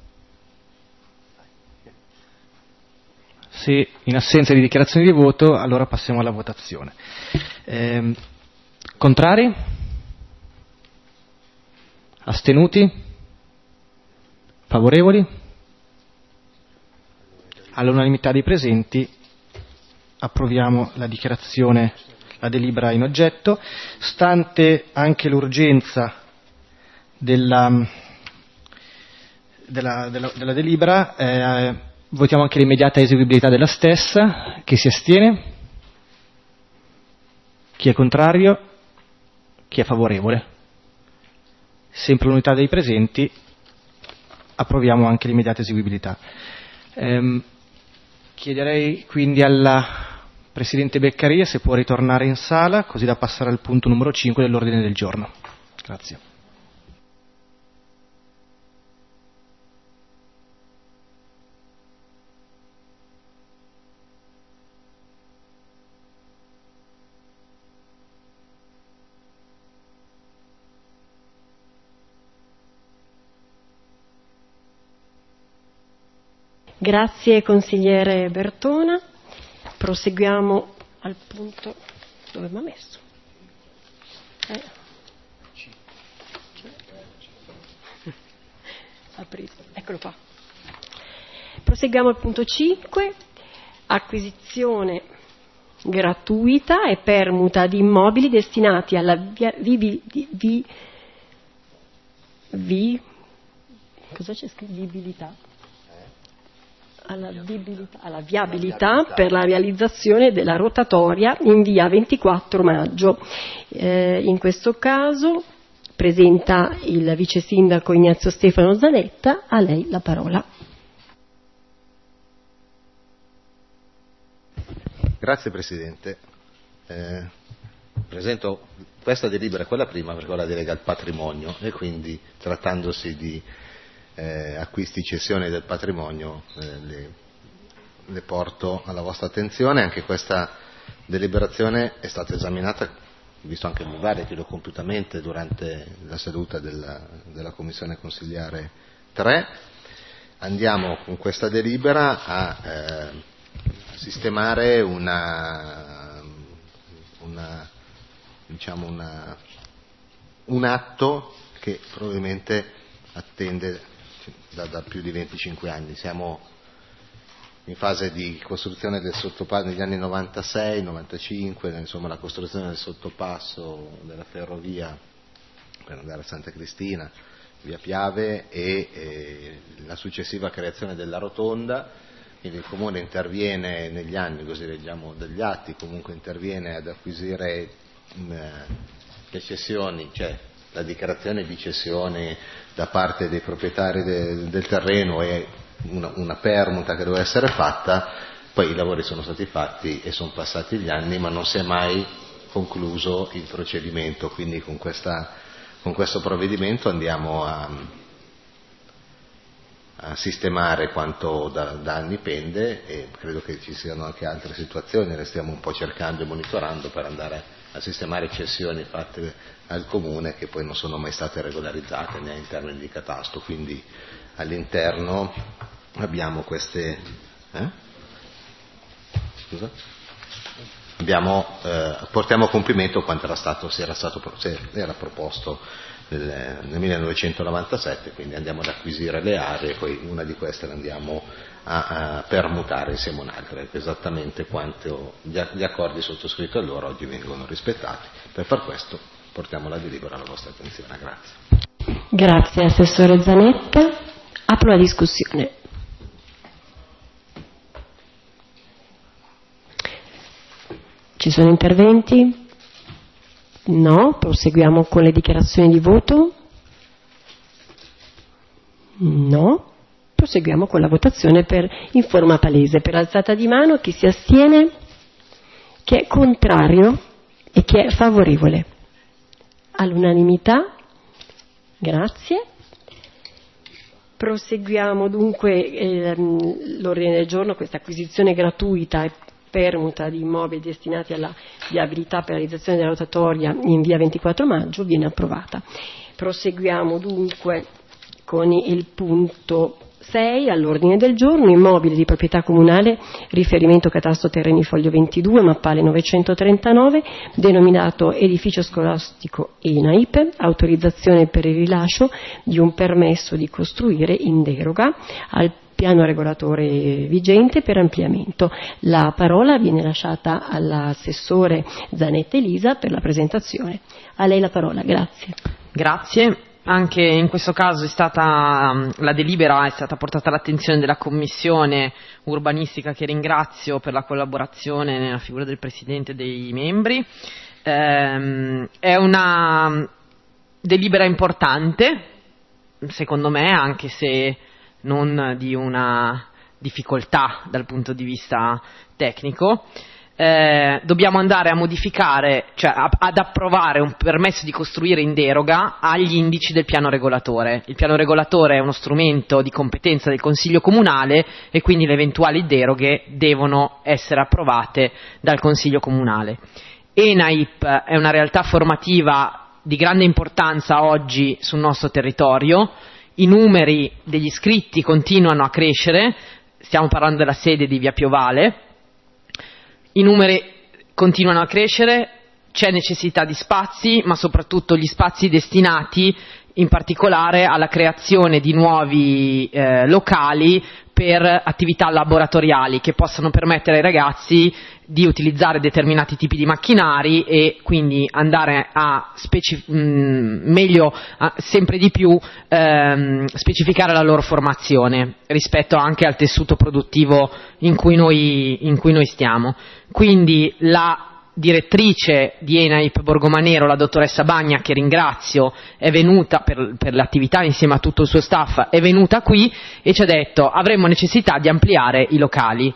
Se in assenza di dichiarazione di voto, allora passiamo alla votazione. Eh, Contrari? Astenuti? Favorevoli? All'unanimità dei presenti approviamo la dichiarazione, la delibera in oggetto, stante anche l'urgenza della, della, della, della delibera. Eh, votiamo anche l'immediata eseguibilità della stessa. Chi si astiene? Chi è contrario? Chi è favorevole? Sempre l'unità dei presenti, approviamo anche l'immediata eseguibilità. Ehm, chiederei quindi alla Presidente Beccaria se può ritornare in sala, così da passare al punto numero cinque dell'ordine del giorno. Grazie. Grazie consigliere Bertona. Proseguiamo al punto dove mi ha messo. Eh. Eccolo qua. Proseguiamo al punto cinque, acquisizione gratuita e permuta di immobili destinati alla via, vi, vi, vi, vi, cosa c'è scritto? Viabilità. Alla viabilità, alla viabilità per la realizzazione della rotatoria in via ventiquattro maggio. Eh, in questo caso presenta il vice sindaco Ignazio Stefano Zanetta, a lei la parola. Grazie Presidente. Eh, presento questa delibera, quella prima perché ho la delega al patrimonio e quindi trattandosi di Eh, acquisti, cessioni del patrimonio, eh, le, le porto alla vostra attenzione. Anche questa deliberazione è stata esaminata, visto anche il Mubarek compiutamente durante la seduta della, della Commissione Consigliare tre. Andiamo con questa delibera a eh, sistemare una, una, diciamo una, un atto che probabilmente attende Da, da più di venticinque anni. Siamo in fase di costruzione del sottopasso negli anni novantasei novantacinque, insomma la costruzione del sottopasso della ferrovia per andare a Santa Cristina, via Piave e, e la successiva creazione della rotonda. Quindi il Comune interviene negli anni, così leggiamo dagli atti, comunque interviene ad acquisire mh, le cessioni, cioè la dichiarazione di cessione da parte dei proprietari de, del terreno e una, una permuta che doveva essere fatta. Poi i lavori sono stati fatti e sono passati gli anni, ma non si è mai concluso il procedimento. Quindi con, questa, con questo provvedimento andiamo a, a sistemare quanto da, da anni pende, e credo che ci siano anche altre situazioni, le stiamo un po' cercando e monitorando per andare a sistemare cessioni fatte al Comune che poi non sono mai state regolarizzate né in termini di catasto. Quindi all'interno abbiamo queste eh? Scusa? Abbiamo, eh, portiamo a compimento quanto era stato, si era, stato, si era proposto nel, nel millenovecentonovantasette, quindi andiamo ad acquisire le aree e poi una di queste le andiamo a, a permutare insieme a un'altra. Esattamente quanto gli, gli accordi sottoscritti allora oggi vengono rispettati. Per far questo portiamo la delibera alla vostra attenzione. Grazie. Grazie Assessore Zanetta. Apro la discussione. Ci sono interventi? No? Proseguiamo con le dichiarazioni di voto? No? Proseguiamo con la votazione per, in forma palese, per alzata di mano. Chi si astiene? Chi è contrario? E chi è favorevole? All'unanimità? Grazie. Proseguiamo dunque ehm, l'ordine del giorno, questa acquisizione gratuita e permuta di immobili destinati alla viabilità per la realizzazione della rotatoria in via ventiquattro maggio viene approvata. Proseguiamo dunque con il punto sei all'ordine del giorno, immobili di proprietà comunale, riferimento catasto terreni foglio ventidue, mappale novecentotrentanove, denominato edificio scolastico ENAIP, autorizzazione per il rilascio di un permesso di costruire in deroga al piano regolatore vigente per ampliamento. La parola viene lasciata all'assessore Zanetta Elisa per la presentazione. A lei la parola, grazie. Grazie. anche in questo caso è stata, la delibera è stata portata all'attenzione della Commissione urbanistica, che ringrazio per la collaborazione nella figura del Presidente e dei membri. Ehm, è una delibera importante, secondo me, anche se non di una difficoltà dal punto di vista tecnico. Eh, dobbiamo andare a modificare, cioè a, ad approvare un permesso di costruire in deroga agli indici del piano regolatore. Il piano regolatore è uno strumento di competenza del Consiglio Comunale e quindi le eventuali deroghe devono essere approvate dal Consiglio Comunale. ENAIP è una realtà formativa di grande importanza oggi sul nostro territorio. I numeri degli iscritti continuano a crescere, stiamo parlando della sede di Via Piovale. I numeri continuano a crescere, c'è necessità di spazi, ma soprattutto gli spazi destinati in particolare alla creazione di nuovi eh, locali per attività laboratoriali che possano permettere ai ragazzi di utilizzare determinati tipi di macchinari e quindi andare a specif- mh, meglio, a, sempre di più ehm, specificare la loro formazione rispetto anche al tessuto produttivo in cui noi, in cui noi stiamo. Quindi la direttrice di ENAIP Borgomanero, la dottoressa Bagna, che ringrazio, è venuta per, per l'attività insieme a tutto il suo staff, è venuta qui e ci ha detto avremmo necessità di ampliare i locali.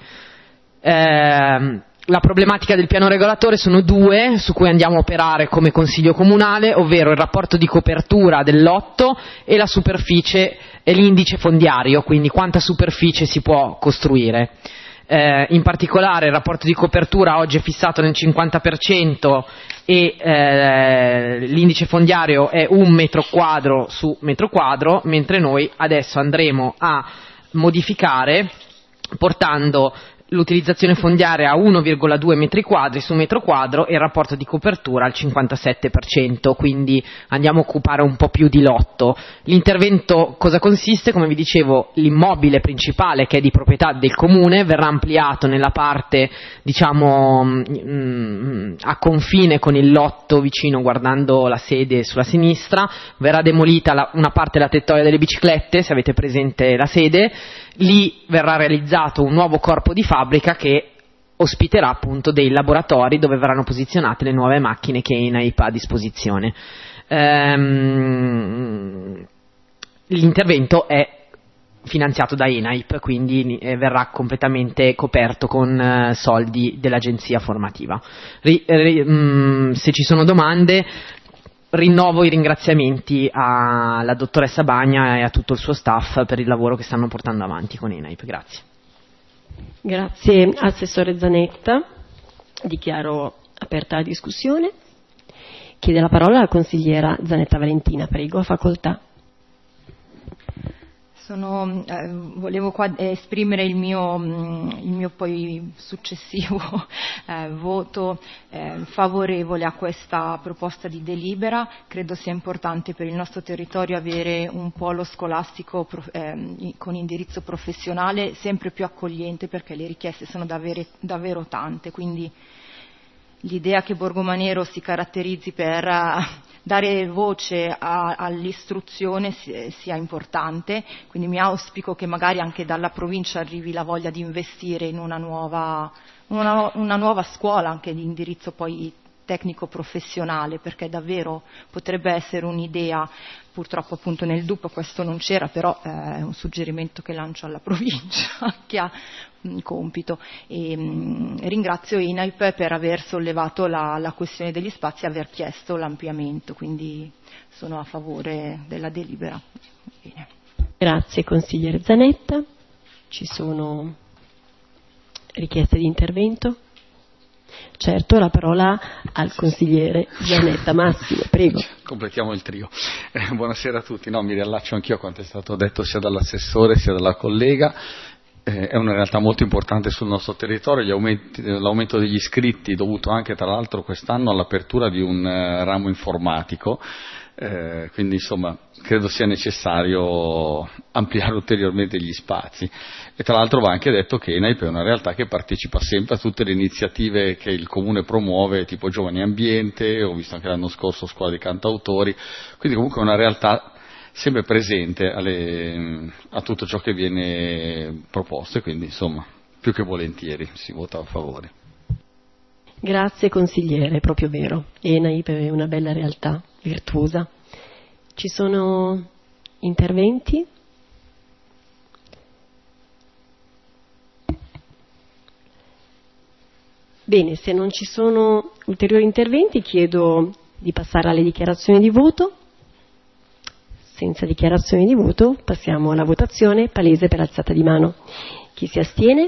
Eh, la problematica del piano regolatore sono due su cui andiamo a operare come Consiglio Comunale, ovvero il rapporto di copertura del lotto e la superficie e l'indice fondiario, quindi quanta superficie si può costruire. Eh, in particolare il rapporto di copertura oggi è fissato nel cinquanta per cento e eh, l'indice fondiario è un metro quadro su metro quadro, mentre noi adesso andremo a modificare portando l'utilizzazione fondiaria a uno virgola due metri quadri su metro quadro e il rapporto di copertura al cinquantasette per cento, quindi andiamo a occupare un po' più di lotto. L'intervento cosa consiste? Come vi dicevo, l'immobile principale, che è di proprietà del comune, verrà ampliato nella parte, diciamo, mh, a confine con il lotto vicino, guardando la sede sulla sinistra. Verrà demolita la, una parte della tettoia delle biciclette, se avete presente la sede. Lì verrà realizzato un nuovo corpo di fabbrica che ospiterà appunto dei laboratori dove verranno posizionate le nuove macchine che ENAIP ha a disposizione. Ehm, l'intervento è finanziato da ENAIP, quindi eh, verrà completamente coperto con eh, soldi dell'agenzia formativa. Ri, ri, mh, se ci sono domande, rinnovo i ringraziamenti alla dottoressa Bagna e a tutto il suo staff per il lavoro che stanno portando avanti con ENAIP. Grazie. Grazie Assessore Zanetta. Dichiaro aperta la discussione. Chiede la parola la consigliera Zanetta Valentina. Prego, a facoltà. Sono, eh, volevo qua esprimere il mio, il mio poi successivo eh, voto eh, favorevole a questa proposta di delibera. Credo sia importante per il nostro territorio avere un polo scolastico prof, eh, con indirizzo professionale sempre più accogliente, perché le richieste sono davvero, davvero tante, quindi l'idea che Borgomanero si caratterizzi per uh, dare voce a, all'istruzione sia importante, quindi mi auspico che magari anche dalla provincia arrivi la voglia di investire in una nuova, una, una nuova scuola anche di indirizzo poi tecnico professionale, perché davvero potrebbe essere un'idea. Purtroppo appunto nel D U P questo non c'era, però eh, è un suggerimento che lancio alla provincia che ha un compito. E, mh, ringrazio ENAIP per aver sollevato la, la questione degli spazi e aver chiesto l'ampliamento, quindi sono a favore della delibera. Bene. Grazie consigliere Zanetta. Ci sono richieste di intervento? Certo, la parola al consigliere Zanetta. Massimo, prego. Completiamo il trio. Eh, buonasera a tutti. No, mi riallaccio anch'io a quanto è stato detto sia dall'assessore sia dalla collega. Eh, è una realtà molto importante sul nostro territorio. Gli aumenti, l'aumento degli iscritti dovuto anche tra l'altro quest'anno all'apertura di un eh, ramo informatico. Eh, quindi insomma credo sia necessario ampliare ulteriormente gli spazi, e tra l'altro va anche detto che ENAIP è una realtà che partecipa sempre a tutte le iniziative che il Comune promuove, tipo Giovani Ambiente, ho visto anche l'anno scorso Scuola dei Cantautori, quindi comunque è una realtà sempre presente alle, a tutto ciò che viene proposto, e quindi insomma più che volentieri si vota a favore. Grazie consigliere, è proprio vero. ENAIP è una bella realtà, virtuosa. Ci sono interventi? Bene, se non ci sono ulteriori interventi chiedo di passare alle dichiarazioni di voto. Senza dichiarazioni di voto passiamo alla votazione palese per alzata di mano. Chi si astiene?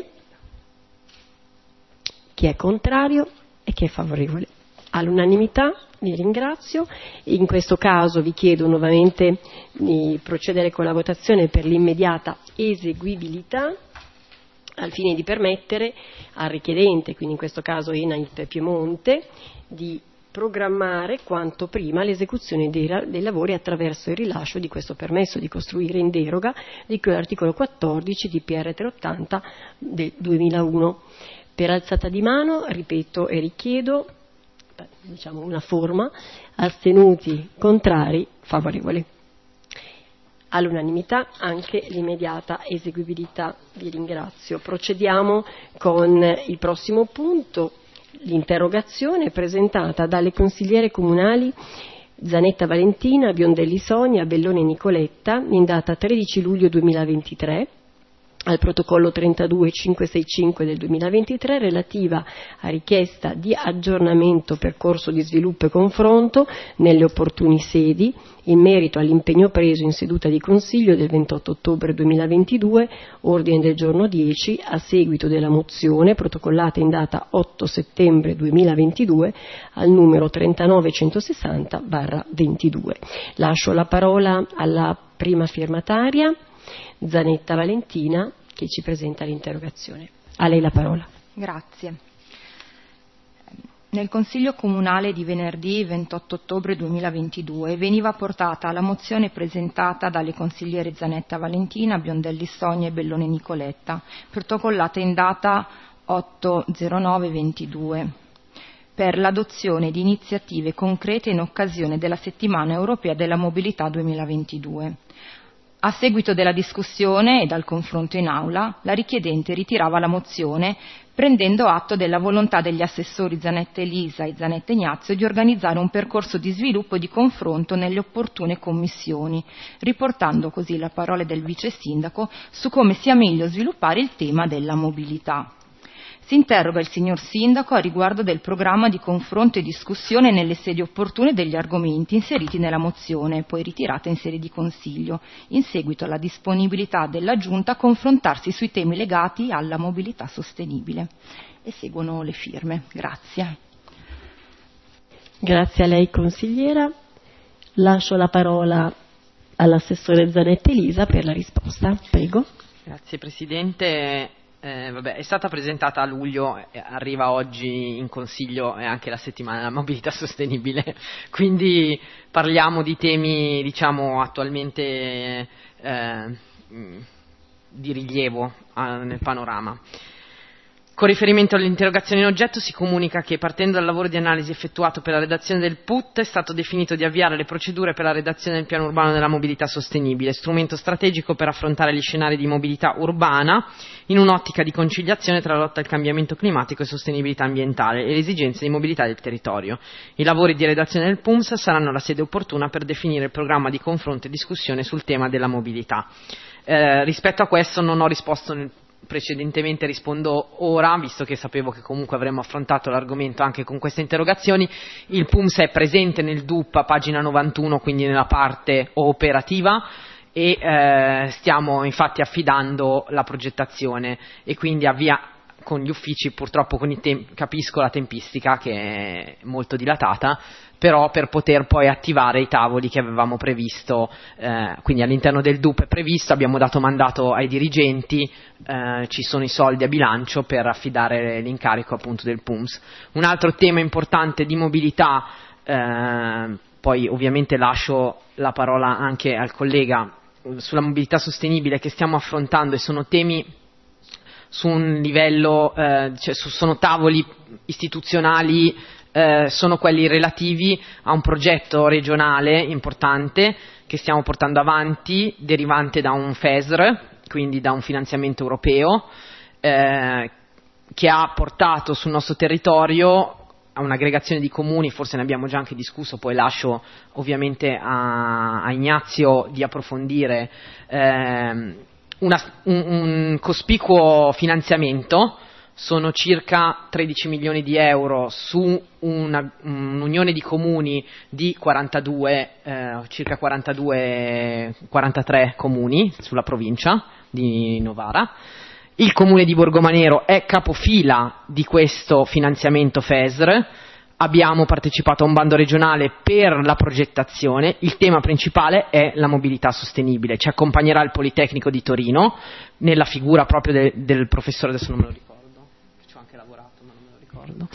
Chi è contrario e chi è favorevole? All'unanimità vi ringrazio. In questo caso vi chiedo nuovamente di procedere con la votazione per l'immediata eseguibilità, al fine di permettere al richiedente, quindi in questo caso ENAIP Piemonte, di programmare quanto prima l'esecuzione dei, dei lavori attraverso il rilascio di questo permesso di costruire in deroga di cui all'articolo quattordici di P R trecentottanta del duemilauno. Per alzata di mano, ripeto e richiedo, diciamo una forma, astenuti, contrari, favorevoli. All'unanimità anche l'immediata eseguibilità. Vi ringrazio. Procediamo con il prossimo punto. L'interrogazione presentata dalle consigliere comunali Zanetta Valentina, Biondelli Sonia, Bellone Nicoletta in data tredici luglio duemilaventitré al protocollo trentadue cinquecentosessantacinque del duemilaventitré relativa a richiesta di aggiornamento percorso di sviluppo e confronto nelle opportune sedi in merito all'impegno preso in seduta di Consiglio del ventotto ottobre duemilaventidue, ordine del giorno dieci, a seguito della mozione protocollata in data otto settembre duemilaventidue al numero trentanove centosessanta ventidue. Lascio la parola alla prima firmataria, Zanetta Valentina, che ci presenta l'interrogazione. A lei la parola. Grazie. Nel Consiglio Comunale di venerdì ventotto ottobre duemilaventidue veniva portata la mozione presentata dalle consigliere Zanetta Valentina, Biondelli Sonia e Bellone Nicoletta, protocollata in data otto zero nove ventidue, per l'adozione di iniziative concrete in occasione della Settimana Europea della Mobilità duemilaventidue. A seguito della discussione e dal confronto in aula, la richiedente ritirava la mozione prendendo atto della volontà degli assessori Zanetta Elisa e Zanetta Ignazio di organizzare un percorso di sviluppo e di confronto nelle opportune commissioni, riportando così le parole del vice sindaco su come sia meglio sviluppare il tema della mobilità. Si interroga il signor Sindaco a riguardo del programma di confronto e discussione nelle sedi opportune degli argomenti inseriti nella mozione, poi ritirata in sede di Consiglio, in seguito alla disponibilità della Giunta a confrontarsi sui temi legati alla mobilità sostenibile. E seguono le firme. Grazie. Grazie a lei, consigliera. Lascio la parola all'assessore Zanetta Elisa per la risposta. Prego. Grazie Presidente. Eh, vabbè, è stata presentata a luglio, eh, arriva oggi in Consiglio e anche la settimana della mobilità sostenibile, quindi parliamo di temi diciamo attualmente eh, di rilievo eh, nel panorama. Con riferimento all'interrogazione in oggetto si comunica che, partendo dal lavoro di analisi effettuato per la redazione del P U T, è stato definito di avviare le procedure per la redazione del piano urbano della mobilità sostenibile, strumento strategico per affrontare gli scenari di mobilità urbana in un'ottica di conciliazione tra lotta al cambiamento climatico e sostenibilità ambientale e le esigenze di mobilità del territorio. I lavori di redazione del P U M S saranno la sede opportuna per definire il programma di confronto e discussione sul tema della mobilità. Eh, rispetto a questo non ho risposto nel precedentemente, rispondo ora, visto che sapevo che comunque avremmo affrontato l'argomento anche con queste interrogazioni. Il P U M S è presente nel D U P a pagina novantuno, quindi nella parte operativa, e eh, stiamo infatti affidando la progettazione e quindi avvia con gli uffici, purtroppo con i tem- capisco la tempistica che è molto dilatata, però per poter poi attivare i tavoli che avevamo previsto, eh, quindi all'interno del D U P è previsto, abbiamo dato mandato ai dirigenti, eh, ci sono i soldi a bilancio per affidare l'incarico appunto del P U M S. Un altro tema importante di mobilità, eh, poi ovviamente lascio la parola anche al collega, sulla mobilità sostenibile che stiamo affrontando, e sono temi su un livello, eh, cioè su, sono tavoli istituzionali eh, sono quelli relativi a un progetto regionale importante che stiamo portando avanti, derivante da un F E S R, quindi da un finanziamento europeo, eh, che ha portato sul nostro territorio a un'aggregazione di comuni, forse ne abbiamo già anche discusso, poi lascio ovviamente a, a Ignazio di approfondire, eh, una, un, un cospicuo finanziamento. Sono circa tredici milioni di euro su una, un'unione di comuni di quarantadue, eh, circa quarantadue, quarantatré comuni sulla provincia di Novara. Il comune di Borgomanero è capofila di questo finanziamento F E S R. Abbiamo partecipato a un bando regionale per la progettazione. Il tema principale è la mobilità sostenibile. Ci accompagnerà il Politecnico di Torino nella figura proprio de, del professore, adesso non me lo ricordo, ci ho anche lavorato ma non me lo ricordo,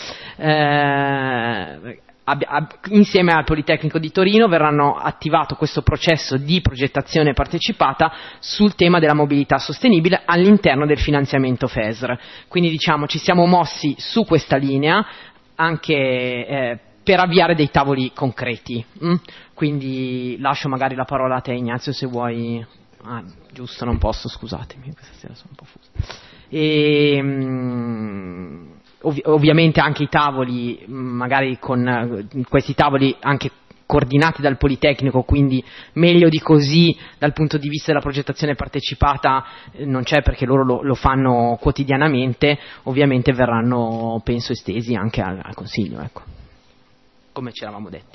eh, ab, ab, insieme al Politecnico di Torino verranno attivato questo processo di progettazione partecipata sul tema della mobilità sostenibile all'interno del finanziamento F E S R. Quindi diciamo ci siamo mossi su questa linea anche eh, per avviare dei tavoli concreti. Mm? Quindi lascio magari la parola a te, Ignazio, se vuoi. Ah, giusto, non posso, scusatemi, questa sera sono un po' fuso. E, mm, ov- ovviamente anche i tavoli, magari con uh, questi tavoli anche coordinati dal Politecnico, quindi meglio di così dal punto di vista della progettazione partecipata eh, non c'è, perché loro lo, lo fanno quotidianamente, ovviamente verranno, penso, estesi anche al, al Consiglio, ecco, come ci eravamo detti.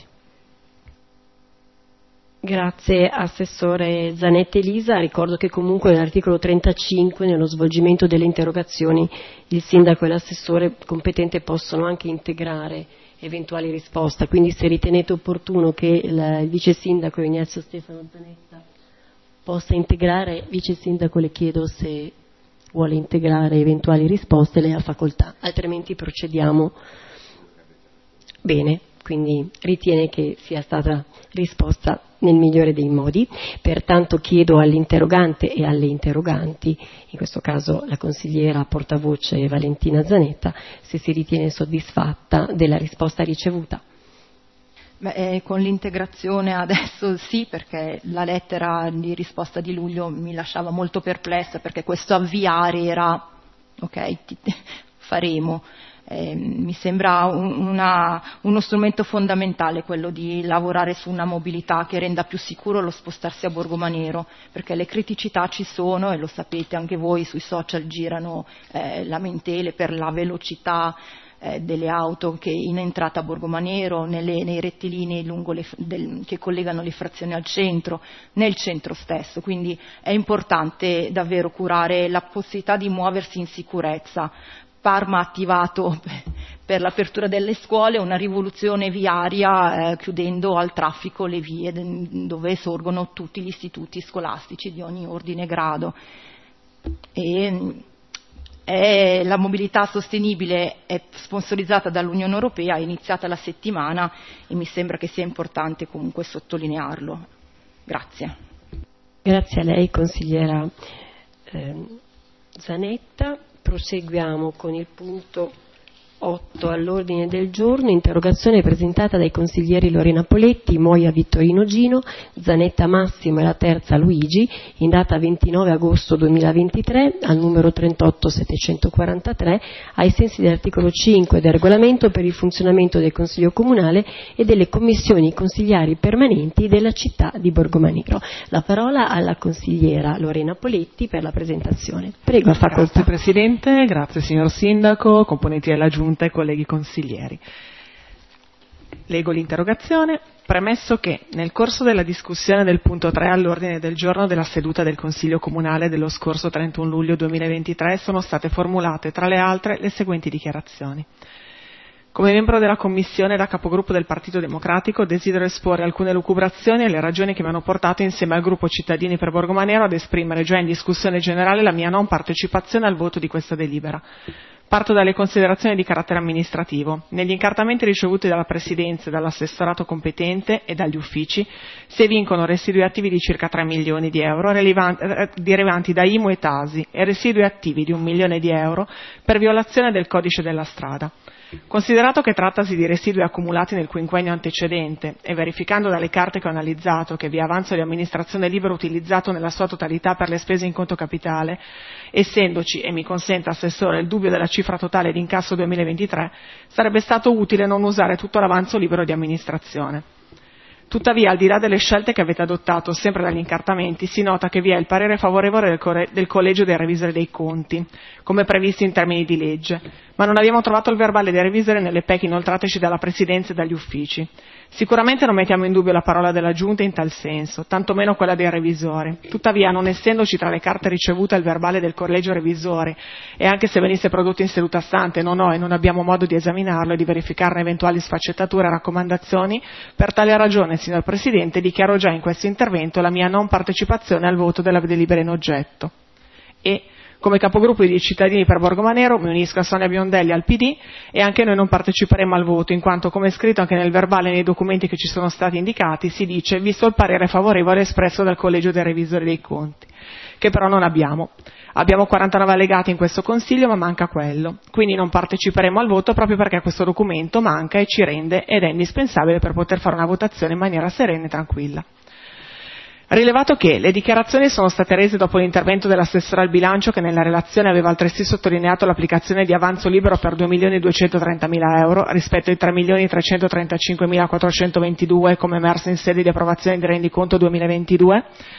Grazie Assessore Zanetta Elisa. Ricordo che comunque nell'articolo trentacinque, nello svolgimento delle interrogazioni, il Sindaco e l'Assessore competente possono anche integrare eventuali risposte, quindi se ritenete opportuno che il, il Vice Sindaco Ignazio Stefano Zanetta possa integrare, Vice Sindaco le chiedo se vuole integrare eventuali risposte, lei ha facoltà, altrimenti procediamo. Bene, quindi ritiene che sia stata risposta nel migliore dei modi, pertanto chiedo all'interrogante e alle interroganti, in questo caso la consigliera portavoce Valentina Zanetta, se si ritiene soddisfatta della risposta ricevuta. Beh, eh, con l'integrazione adesso sì, perché la lettera di risposta di luglio mi lasciava molto perplessa, perché questo avviare era ok, ti, faremo. Eh, mi sembra un, una, uno strumento fondamentale quello di lavorare su una mobilità che renda più sicuro lo spostarsi a Borgomanero, perché le criticità ci sono e lo sapete anche voi, sui social girano eh, lamentele per la velocità eh, delle auto che in entrata a Borgomanero, nelle, nei rettilinei lungo le, del, che collegano le frazioni al centro, nel centro stesso, quindi è importante davvero curare la possibilità di muoversi in sicurezza. Parma ha attivato per l'apertura delle scuole una rivoluzione viaria eh, chiudendo al traffico le vie dove sorgono tutti gli istituti scolastici di ogni ordine e grado. E, è, la mobilità sostenibile è sponsorizzata dall'Unione Europea, è iniziata la settimana e mi sembra che sia importante comunque sottolinearlo. Grazie. Grazie a lei, consigliera eh, Zanetta. Proseguiamo con il punto otto all'ordine del giorno, interrogazione presentata dai consiglieri Lorena Poletti, Moia Vittorino Gino, Zanetta Massimo e la terza Luigi, in data ventinove agosto duemilaventitré, al numero trentotto settecentoquarantatré, ai sensi dell'articolo cinque del regolamento per il funzionamento del Consiglio Comunale e delle commissioni consigliari permanenti della città di Borgomanero. La parola alla consigliera Lorena Poletti per la presentazione. Prego, a facoltà. Grazie Presidente, grazie signor Sindaco, componenti della Giunta e colleghi consiglieri. Leggo l'interrogazione. Premesso che nel corso della discussione del punto tre all'ordine del giorno della seduta del Consiglio Comunale dello scorso trentuno luglio duemilaventitré sono state formulate tra le altre le seguenti dichiarazioni. Come membro della Commissione e da capogruppo del Partito Democratico desidero esporre alcune lucubrazioni e le ragioni che mi hanno portato insieme al gruppo Cittadini per Borgomanero ad esprimere già in discussione generale la mia non partecipazione al voto di questa delibera. Parto dalle considerazioni di carattere amministrativo. Negli incartamenti ricevuti dalla Presidenza, dall'assessorato competente e dagli uffici si evincono residui attivi di circa tre milioni di euro derivanti da I M U e Tasi e residui attivi di un milione di euro per violazione del codice della strada. Considerato che trattasi di residui accumulati nel quinquennio antecedente e verificando dalle carte che ho analizzato che via avanzo di amministrazione libero utilizzato nella sua totalità per le spese in conto capitale, essendoci, e mi consenta Assessore, il dubbio della cifra totale di incasso duemilaventitré, sarebbe stato utile non usare tutto l'avanzo libero di amministrazione. Tuttavia, al di là delle scelte che avete adottato sempre dagli incartamenti, si nota che vi è il parere favorevole del, corre- del Collegio dei Revisori dei Conti, come previsto in termini di legge, ma non abbiamo trovato il verbale dei revisori nelle P E C inoltrateci dalla Presidenza e dagli uffici. Sicuramente non mettiamo in dubbio la parola della Giunta in tal senso, tantomeno quella dei revisori. Tuttavia, non essendoci tra le carte ricevute il verbale del Collegio Revisori, e anche se venisse prodotto in seduta stante, non ho e non abbiamo modo di esaminarlo e di verificarne eventuali sfaccettature e raccomandazioni, per tale ragione, signor Presidente, dichiaro già in questo intervento la mia non partecipazione al voto della delibera in oggetto. E, come capogruppo di Cittadini per Borgomanero, mi unisco a Sonia Biondelli al P D e anche noi non parteciperemo al voto, in quanto, come è scritto anche nel verbale e nei documenti che ci sono stati indicati, si dice visto il parere favorevole espresso dal Collegio dei Revisori dei Conti, che però non abbiamo. Abbiamo quarantanove allegati in questo Consiglio, ma manca quello. Quindi non parteciperemo al voto proprio perché questo documento manca e ci rende ed è indispensabile per poter fare una votazione in maniera serena e tranquilla. Rilevato che le dichiarazioni sono state rese dopo l'intervento dell'assessore al bilancio, che nella relazione aveva altresì sottolineato l'applicazione di avanzo libero per due milioni duecentotrentamila euro rispetto ai tre milioni trecentotrentacinquemilaquattrocentoventidue come emerso in sede di approvazione di rendiconto duemilaventidue,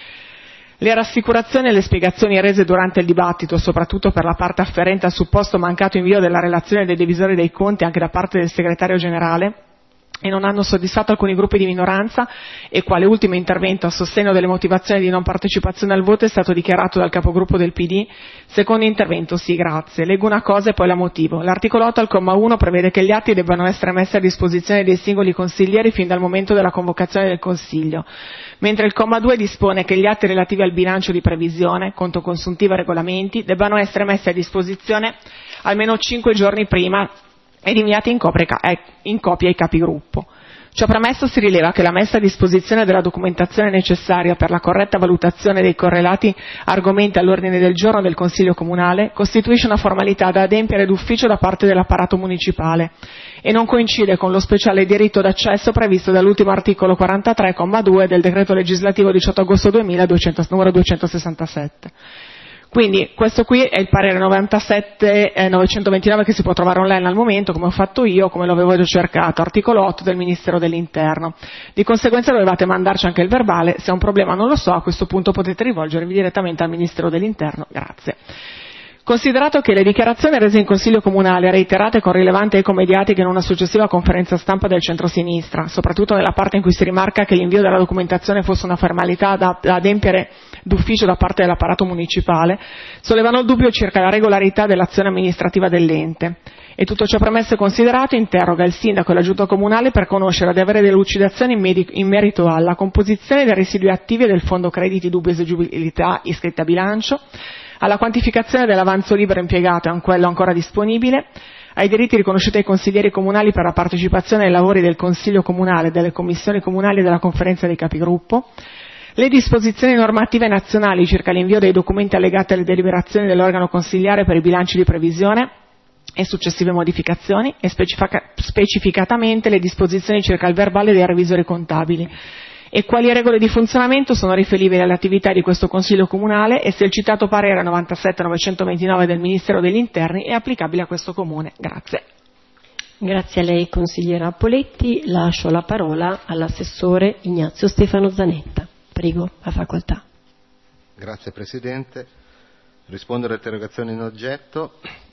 le rassicurazioni e le spiegazioni rese durante il dibattito, soprattutto per la parte afferente al supposto mancato invio della relazione dei devisori dei conti anche da parte del segretario generale, e non hanno soddisfatto alcuni gruppi di minoranza, e quale ultimo intervento a sostegno delle motivazioni di non partecipazione al voto è stato dichiarato dal capogruppo del P D. Secondo intervento, sì, grazie. Leggo una cosa e poi la motivo. L'articolo otto al comma uno prevede che gli atti debbano essere messi a disposizione dei singoli consiglieri fin dal momento della convocazione del Consiglio, mentre il comma due dispone che gli atti relativi al bilancio di previsione, conto consuntivo e regolamenti debbano essere messi a disposizione almeno cinque giorni prima ed inviati in copia, in copia ai capigruppo. Ciò premesso, si rileva che la messa a disposizione della documentazione necessaria per la corretta valutazione dei correlati argomenti all'ordine del giorno del Consiglio Comunale costituisce una formalità da adempiere d'ufficio da parte dell'apparato municipale e non coincide con lo speciale diritto d'accesso previsto dall'ultimo articolo quarantatré, comma due del decreto legislativo diciotto agosto duemila numero duecentosessantasette. Quindi questo qui è il parere novantasette novecentoventinove che si può trovare online al momento, come ho fatto io, come lo avevo già cercato, articolo otto del Ministero dell'Interno. Di conseguenza dovevate mandarci anche il verbale, se è un problema non lo so, a questo punto potete rivolgervi direttamente al Ministero dell'Interno. Grazie. Considerato che le dichiarazioni rese in Consiglio Comunale, reiterate con rilevante eco mediatica in una successiva conferenza stampa del centrosinistra, soprattutto nella parte in cui si rimarca che l'invio della documentazione fosse una formalità da, da adempiere d'ufficio da parte dell'apparato municipale, sollevano il dubbio circa la regolarità dell'azione amministrativa dell'ente. E tutto ciò premesso e considerato, interroga il sindaco e la giunta comunale per conoscere ed avere delucidazioni in, medi- in merito alla composizione dei residui attivi e del fondo crediti dubbia esiggibilità iscritti a bilancio, alla quantificazione dell'avanzo libero impiegato e a quello ancora disponibile, ai diritti riconosciuti ai consiglieri comunali per la partecipazione ai lavori del Consiglio Comunale, delle commissioni comunali e della conferenza dei capigruppo, le disposizioni normative nazionali circa l'invio dei documenti allegati alle deliberazioni dell'organo consiliare per i bilanci di previsione e successive modificazioni, e specifica- specificatamente le disposizioni circa il verbale dei revisori contabili, e quali regole di funzionamento sono riferibili alle attività di questo Consiglio Comunale e se il citato parere novantasette novecentoventinove del Ministero degli Interni è applicabile a questo Comune. Grazie. Grazie a lei, consigliera Poletti. Lascio la parola all'assessore Ignazio Stefano Zanetta. Prego, la facoltà. Grazie Presidente. Rispondo alle interrogazioni in oggetto.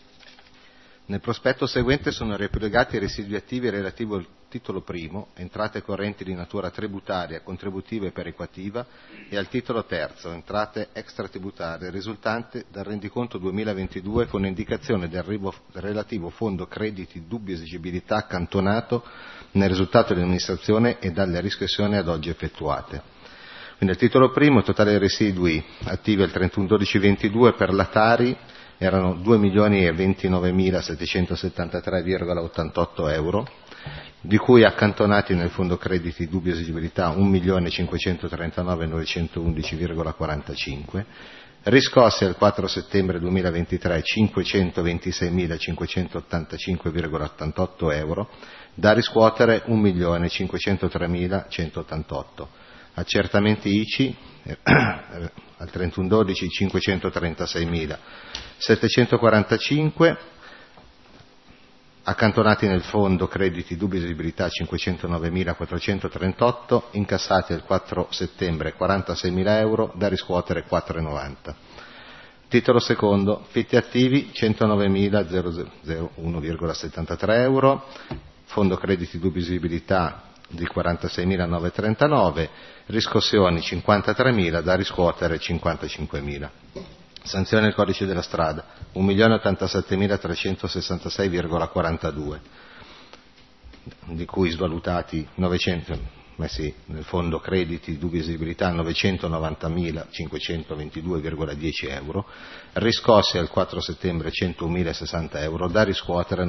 Nel prospetto seguente sono riepilogati i residui attivi relativi al titolo primo, entrate correnti di natura tributaria, contributiva e perequativa, e al titolo terzo, entrate extratributarie, risultante dal rendiconto duemilaventidue con indicazione del relativo fondo crediti dubbia esigibilità accantonato nel risultato dell'amministrazione e dalle riscossioni ad oggi effettuate. Quindi al titolo primo, il totale dei residui attivi al trentuno dicembre ventidue per la Tari erano due milioni e ventinovemilasettecentosettantatré virgola ottantotto euro, di cui accantonati nel fondo crediti dubbia esigibilità un milione cinquecentotrentanove mila novecentoundici virgola quarantacinque, Riscossi al quattro settembre duemilaventitré cinquecentoventiseimilacinquecentottantacinque virgola ottantotto euro, da riscuotere un milione cinquecentotremilacentoottantotto. Accertamenti I C I al trentuno dodici cinquecentotrentaseiemilasettecentoquarantacinque, accantonati nel fondo crediti dubbi esigibilità cinquecentonovemilaquattrocentotrentotto, incassati il quattro settembre quarantaseimila euro, da riscuotere quattro virgola novanta. Titolo secondo, fitti attivi centonovemilauno virgola settantatré euro, fondo crediti dubbi esigibilità di quarantaseimilanovecentotrentanove, riscossioni cinquantatremila, da riscuotere cinquantacinquemila. Sanzione al codice della strada un milione ottantasettemila trecentosessantasei virgola quarantadue, di cui svalutati novecento messi nel fondo crediti dubbi esigibilità novecentonovantamila cinquecentoventidue virgola dieci euro, riscossi al quattro settembre centomilasessanta euro, da riscuotere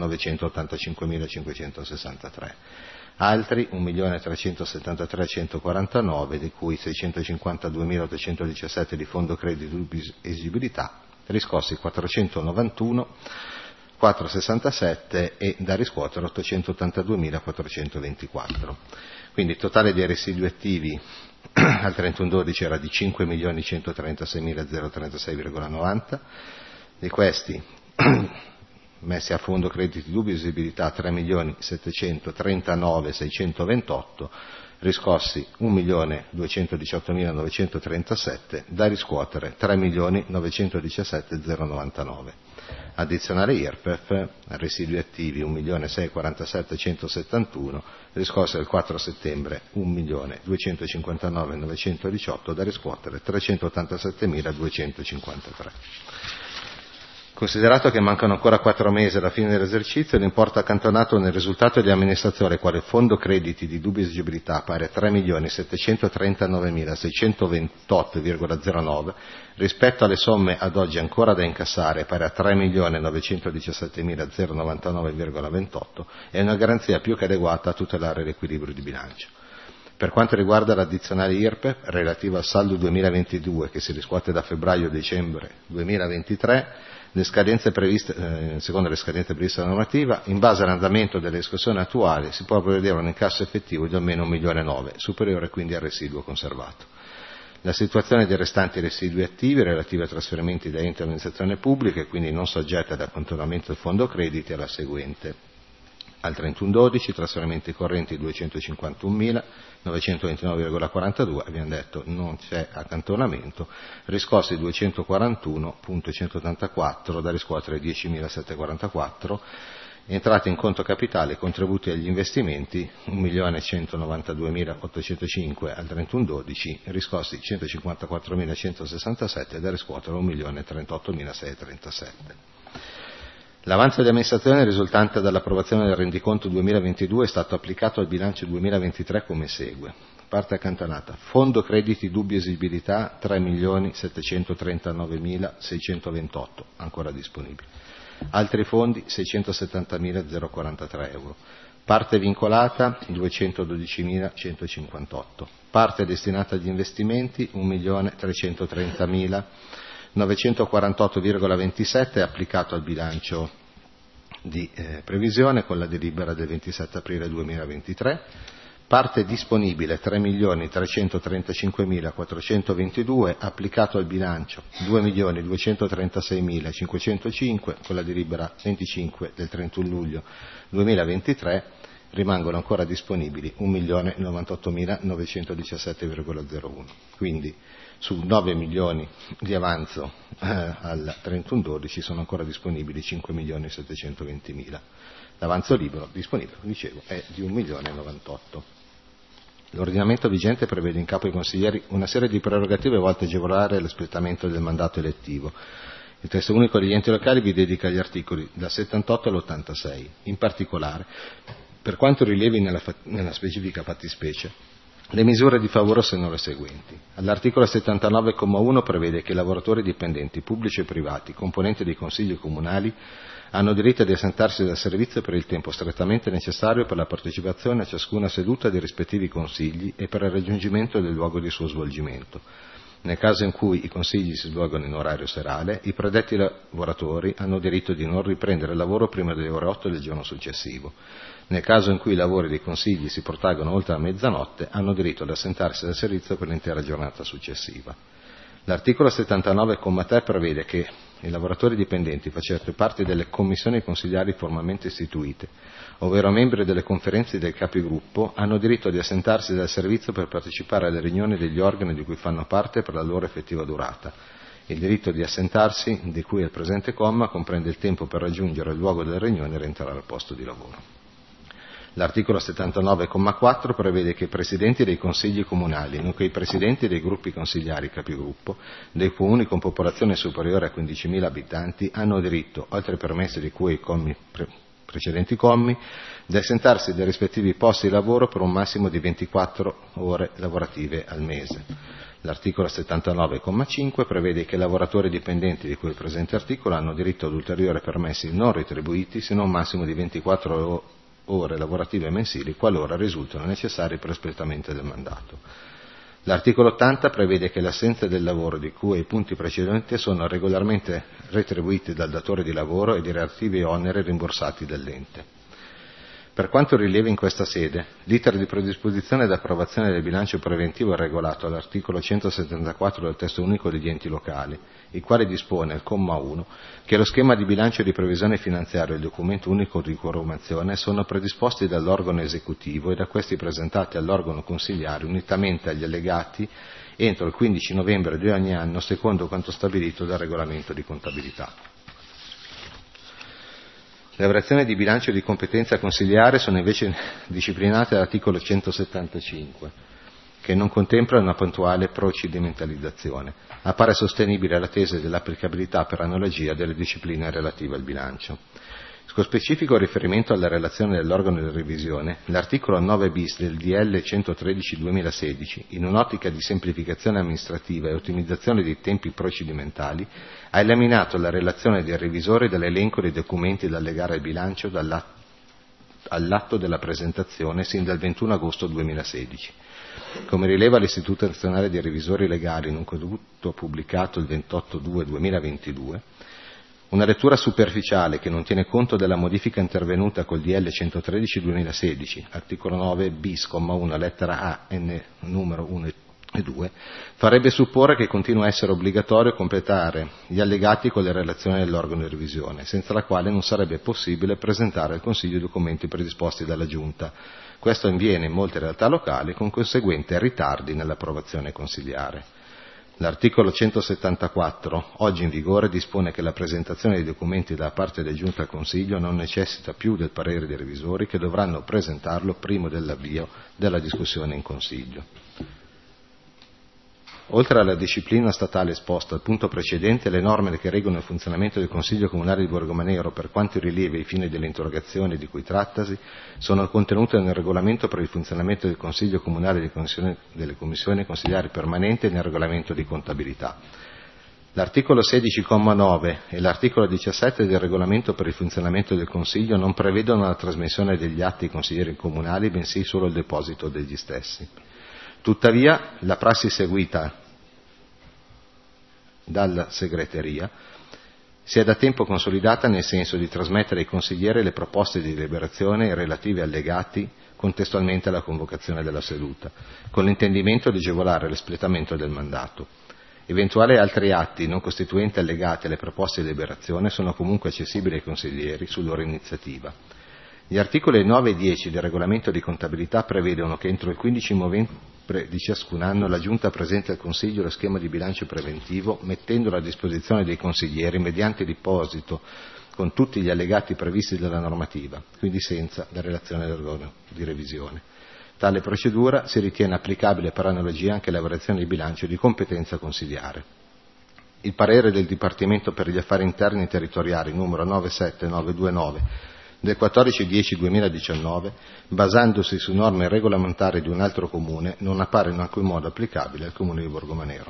novecentottantacinquemilacinquecentosessantatré. Altri un milione trecentosettantatremilacentquarantanove, di cui seicentocinquantaduemilaottocentodiciassette di fondo crediti dubbi esigibilità, riscossi quattrocentonovantuno quattrocentosessantasette e da riscuotere ottocentottantaduemilaquattrocentoventiquattro. Quindi il totale dei residui attivi al trentuno dodici era di cinque milioni centotrentaseimilatrentasei virgola novanta, di questi messi a fondo crediti dubbi esigibilità tre milioni settecentotrentanove millaseicentoventotto, riscossi un milione duecentodiciottomilanovecentotrentasette, da riscuotere tre milioni novecentodiciassette milanovecentodiciannove. Addizionale I R P E F, residui attivi un milione seicentoquarantasette milacentosettantuno, riscossi il quattro settembre un milione duecentocinquantanove milanovecentodiciotto, da riscuotere trecentottantasettemiladuecentocinquantatré. Considerato che mancano ancora quattro mesi alla fine dell'esercizio, l'importo accantonato nel risultato di amministrazione quale fondo crediti di dubbia esigibilità pari a tre milioni settecentotrentanove milaseicentoventotto virgola zero nove, rispetto alle somme ad oggi ancora da incassare pari a tre milioni novecentodiciassettemilanovecentonovantanove virgola ventotto, è una garanzia più che adeguata a tutelare l'equilibrio di bilancio. Per quanto riguarda l'addizionale I R P E F relativa al saldo duemilaventidue, che si riscuote da febbraio a dicembre duemilaventitré, le scadenze previste, eh, secondo le scadenze previste dalla normativa, in base all'andamento delle riscossioni attuali si può prevedere un incasso effettivo di almeno un milione e nove, superiore quindi al residuo conservato. La situazione dei restanti residui attivi relativi a trasferimenti da enti amministrazione pubblica e quindi non soggette ad accantonamento del fondo crediti è la seguente. Al trentuno dodici trasferimenti correnti duecentocinquantunomilanovecentovantanove virgola quarantadue, abbiamo detto non c'è accantonamento, riscossi duecentoquarantuno virgola centottantaquattro, da riscuotere diecimilasettecentoquarantaquattro, entrate in conto capitale, contributi agli investimenti un milione centonovantaduemilaottocentocinque al trentuno dodici, riscossi centocinquantaquattromilacientosessantasette, da riscuotere un milione trentottomilaseicentotrentasette. L'avanzo di amministrazione risultante dall'approvazione del rendiconto duemilaventidue è stato applicato al bilancio duemilaventitré come segue. Parte accantonata: fondo crediti dubbia esigibilità tre milioni settecentotrentanovanomilacentoseicentoventotto, ancora disponibili. Altri fondi seicentosettantamilacentquarantatré euro. Parte vincolata duecentododicimilacentocinquantotto. Parte destinata agli investimenti un milione trecentotrentamilanovecentoquarantotto virgola ventisette, applicato al bilancio di eh, previsione con la delibera del ventisette aprile duemilaventitré. Parte disponibile tre milioni trecentotrentacinquemilaquattrocentoventidue, applicato al bilancio due milioni duecentotrentaseimilacinquecentocinque con la delibera venticinque del trentuno luglio duemilaventitré. Rimangono ancora disponibili un milione novantottomilanovecentodiciassette virgola zero uno. Quindi su nove milioni di avanzo eh, al trentuno dodici sono ancora disponibili cinque milioni settecentoventimila. L'avanzo libero disponibile, dicevo, è di un milione e novantotto. L'ordinamento vigente prevede in capo ai consiglieri una serie di prerogative volte a agevolare l'espletamento del mandato elettivo. Il testo unico degli enti locali vi dedica gli articoli dal settantotto all'ottantasei. In particolare, per quanto rilevi nella, nella specifica fattispecie, le misure di favore sono le seguenti. All'articolo settantanove comma uno prevede che i lavoratori dipendenti pubblici e privati, componenti dei consigli comunali, hanno diritto di assentarsi dal servizio per il tempo strettamente necessario per la partecipazione a ciascuna seduta dei rispettivi consigli e per il raggiungimento del luogo di suo svolgimento. Nel caso in cui i consigli si svolgono in orario serale, i predetti lavoratori hanno diritto di non riprendere il lavoro prima delle ore otto del giorno successivo. Nel caso in cui i lavori dei consigli si protraggono oltre la mezzanotte, hanno diritto ad assentarsi dal servizio per l'intera giornata successiva. L'articolo settantanove, comma tre, prevede che i lavoratori dipendenti facenti parte delle commissioni consigliari formalmente istituite, ovvero membri delle conferenze dei capigruppo, hanno diritto di assentarsi dal servizio per partecipare alle riunioni degli organi di cui fanno parte per la loro effettiva durata. Il diritto di assentarsi, di cui al presente comma, comprende il tempo per raggiungere il luogo della riunione e rientrare al posto di lavoro. L'articolo settantanove, comma quattro, prevede che i presidenti dei consigli comunali, nonché i presidenti dei gruppi consigliari capigruppo dei comuni con popolazione superiore a quindicimila abitanti hanno diritto, oltre ai permessi di cui ai commi pre- precedenti commi, di assentarsi dai rispettivi posti di lavoro per un massimo di ventiquattro ore lavorative al mese. L'articolo settantanove, comma cinque, prevede che i lavoratori dipendenti di cui il presente articolo hanno diritto ad ulteriori permessi non retribuiti sino a un massimo di ventiquattro ore lavorative mensili qualora risultano necessari per l'espletamento del mandato. L'articolo ottanta prevede che le assenze del lavoro di cui ai punti precedenti sono regolarmente retribuite dal datore di lavoro ed i relativi oneri rimborsati dall'ente. Per quanto rileva in questa sede, l'iter di predisposizione ed approvazione del bilancio preventivo è regolato all'articolo centosettantaquattro del testo unico degli enti locali, il quale dispone, al comma uno, che lo schema di bilancio di previsione finanziaria e il documento unico di programmazione sono predisposti dall'organo esecutivo e da questi presentati all'organo consigliare unitamente agli allegati entro il quindici novembre di ogni anno, secondo quanto stabilito dal regolamento di contabilità. Le variazioni di bilancio di competenza consigliare sono invece disciplinate dall'articolo centosettantacinque, che non contempla una puntuale procedimentalizzazione. Appare sostenibile la tesi dell'applicabilità per analogia delle discipline relative al bilancio. Con specifico riferimento alla relazione dell'organo di revisione, l'articolo nove bis del D L centotredici duemilasedici, in un'ottica di semplificazione amministrativa e ottimizzazione dei tempi procedimentali, ha eliminato la relazione del revisore dall'elenco dei documenti da allegare al bilancio all'atto della presentazione sin dal ventuno agosto duemilasedici. Come rileva l'Istituto Nazionale dei Revisori Legali in un contributo pubblicato il ventotto due duemilaventidue, una lettura superficiale che non tiene conto della modifica intervenuta col D L centotredici duemilasedici, articolo nove bis, comma uno, lettera A, N numero uno e due, farebbe supporre che continua a essere obbligatorio completare gli allegati con le relazioni dell'organo di revisione, senza la quale non sarebbe possibile presentare al Consiglio i documenti predisposti dalla Giunta. Questo avviene in molte realtà locali con conseguenti ritardi nell'approvazione consigliare. L'articolo centosettantaquattro, oggi in vigore, dispone che la presentazione dei documenti da parte del Giunta al Consiglio non necessita più del parere dei revisori, che dovranno presentarlo prima dell'avvio della discussione in Consiglio. Oltre alla disciplina statale esposta al punto precedente, le norme che regolano il funzionamento del Consiglio Comunale di Borgomanero per quanto rilievi ai fini delle interrogazioni di cui trattasi, sono contenute nel regolamento per il funzionamento del Consiglio Comunale di commissione, delle Commissioni Consigliari Permanenti e nel regolamento di contabilità. L'articolo sedici, comma nove e l'articolo diciassette del regolamento per il funzionamento del Consiglio non prevedono la trasmissione degli atti ai consiglieri comunali, bensì solo il deposito degli stessi. Tuttavia, la prassi seguita dalla segreteria si è da tempo consolidata nel senso di trasmettere ai consiglieri le proposte di deliberazione e relativi allegati contestualmente alla convocazione della seduta, con l'intendimento di agevolare l'espletamento del mandato. Eventuali altri atti non costituenti allegati alle proposte di deliberazione sono comunque accessibili ai consiglieri su loro iniziativa. Gli articoli nove e dieci del regolamento di contabilità prevedono che entro il quindici novembre di ciascun anno la Giunta presenti al Consiglio lo schema di bilancio preventivo, mettendolo a disposizione dei consiglieri mediante deposito con tutti gli allegati previsti dalla normativa, quindi senza la relazione dell'organo di revisione. Tale procedura si ritiene applicabile per analogia anche alla variazione di bilancio di competenza consigliare. Il parere del Dipartimento per gli Affari Interni e Territoriali numero nove sette nove due nove del quattordici dieci duemiladiciannove, basandosi su norme regolamentari di un altro comune, non appare in alcun modo applicabile al comune di Borgomanero.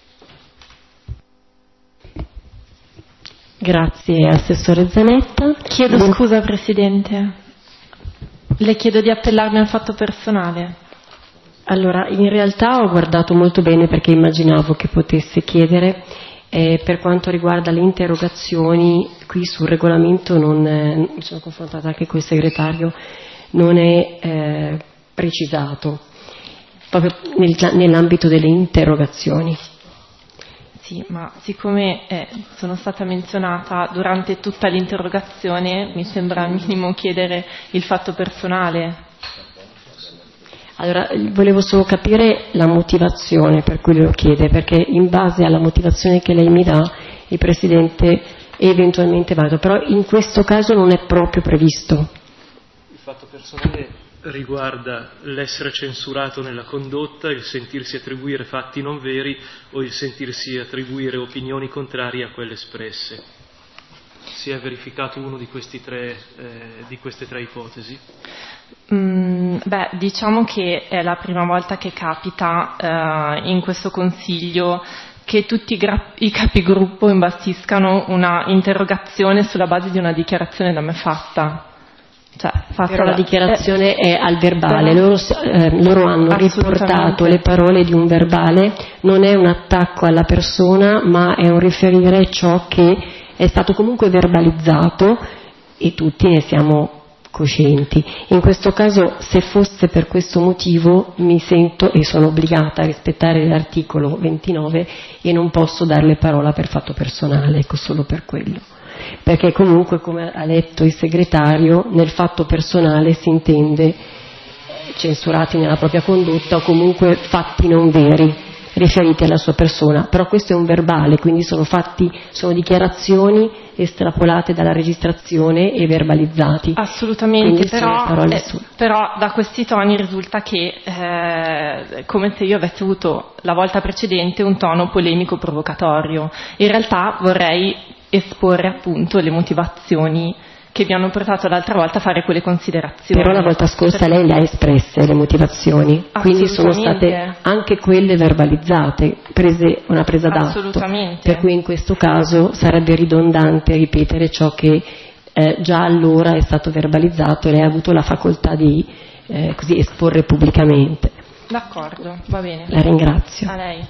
Grazie Assessore Zanetta. Chiedo Le... scusa Presidente, le chiedo di appellarmi al fatto personale. Allora, in realtà ho guardato molto bene perché immaginavo che potesse chiedere. Eh, per quanto riguarda le interrogazioni, qui sul regolamento non eh, mi sono confrontata anche col segretario, non è eh, precisato proprio nel, nell'ambito delle interrogazioni. Sì, ma siccome eh, sono stata menzionata durante tutta l'interrogazione, mi sembra al minimo chiedere il fatto personale. Allora, volevo solo capire la motivazione per cui lo chiede, perché in base alla motivazione che lei mi dà, il Presidente è eventualmente valido, però in questo caso non è proprio previsto. Il fatto personale riguarda l'essere censurato nella condotta, il sentirsi attribuire fatti non veri o il sentirsi attribuire opinioni contrarie a quelle espresse. Si è verificato uno di, questi tre, eh, di queste tre ipotesi? Mm, beh, diciamo che è la prima volta che capita eh, in questo Consiglio che tutti i, gra- i capigruppo imbastiscano una interrogazione sulla base di una dichiarazione da me fatta. Cioè, fatta Però la da... dichiarazione eh, è al verbale, però... loro, eh, loro hanno riportato le parole di un verbale, non è un attacco alla persona, ma è un riferire ciò che è stato comunque verbalizzato e tutti ne siamo coscienti. In questo caso, se fosse per questo motivo, mi sento e sono obbligata a rispettare l'articolo ventinove e non posso darle parola per fatto personale, ecco, solo per quello. Perché comunque, come ha letto il segretario, nel fatto personale si intende censurati nella propria condotta o comunque fatti non veri riferiti alla sua persona, però questo è un verbale, quindi sono fatti, sono dichiarazioni estrapolate dalla registrazione e verbalizzati. Assolutamente, però, eh, su... però da questi toni risulta che eh, come se io avessi avuto la volta precedente un tono polemico provocatorio. In realtà vorrei esporre appunto le motivazioni che mi hanno portato l'altra volta a fare quelle considerazioni. Però la volta scorsa lei le ha espresse le motivazioni, quindi sono state anche quelle verbalizzate, prese una presa d'atto. Assolutamente. Per cui in questo caso sarebbe ridondante ripetere ciò che eh, già allora è stato verbalizzato e lei ha avuto la facoltà di eh, così esporre pubblicamente. D'accordo, va bene. La ringrazio. A lei.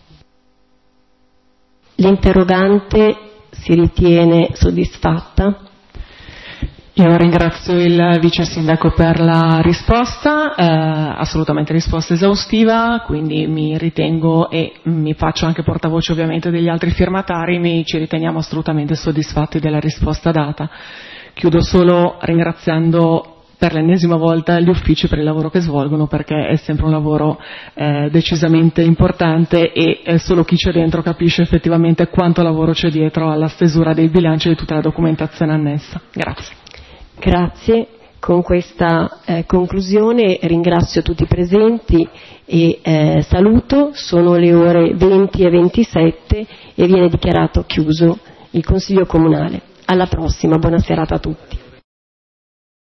L'interrogante si ritiene soddisfatta? Io ringrazio il vice sindaco per la risposta, eh, assolutamente risposta esaustiva, quindi mi ritengo e mi faccio anche portavoce ovviamente degli altri firmatari, mi ci riteniamo assolutamente soddisfatti della risposta data. Chiudo solo ringraziando per l'ennesima volta gli uffici per il lavoro che svolgono, perché è sempre un lavoro eh, decisamente importante e eh, solo chi c'è dentro capisce effettivamente quanto lavoro c'è dietro alla stesura dei bilanci e di tutta la documentazione annessa. Grazie. Grazie, con questa eh, conclusione ringrazio tutti i presenti e eh, saluto, sono le ore venti e ventisette e viene dichiarato chiuso il Consiglio Comunale. Alla prossima, buona serata a tutti.